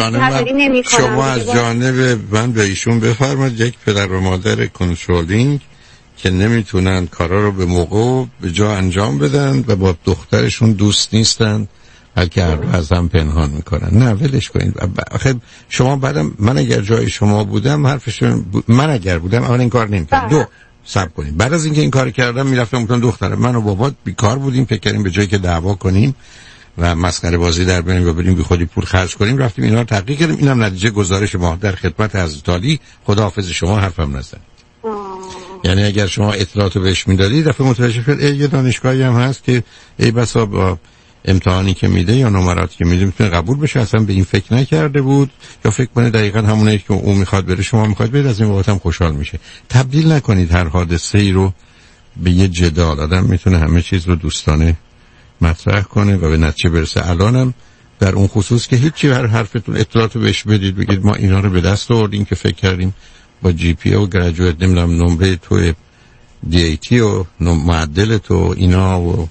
جانب من به ایشون بفرمایید یک پدر و مادر کنترلینگ که نمیتونن کارا رو به موقع به جا انجام بدن و با دخترشون دوست نیستن، بلکه از هم پنهان میکنن. نه ولش کنید. خب شما بعدم من اگر جای شما بودم من اگر بودم اول این کار نمیکردم. دو صبر کنید، بعد از اینکه این کار کردم میرفتم گفتم دخترم من و بابات بیکار بودیم، فکر کردیم به جایی که دعوا کنیم و مسخره بازی در بیاریم و بریم بی خودی پول خرج کنیم رفتیم اینا رو تحقیق کردیم. اینم نتیجه گزارش ما در خدمت حضرت علی. خداحافظ شما حرفم نزن. یعنی اگر شما اطلاعاتو بهش میدادید دفعه متوجه شد یه دانشگاهی هم هست که ای بسا با امتحانی که میده یا نمراتی که میده میتونه قبول بشه، اصلا به این فکر نکرده بود یا فکر کنه دقیقاً همونه که اون میخواد بره شما میخواد برید، از این بابت هم خوشحال میشه. تبدیل نکنید هر حادثه ای رو به یه جدال. آدم میتونه همه چیز رو دوستانه مطرح کنه و به نتیجه برسه. الانم در اون خصوص که هیچی هر حرفتون اطلاعاتو بهش بدید، بگید ما اینا رو به دست آوردیم که فکر کردیم با جی پی او گریجویت نمیدونم نمره تو دی ای تی و معدل تو اینا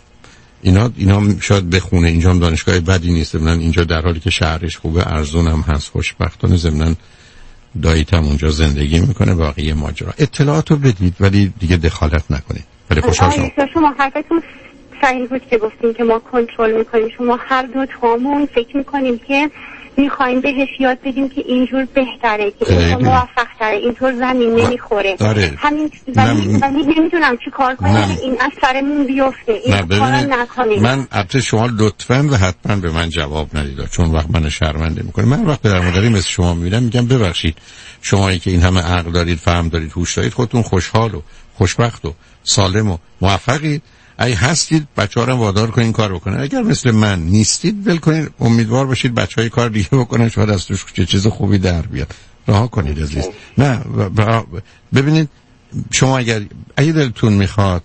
شاید بخونه. اینجا هم دانشگاه بدی نیست، ضمن اینجا در حالی که شهرش خوبه ارزون هم هست خوشبختانه، ضمن داییت هم اونجا زندگی میکنه. باقی ماجرا اطلاعاتو بدید ولی دیگه دخالت نکنید. ولی خوشحال شما حرفتون صحیح بود که گفتین که ما کنترل میکنیم. شما هر دو تامون فکر میکنیم که میخوایم بهش یاد بدیم که اینجور بهتره، که اینجور موفق تره، اینطور زمین نمیخوره. همین ولی نمیدونم چی کار کنیم این از سرمون بیفته. این کار نکنیم. من البته شما لطفاً و حتما به من جواب ندید چون وقت من شرمنده میکنه. من وقت در مداری مثل شما میبینم میگم ببخشید شمایی که این همه عقل دارید، فهم دارید، هوش دارید، خودتون خوشحال و خوشبخت و سالم و موفقید. ای هستید بچه‌ها رو وادار کنین کار بکنن. اگر مثل من نیستید ول کنین، امیدوار باشید بچه‌های کار دیگه بکنن، شاید از توش چیز خوبی در بیاد. رها کنید عزیز. نه ببینید شما اگه دلتون میخواد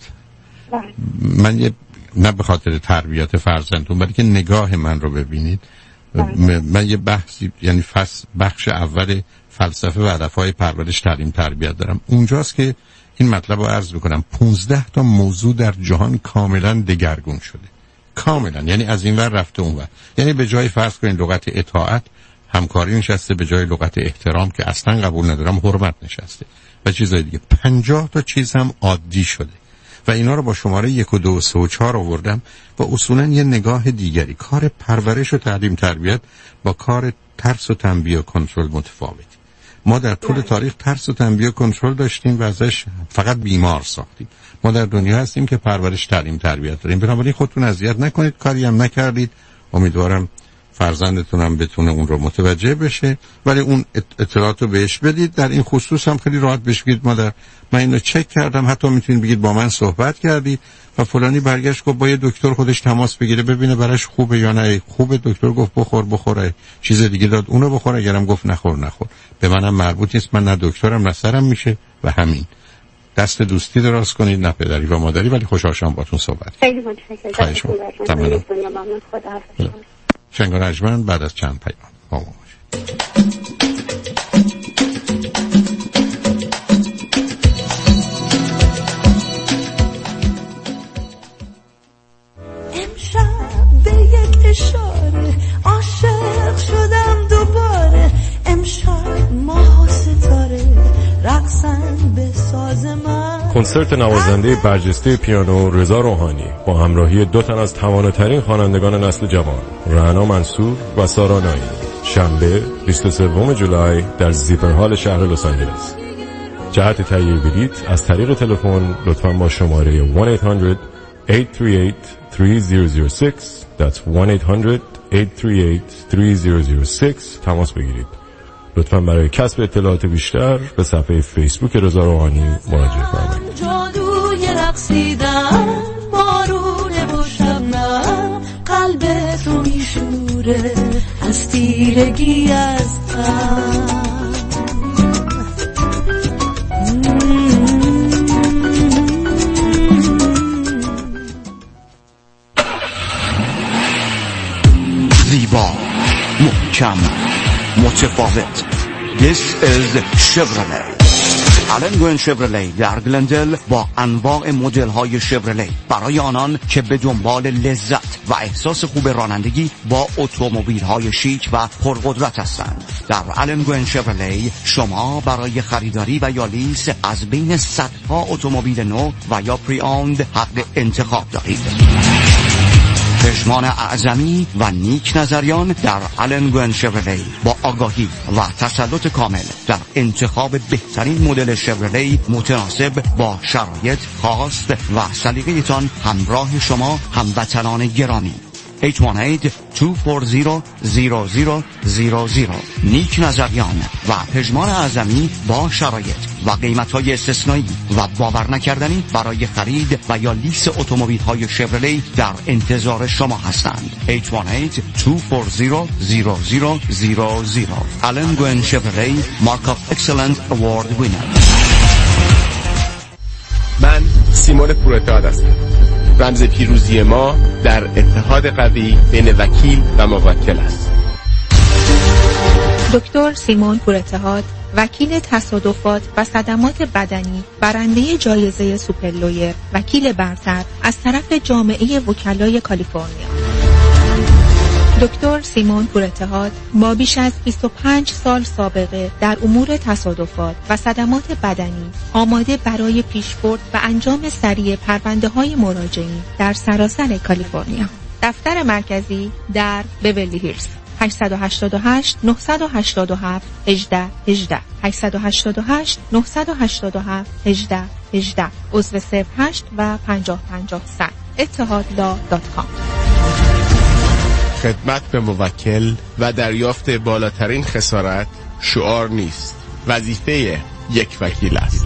من نه به خاطر تربیت فرزندتون بلکه نگاه من رو ببینید. من یه بحثی یعنی بخش اول فلسفه و هدف‌های پرورش تعلیم تربیت دارم. اونجاست که این مطلب رو عرض بکنم 15 تا موضوع در جهان کاملا دگرگون شده، کاملا، یعنی از این ور رفته اون ور. یعنی به جای فرض کنین لغت اطاعت همکاری نشسته، به جای لغت احترام که اصلا قبول ندارم حرمت نشسته و چیزای دیگه. 50 تا چیز هم عادی شده و اینا رو با شماره 1 و 2 و 3 و 4 آوردم و اصولا یه نگاه دیگری. کار پرورش و تعلیم تربیت با کار ترس و تنبیه و کنترل متفاوت. ما در طول تاریخ ترس و تنبیه و کنترل داشتیم و ازش فقط بیمار ساختیم. ما در دنیا هستیم که پرورش تعلیم تربیت داریم. بنابراین خودتون اذیت نکنید، کاری هم نکردید. امیدوارم فرزندتونم بتونه اون رو متوجه بشه، ولی اون اطلاعات رو بهش بدید. در این خصوص هم خیلی راحت بهش بگید مادر من اینو چک کردم، حتی میتونید بگید با من صحبت کردید و فلانی برگشت گفت با یه دکتر خودش تماس بگیره ببینه براش خوبه یا نه. خوبه دکتر گفت بخوره، چیز دیگه داد اونو بخور، اگرم گفت نخور. به منم مربوط نیست، من نه دکترم نه سرم میشه و همین. دست دوستی دراز کنید نه پدری و مادری. ولی خوشحال شدم باهاتون صحبت. خیلی متشکرم. شنگ و رجمن بعد از چند پیام با ما باشید. امشب به یک اشاره عاشق شدم دوباره. امشب ماه و ستاره رقصن به ساز من. کنسرت نوازنده برجسته پیانو رضا روحانی با همراهی 2 تن از تواناترین خوانندگان نسل جوان، رعنا منصور و سارا نایی، شنبه 23 جولای در زیپر هال شهر لس آنجلس. جهت تهیه بلیط از طریق تلفن لطفاً با شماره 1-800-838-3006 that's 1-800-838-3006 تماس بگیرید. لطفاً برای کسب اطلاعات بیشتر به صفحه فیسبوک رضا روحانی مراجعه فرمایید. جادوی رقصیدن بارونه و شبنم قلب تو میشوره از تیرگی از غم. زیبا، محکم، متفاوت. This is Chevrolet. آلن گوین شفرلی در گلندل با انواع مدل های شفرلی برای آنان که به دنبال لذت و احساس خوب رانندگی با اتومبیل های شیک و پرقدرت هستند. در آلن گوین شفرلی شما برای خریداری و یا لیز از بین صدها اتومبیل نو و یا پری اوند حق انتخاب دارید. پژمان اعظمی و نیک نظریان در آلن گوین شفرلی با آگاهی و تسلط کامل در انتخاب بهترین مدل شفرلی متناسب با شرایط خاص و سلیقه‌تان همراه شما هموطنان گرامی. 818-240-0000 نیک نظریان و پژمان اعظمی با شرایط و قیمت‌های استثنایی و باور نکردنی برای خرید و یا لیز اتومبیل‌های شفرلی در انتظار شما هستند. 818-240-0000 آلن گوین شفرلی مارک آف اکسلنس اوارد وینر. من سیمون پورتاد هستم. رمز پیروزی ما در اتحاد قوی بین وکیل و موکل است. دکتر سیمون پورتهاد، وکیل تصادفات و صدمات بدنی، برنده جایزه سوپرلویر، وکیل برتر از طرف جامعه وکلای کالیفرنیا. دکتر سیمون پورتهاد با بیش از 25 سال سابقه در امور تصادفات و صدمات بدنی آماده برای پیشبرد و انجام سریع پرونده‌های مراجعین در سراسر کالیفرنیا. دفتر مرکزی در بیولی هیلز. 888 987 1818 888 987 1818 عضو 08 و 5050 اتحادلا.com. خدمت به موکل و دریافت بالاترین خسارت شعار نیست، وظیفه یک وکیل است.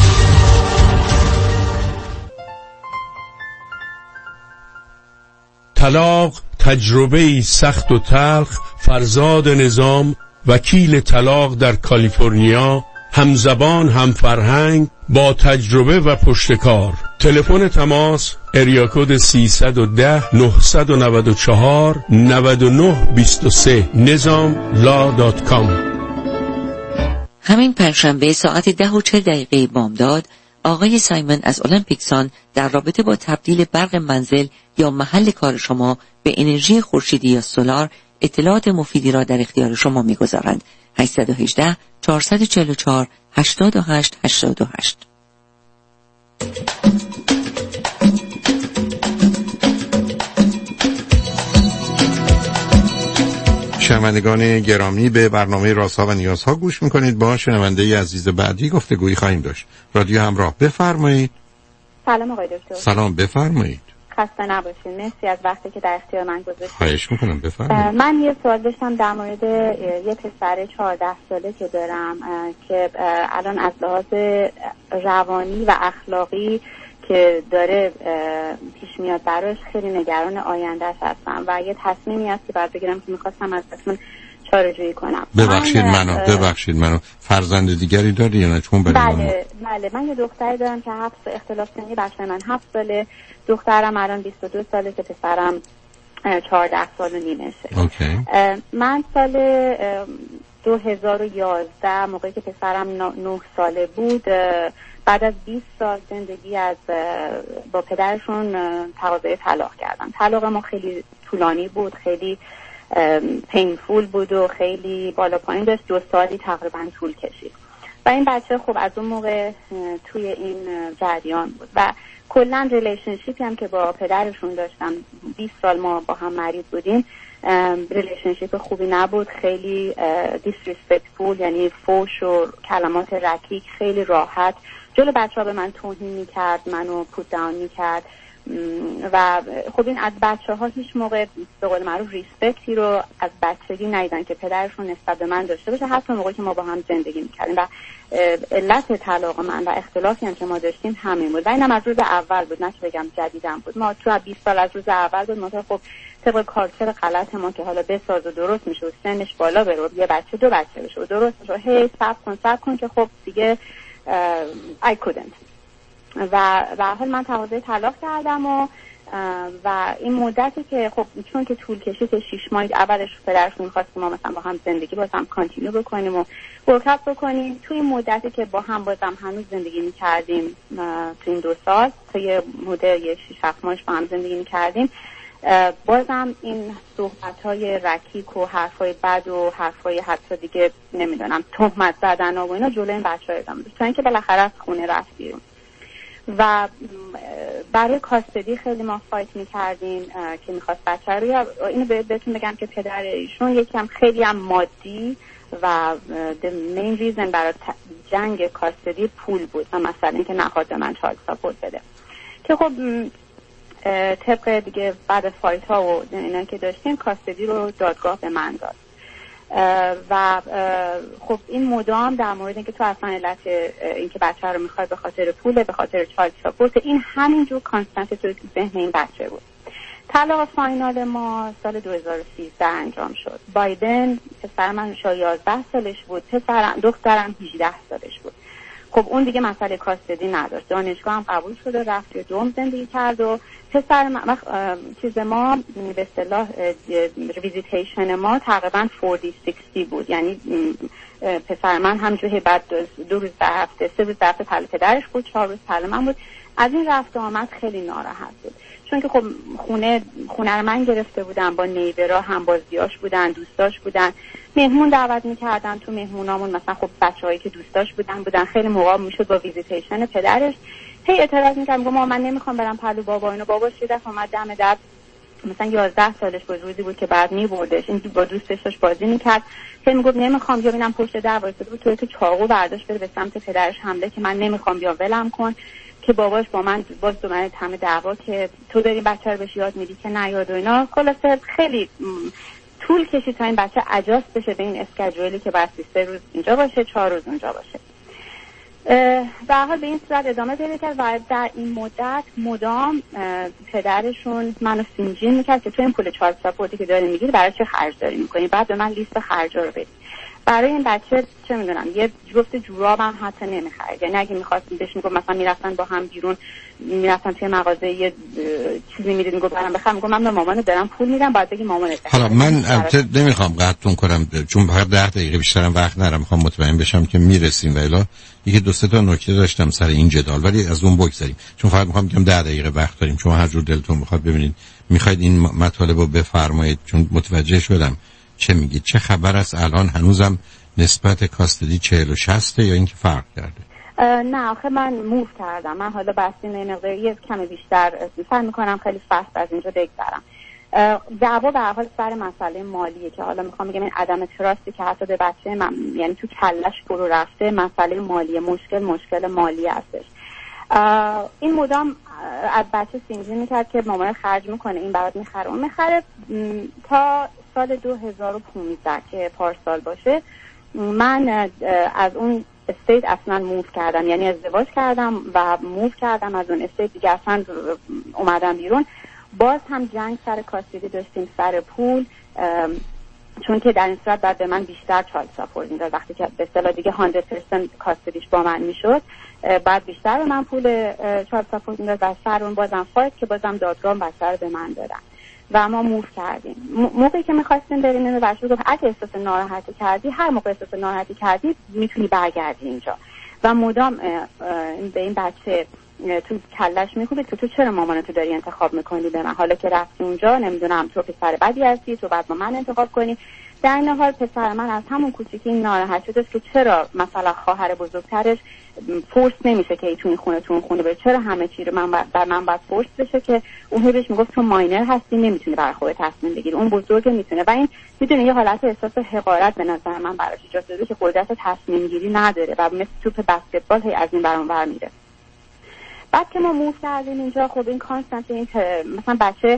طلاق تجربه‌ای سخت و تلخ. فرزاد نظام، وکیل طلاق در کالیفرنیا، همزبان، هم فرهنگ، با تجربه و پشتکار. تلفن تماس اریاکود 310 994 9923 nizamlaw.com. همین پنجشنبه ساعت 10:40 بامداد آقای سایمن از المپیکسان در رابطه با تبدیل برق منزل یا محل کار شما به انرژی خورشیدی یا سولار اطلاعات مفیدی را در اختیار شما می‌گذارند. 818 444 8888. شنوندگان گرامی، به برنامه رازها و نیازها گوش میکنید. با شنونده عزیز بعدی گفتگویی خواهیم داشت. رادیو همراه، بفرمایید. سلام آقای دکتر. سلام، بفرمایید. خسته نباشید. مرسی از وقتی که در اختیار من گذاشتید. خواهش میکنم، بفرمایید. من یه سوال داشتم در مورد یه پسر 14 ساله که دارم که الان از لحاظ روانی و اخلاقی که داره پیش میاد براش خیلی نگران آیندهش هستم و یه تصمیمی هست که باید بگیرم که میخواستم از تصمیم چاره‌جویی کنم. ببخشید منو فرزند دیگری داری یا نه؟ چون بله من یه دختری دارم که اختلاف سنی بچه من 7 ساله، دخترم الان 22 ساله که پسرم 14 سال و نیمشه. من سال 2011 موقعی که پسرم 9 ساله بود، بعد از 20 سال زندگی با پدرشون تقاضای طلاق کردن. طلاق ما خیلی طولانی بود، خیلی پینفول بود و خیلی بالا پایین داشت. 2 سالی تقریبا طول کشید و این بچه خب از اون موقع توی این جریان بود و کلا ریلیشنشیپی هم که با پدرشون داشتم، 20 سال ما با هم مریض بودیم، ریلیشنشیپ خوبی نبود، خیلی دیسریسپکتفول، یعنی فوش و کلمات رکیک خیلی راحت جلو بچه ها به من توهین میکرد، منو پوت داون میکرد و خب این از بچه ها هیچ موقع به قول معروف ریسپکتی رو از بچگی ندیدن که پدرشون نسبت به من داشته باشه، حتی موقعی که ما با هم زندگی میکردیم. و علت طلاق من و اختلافی هم که ما داشتیم همین بود و اینم از روز اول بود، نه که بگم جدیدم بود. ما تو 20 سال از روز اول بود، ما خب طبق کالچر غلط ما که حالا بساز و درست میشه و سنش بالا بره، یه بچه 2 بچه بشه و درست میشه، هی صبر کن که خب دیگه I couldn't. و به هر حال من تقاضای طلاق کردم و و این مدتی که خب چون که طول کشید که 6 ماه اولش پدرشون می‌خواست که ما مثلا با هم زندگی بازم کانتینیو بکنیم و ورکاپ بکنیم، توی این مدتی که با هم بازم هنوز زندگی می‌کردیم تو این 2 سال تا یه مدت 6-7 ماهش با هم زندگی می‌کردیم، بازم این صحبت‌های رکیک و حرفای بد و حرفای حتی دیگه نمیدونم تهمت زدن و اینا جلوی این بچه‌ها ادامه داشت تا اینکه بالاخره از خونه رفت بیرون. و برای کاستدی خیلی ما فایت می‌کردیم که می‌خواست بچه رو، اینو بهتون بگم که پدر ایشون یکم خیلی هم مادی و the main reason برای جنگ کاستدی پول بود و مثلا اینکه نخواد من چایلد ساپورت بده که خب طبق دیگه بعد فایت ها و اینا که داشتیم کاستدی رو دادگاه به من داد و خب این مدام در مورد اینکه تو اصلا علت اینکه بچه رو میخواد به خاطر پوله، به خاطر چایلد ساپورت، این همینجور کانستنت تو ذهن این بچه بود. طلاق فاینال ما سال 2013 انجام شد. بایدن پسر من 11 سالش بود، دخترم 18 سالش بود. خب اون دیگه مسئله کاستدی نداشت، دانشگاه هم قبول شده، رفت توی دوم زندگی کرد و پسر من چیز ما به اصطلاح ویزیتیشن ما تقریبا 40-60 بود، یعنی پسر من همجوری بعد 2 روز در هفته 3 روز در هفته پل پدرش بود، 4 روز پل من بود. از این رفت و آمد خیلی ناراحت بود چون که خب خونه رو من گرفته بودم، با نیبرها هم بازیاش بودن، دوستاش بودن، مهمون دعوت میکردن تو مهمونامون، مثلا خب بچه‌هایی که دوستاش بودن خیلی موقع میشد با ویزیتیشن پدرش هی اعتراض میکردم، گفتم من نمیخوام برم پلو بابا اینو. باباش یه دفعه اومد دم در، مثلا 11 سالش بود، روزی بود که بعد میبردش، این با دوستش داشت بازی میکرد، هی میگفت نمیخوام بیا ببینم پشت در وایساده بود، تو که چاقو برداشت بره به سمت پدرش حمله که من نمیخوام بیا ولم کن، که باباش با من باز دوباره همه دعوا که تو داری بچه رو بهش یاد میدی که نیاد و اینا. خلاصه خیلی طول کشید تا این بچه اجاست بشه به این اسکیجولی که بعد 3 روز اینجا باشه 4 روز اونجا باشه. در حال به این صورت ادامه پیدا کرد و در این مدت مدام پدرشون منو سینجین میکرد که تو این پول چایلد ساپورتی که داری میگیری برای چه خرج داری میکنی، بعد به من لیست خرجا رو بدی. برای این بچه چه میدونم یه جفت جورابم حتی نمیخرید، یعنی اگه میخواستیم بهش میگم مثلا میرفتن با هم بیرون، میرفتن توی مغازه یه چیزی میدید میگم برام بخرم، میگم من به مامان دارم پول میدم، بعد بگی مامانت. حالا من البته نمیخوام قطعتون کنم چون فقط 10 دقیقه بیشترم وقت ندارم، میخوام مطمئن بشم که میرسیم و الا یکی 2-3 تا نکته داشتم سر این جدال، ولی از اون بگذریم چون فقط میخوام بگم 10 دقیقه وقت داریم، شما هر جور دلتون بخواد ببینید میخواید این مطالب رو بفرمایید چون متوجه شدم چه میگید. چه خبر است الان؟ هنوزم نسبت کاستدی 40-60 یا اینکه فرق کرده؟ نه آخه من موو کردم، من حالا بحثی یه کمی بیشتر فهم میکنم، خیلی فست از اینجا بگذرم. دعوا به هر حال سر مسئله مالیه که حالا میخوام بگم این عدم تراستی که حتی به بچه من یعنی تو کلش فرو رفته، مسئله مالیه، مشکل مالی هستش. این مدام از بچه سینجی میکرد که مامان خرج میکنه، این برات میخره اون میخره، تا سال 2015 که پارسال باشه من از اون استیت اصلا موو کردم، یعنی ازدواج کردم و موو کردم از اون استیت دیگه، اصلا اومدم بیرون. باز هم جنگ سر کاستدی داشتیم، سر پول، چون که در این صورت بعد به من بیشتر چایلد ساپورت میداد، وقتی که به اصطلاح دیگه 100% کاستدیش با من میشد بعد بیشتر به من پول چایلد ساپورت میداد و سر اون بازم فایت که بازم دادگاه بچه رو به من دادن و ما موو کردیم. موقعی که می‌خواستیم بریم اینو بچه‌ها گفت اگه احساس ناراحتی کردی، هر موقع احساس ناراحتی کردی میتونی برگردی اینجا، و مدام به این بچه تو کلش میخوبید که تو چرا مامانتو داری انتخاب میکنی به من، حالا که رفتی اونجا نمیدونم تو پسر بدی هستی، تو بعد با من انتخاب کنی. در این حال پسر من از همون کوچیکی ناراحت شده که چرا مثلا خواهر بزرگترش فورس نمیشه که تو این خونه بره، چرا همه چی رو من باید فورس بشه که اون بهش میگفت تو ماینر هستی نمیتونی برای خودت تصمیم بگیری، اون بزرگ میتونه. و این میدونه یه حالت احساس حقارت به نظر من براش ایجاد شده که قدرت تصمیم گیری نداره و مثل توپ بسکتبال هی از این برون ور میره. بعد که ما موو کردیم اینجا، خب این کانستنت این مثلا بچه،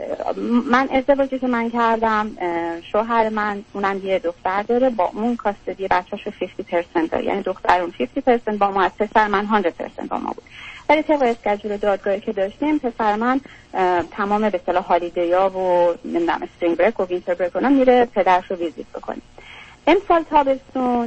من ازدواجی که من کردم شوهر من اونم یه دختر داره، با اون کاستدی بچه‌شو 50% داره، یعنی دختر اون 50% با ما، از پسر من 100% با ما بود. ولی طبق اسکیجول دادگاهی که داشتیم پسر من تمام به اصطلاح هالیدی‌ها و نمیدونم اسپرینگ بریک و وینتر بریک اونا میره پدرش رو ویزیت بکنه. امسال تابستون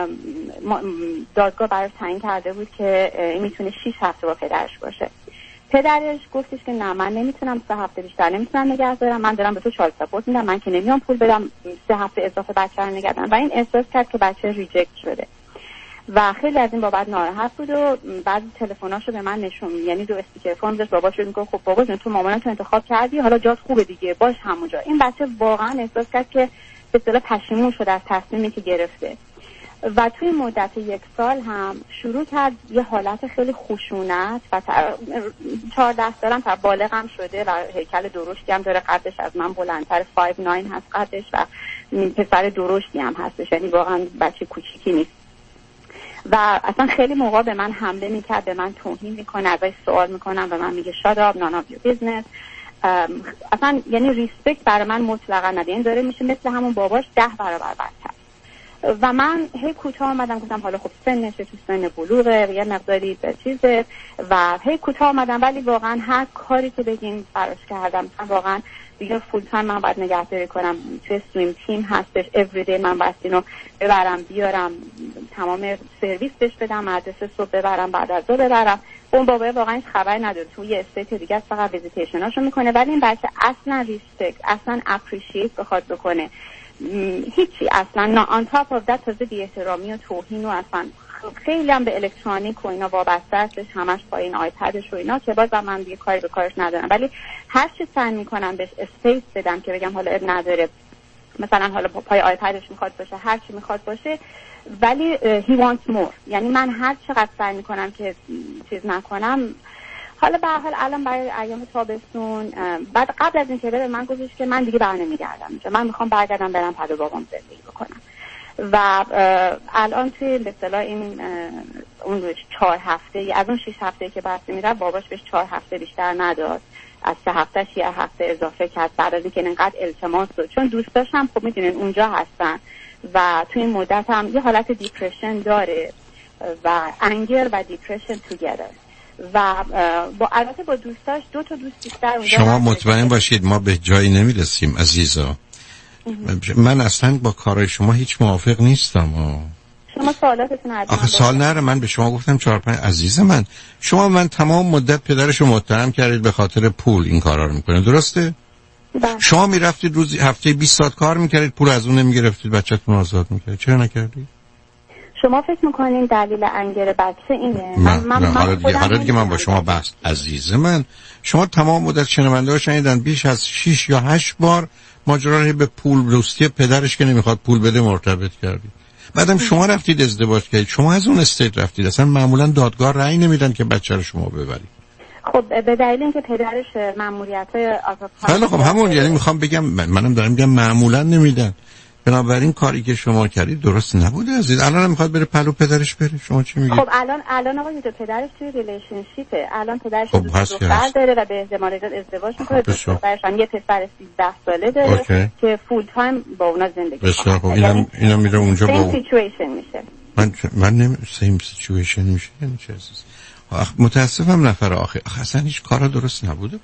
دادگاه براش تعیین کرده بود که این میتونه 6 هفته با پدرش باشه. پدرش گفتش که نه من نمیتونم 3 هفته بیشتر نمیتونم نگه دارم، من دارم به تو چایلد ساپورت میدم، من که نمیام پول بدم 3 هفته اضافه بچه رو نگه دارم. و این احساس کرد که بچه ریجکت شده و خیلی از این بابت ناراحت بود و بعضی تلفناشو به من نشون، یعنی دو استیکر فون داشت، باباش میگه خب بابا جون تو مامانت انتخاب کردی، حالا جات خوبه دیگه، باش همونجا. این بچه واقعا احساس کرد که به اصطلاح پشیمون شده از تصمیمی که گرفته و توی مدت 1 سال هم شروع کرد یه حالت خیلی خشونت و 14 سالم تا بالغ هم شده و هیکل درشتی هم داره، قدش از من بلندتر، 5'9" هست قدش و پسر درشتی هم هستش، یعنی واقعا بچه کوچیکی نیست و اصلا خیلی موقع به من حمله میکرد، به من توهین میکنه، ازش سوال میکنم و من میگه shut up, none of your business. اصلا یعنی ریسپکت برای من مطلقا نده، این داره میشه مثل همون باباش 10 برابر بدتر. و من هی کوتاه آمدم گفتم حالا خب سنش تو سن بلوغه، یه مقداری به چیزه و هی کوتاه آمدم، ولی واقعا هر کاری که بگین براش کردم. واقعا دیگه فول تایم من باید نگهداری کنم، توی سویم تیم هستش، everyday من باید اینو ببرم بیارم، تمام سرویس بهش بدم، مدرسه صبح ببرم، بعد از ظهر ببرم. اون بابا واقعا هیچ خبری نداره، توی استیت دیگه فقط ویزیتیشناشو میکنه، ولی این بچه اصلا ریسپکت، اصلا اپریشیت بخواد بکنه هیچی، اصلا آن تاپ آف دت تازه بی احترامی و توهین و اصلا خیلی هم به الکترونیک و اینا وابسته هستش، همش با این آیپدش و اینا که باز من دیگه کاری به کارش ندارم، ولی هر چی سعی میکنم بهش اسپیس بدم که بگم حالا اب نداره، مثلا حالا پای آیپدش میخواد باشه، هر چی میخواد باشه، ولی he wants more. یعنی من هر چقدر سعی میکنم که چیز نکنم. حالا به هر حال الان برای ایام تابستون بعد قبل از اینکه بره من گفتش که من دیگه برنمیگردم اینجا، من میخوام برگردم برم پدر بابام زندگی بکنم. و الان توی به اصطلاح این اون 4 هفته از اون 6 هفته که بسته میره، باباش بهش 4 هفته بیشتر نداد، از 3 هفتهش 1 هفته اضافه کرد بعد از اینکه اینقدر التماس شد، چون دوستاش هم خب میدونین اونجا هستن و توی این مدت هم یه حالت دیپرشن داره و انگر و دیپرشن توگیدر و با البته با دوستاش 2 تا دوست بیشتر اونجا. شما مطمئن باشید ما به جایی نمیرسیم عزیزا. من اصلا با کارهای شما هیچ موافق نیستم. شما سوالاتتون آخه سوال نره، من به شما گفتم 4-5 عزیز من تمام مدت پدرشو متهم کردید به خاطر پول این کارا رو میکنه، درسته؟ بله. شما میرفتید روزی هفته 20 ساعت کار میکردید، پول از اون نمیگرفتید، بچه‌تون آزاد میکردید، چرا نکردید؟ شما فکر میکنین دلیل انگر بچه اینه؟ من حالا دیگه من با شما بحث عزیز من، شما تمام مدت شنونده ها شنیدن بیش از 6 یا 8 بار ماجرا رو به پول دوستی پدرش که نمیخواد پول بده مرتبط کردید. بعدم شما رفتید ازدواج کردید، شما از اون استیت رفتید، اصلا معمولا دادگاه رأی نمیدن که بچه رو شما ببرید. خب به دلیل اینکه پدرش مأموریت‌های خیلی خب همون یعنی میخوام بگم منم دارم میگم معمولا نمیدن. بنابراین کاری که شما کردید درست نبوده عزیز. الان میخواد بره پلو پدرش بره، شما چی میگید؟ خب الان آقای پدرش توی ریلیشنشیپه، الان پدرش دختر داره و به احتمال ازدواج میکنه، دخترش هم یه پسر 13 ساله داره که فول تایم با اونا زندگی میکنه. خب اینا میره اونجا با سیچویشن میشه. من سیم سیچویشن میشه یعنی چه عزیز؟ متاسفم نفر آخر اصلا هیچ کارا درست نبوده.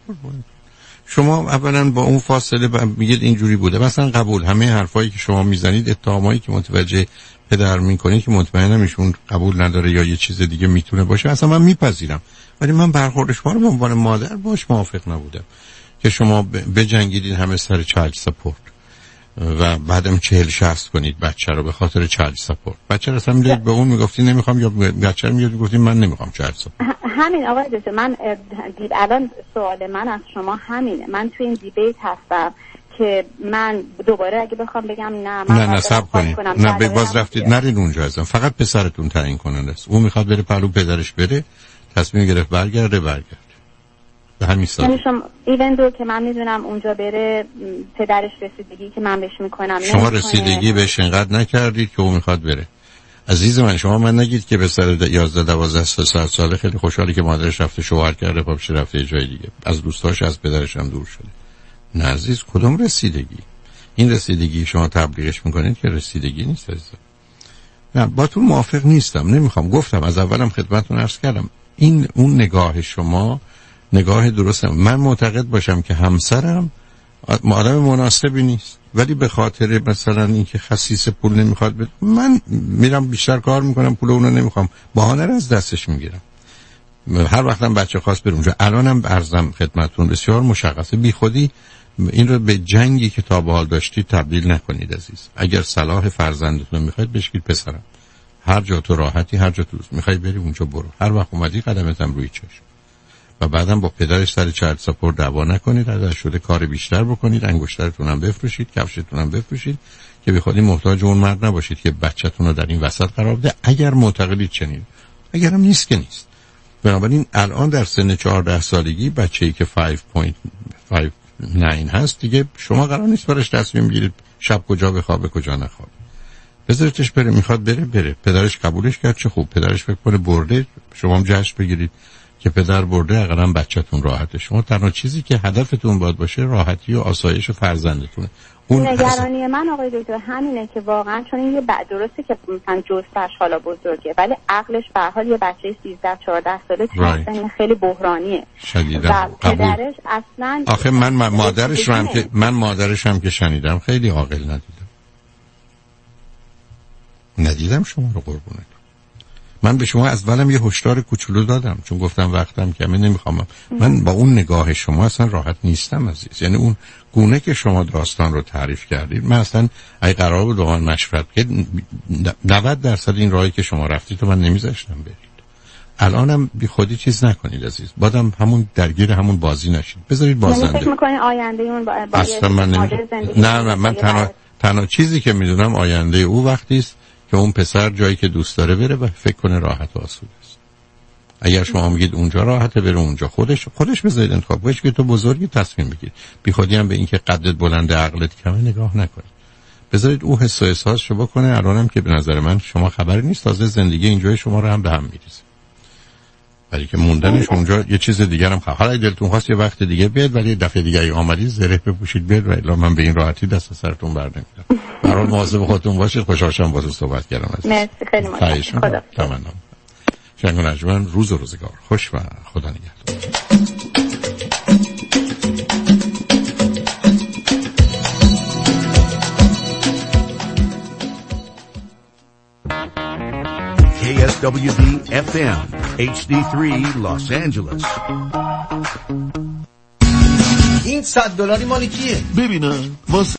شما اولا با اون فاصله میگید اینجوری بوده، مثلا قبول، همه حرفایی که شما میزنید، اتهامایی که متوجه پدر میکنید که مطمئنم ایشون قبول نداره یا یه چیز دیگه میتونه باشه، اصلا من میپذیرم، ولی من برخورد شما رو به عنوان مادر باش موافق نبودم که شما بجنگیدین همه سر چایلد سپورت و بعدم 40-60 کنید بچه رو به خاطر چایلد سپورت. بچه رو اصلا میدید به اون میگفتین نمیخوام، یا بچه رو میگفتین من نمیخوام چایلد سپورت. همین آقای دکتر، من الان سوال من از شما همینه، من توی این دیبیت هستم که من دوباره اگه بخوام بگم نه صبر کنید، نه باز رفتید نرید اونجا ازم، فقط پسرتون تعیین کننده است. اون میخواد بره پلو پدرش بره، تصمیم گرفت برگرده به همین سال. یعنی شما ایون دو که من میدونم اونجا بره پدرش رسیدگی که من بهش میکنم شما رسیدگی بهش انقدر نکردید که اون میخواد بره. عزیز من نگید که پسر 11-12 ساله خیلی خوشحالی که مادرش رفته شوهر کرده، پاپش رفته جای دیگه، از دوستاش از پدرش هم دور شده. نه عزیز، کدوم رسیدگی؟ این رسیدگی شما تبلیغش میکنید که رسیدگی نیست عزیز. نه با تو موافق نیستم، نمیخوام، گفتم از اولم خدمتتون عرض کردم این اون نگاه شما نگاه درسته. من معتقد باشم که همسرم آدم مناسبی نیست، ولی به خاطر مثلا اینکه خسیس پول نمیخواد من میرم بیشتر کار میکنم، پول اونو نمیخوام، بهانه رو از دستش میگیرم. هر وقتم بچه خواست بره اونجا. الانم عرضم خدمتتون بسیار مشخصه، بی خودی این رو به جنگی که تا به حال داشتید تبدیل نکنید عزیز. اگر صلاح فرزندتون میخواید بشید پسرم، هر جا تو راحتی، هر جا تو دوست میخوای بری اونجا برو، هر وقت اومدی قدمتم روی چشم. و بعدم با پدرش سر چرت سپر دعوا نکنید، ازش شده کار بیشتر بکنید، انگشترتون هم بفروشید، کفشتون هم بفروشید که بی خودی محتاج اون مرد نباشید که بچه‌تون رو در این وسط قرار بده. اگر معتقدید چنین، اگرم نیست که نیست. بنابراین الان در سن 14 سالگی بچه‌ای که 5.59 هست دیگه شما قرار نیست براش تصمیم بگیرید شب کجا بخوابه کجا نخوابه. بذارتش بره، میخواد بره. پدرش قبولش کرد، چه خوب. پدرش فکر کنه برده، شما هم جشن بگیرید که پدر برده، اقلا بچه‌تون راحته. شما تنها چیزی که هدفتون باید باشه راحتی و آسایش فرزندتونه. اون نگرانی من آقای دکتر همینه که واقعا چون این یه درسته که مثلا جثه‌اش حالا بزرگه ولی عقلش به هر حال یه بچه 13-14 ساله خیلی بحرانیه. شدیداً پدرش اصلا آخه من مادرش هم که شنیدم خیلی عاقل ندیدم شما رو قربونت. من به شما از ولم یه هشدار کوچولو دادم چون گفتم وقتم کمه، نمیخوام. من با اون نگاه شما اصلا راحت نیستم عزیز. یعنی اون گونه که شما داستان رو تعریف کردید، من اصلا اگه قرار بود با من مشورت کنید 90% این راهی که شما رفتید رو من نمیذاشتم برید. الانم بی خودی چیز نکنید عزیز، بعدم همون درگیر همون بازی نشید، بذارید بازنده. فکر می‌کنید آینده اون اصلا من تنها چیزی که میدونم آینده او وقتی است که اون پسر جایی که دوست داره بره و فکر کنه راحت و آسوده است. اگر شما میگید اونجا راحته بره اونجا، خودش بذارید انتخاب کنه که تو بزرگی تصمیم بگیر. بی خودی هم به این که قدت بلنده عقلت کمه نگاه نکنید. بذارید او حس و احساسشو بکنه. الانم که به نظر من شما خبری نیست، تازه زندگی اینجای شما رو هم به هم میریزه. ولی که موندنش اونجا یه چیز دیگر هم حالا دلتون خواست یه وقت دیگه بیاد، ولی دفعه دیگه ای آمدید زره بپوشید بیاد و الا من به این راحتی دست سرتون بر نمیدم. برای مواظب خودتون باشید. خوشحال شدم باهاتون صحبت کردم. مرسی خیلی ممنون. خدا تمام. شنگ و نجمن روز و روزگار خوش و خدا نگهدار. KSWB FM HD3 Los Angeles. این $100 مال کیه؟ ببینم واسه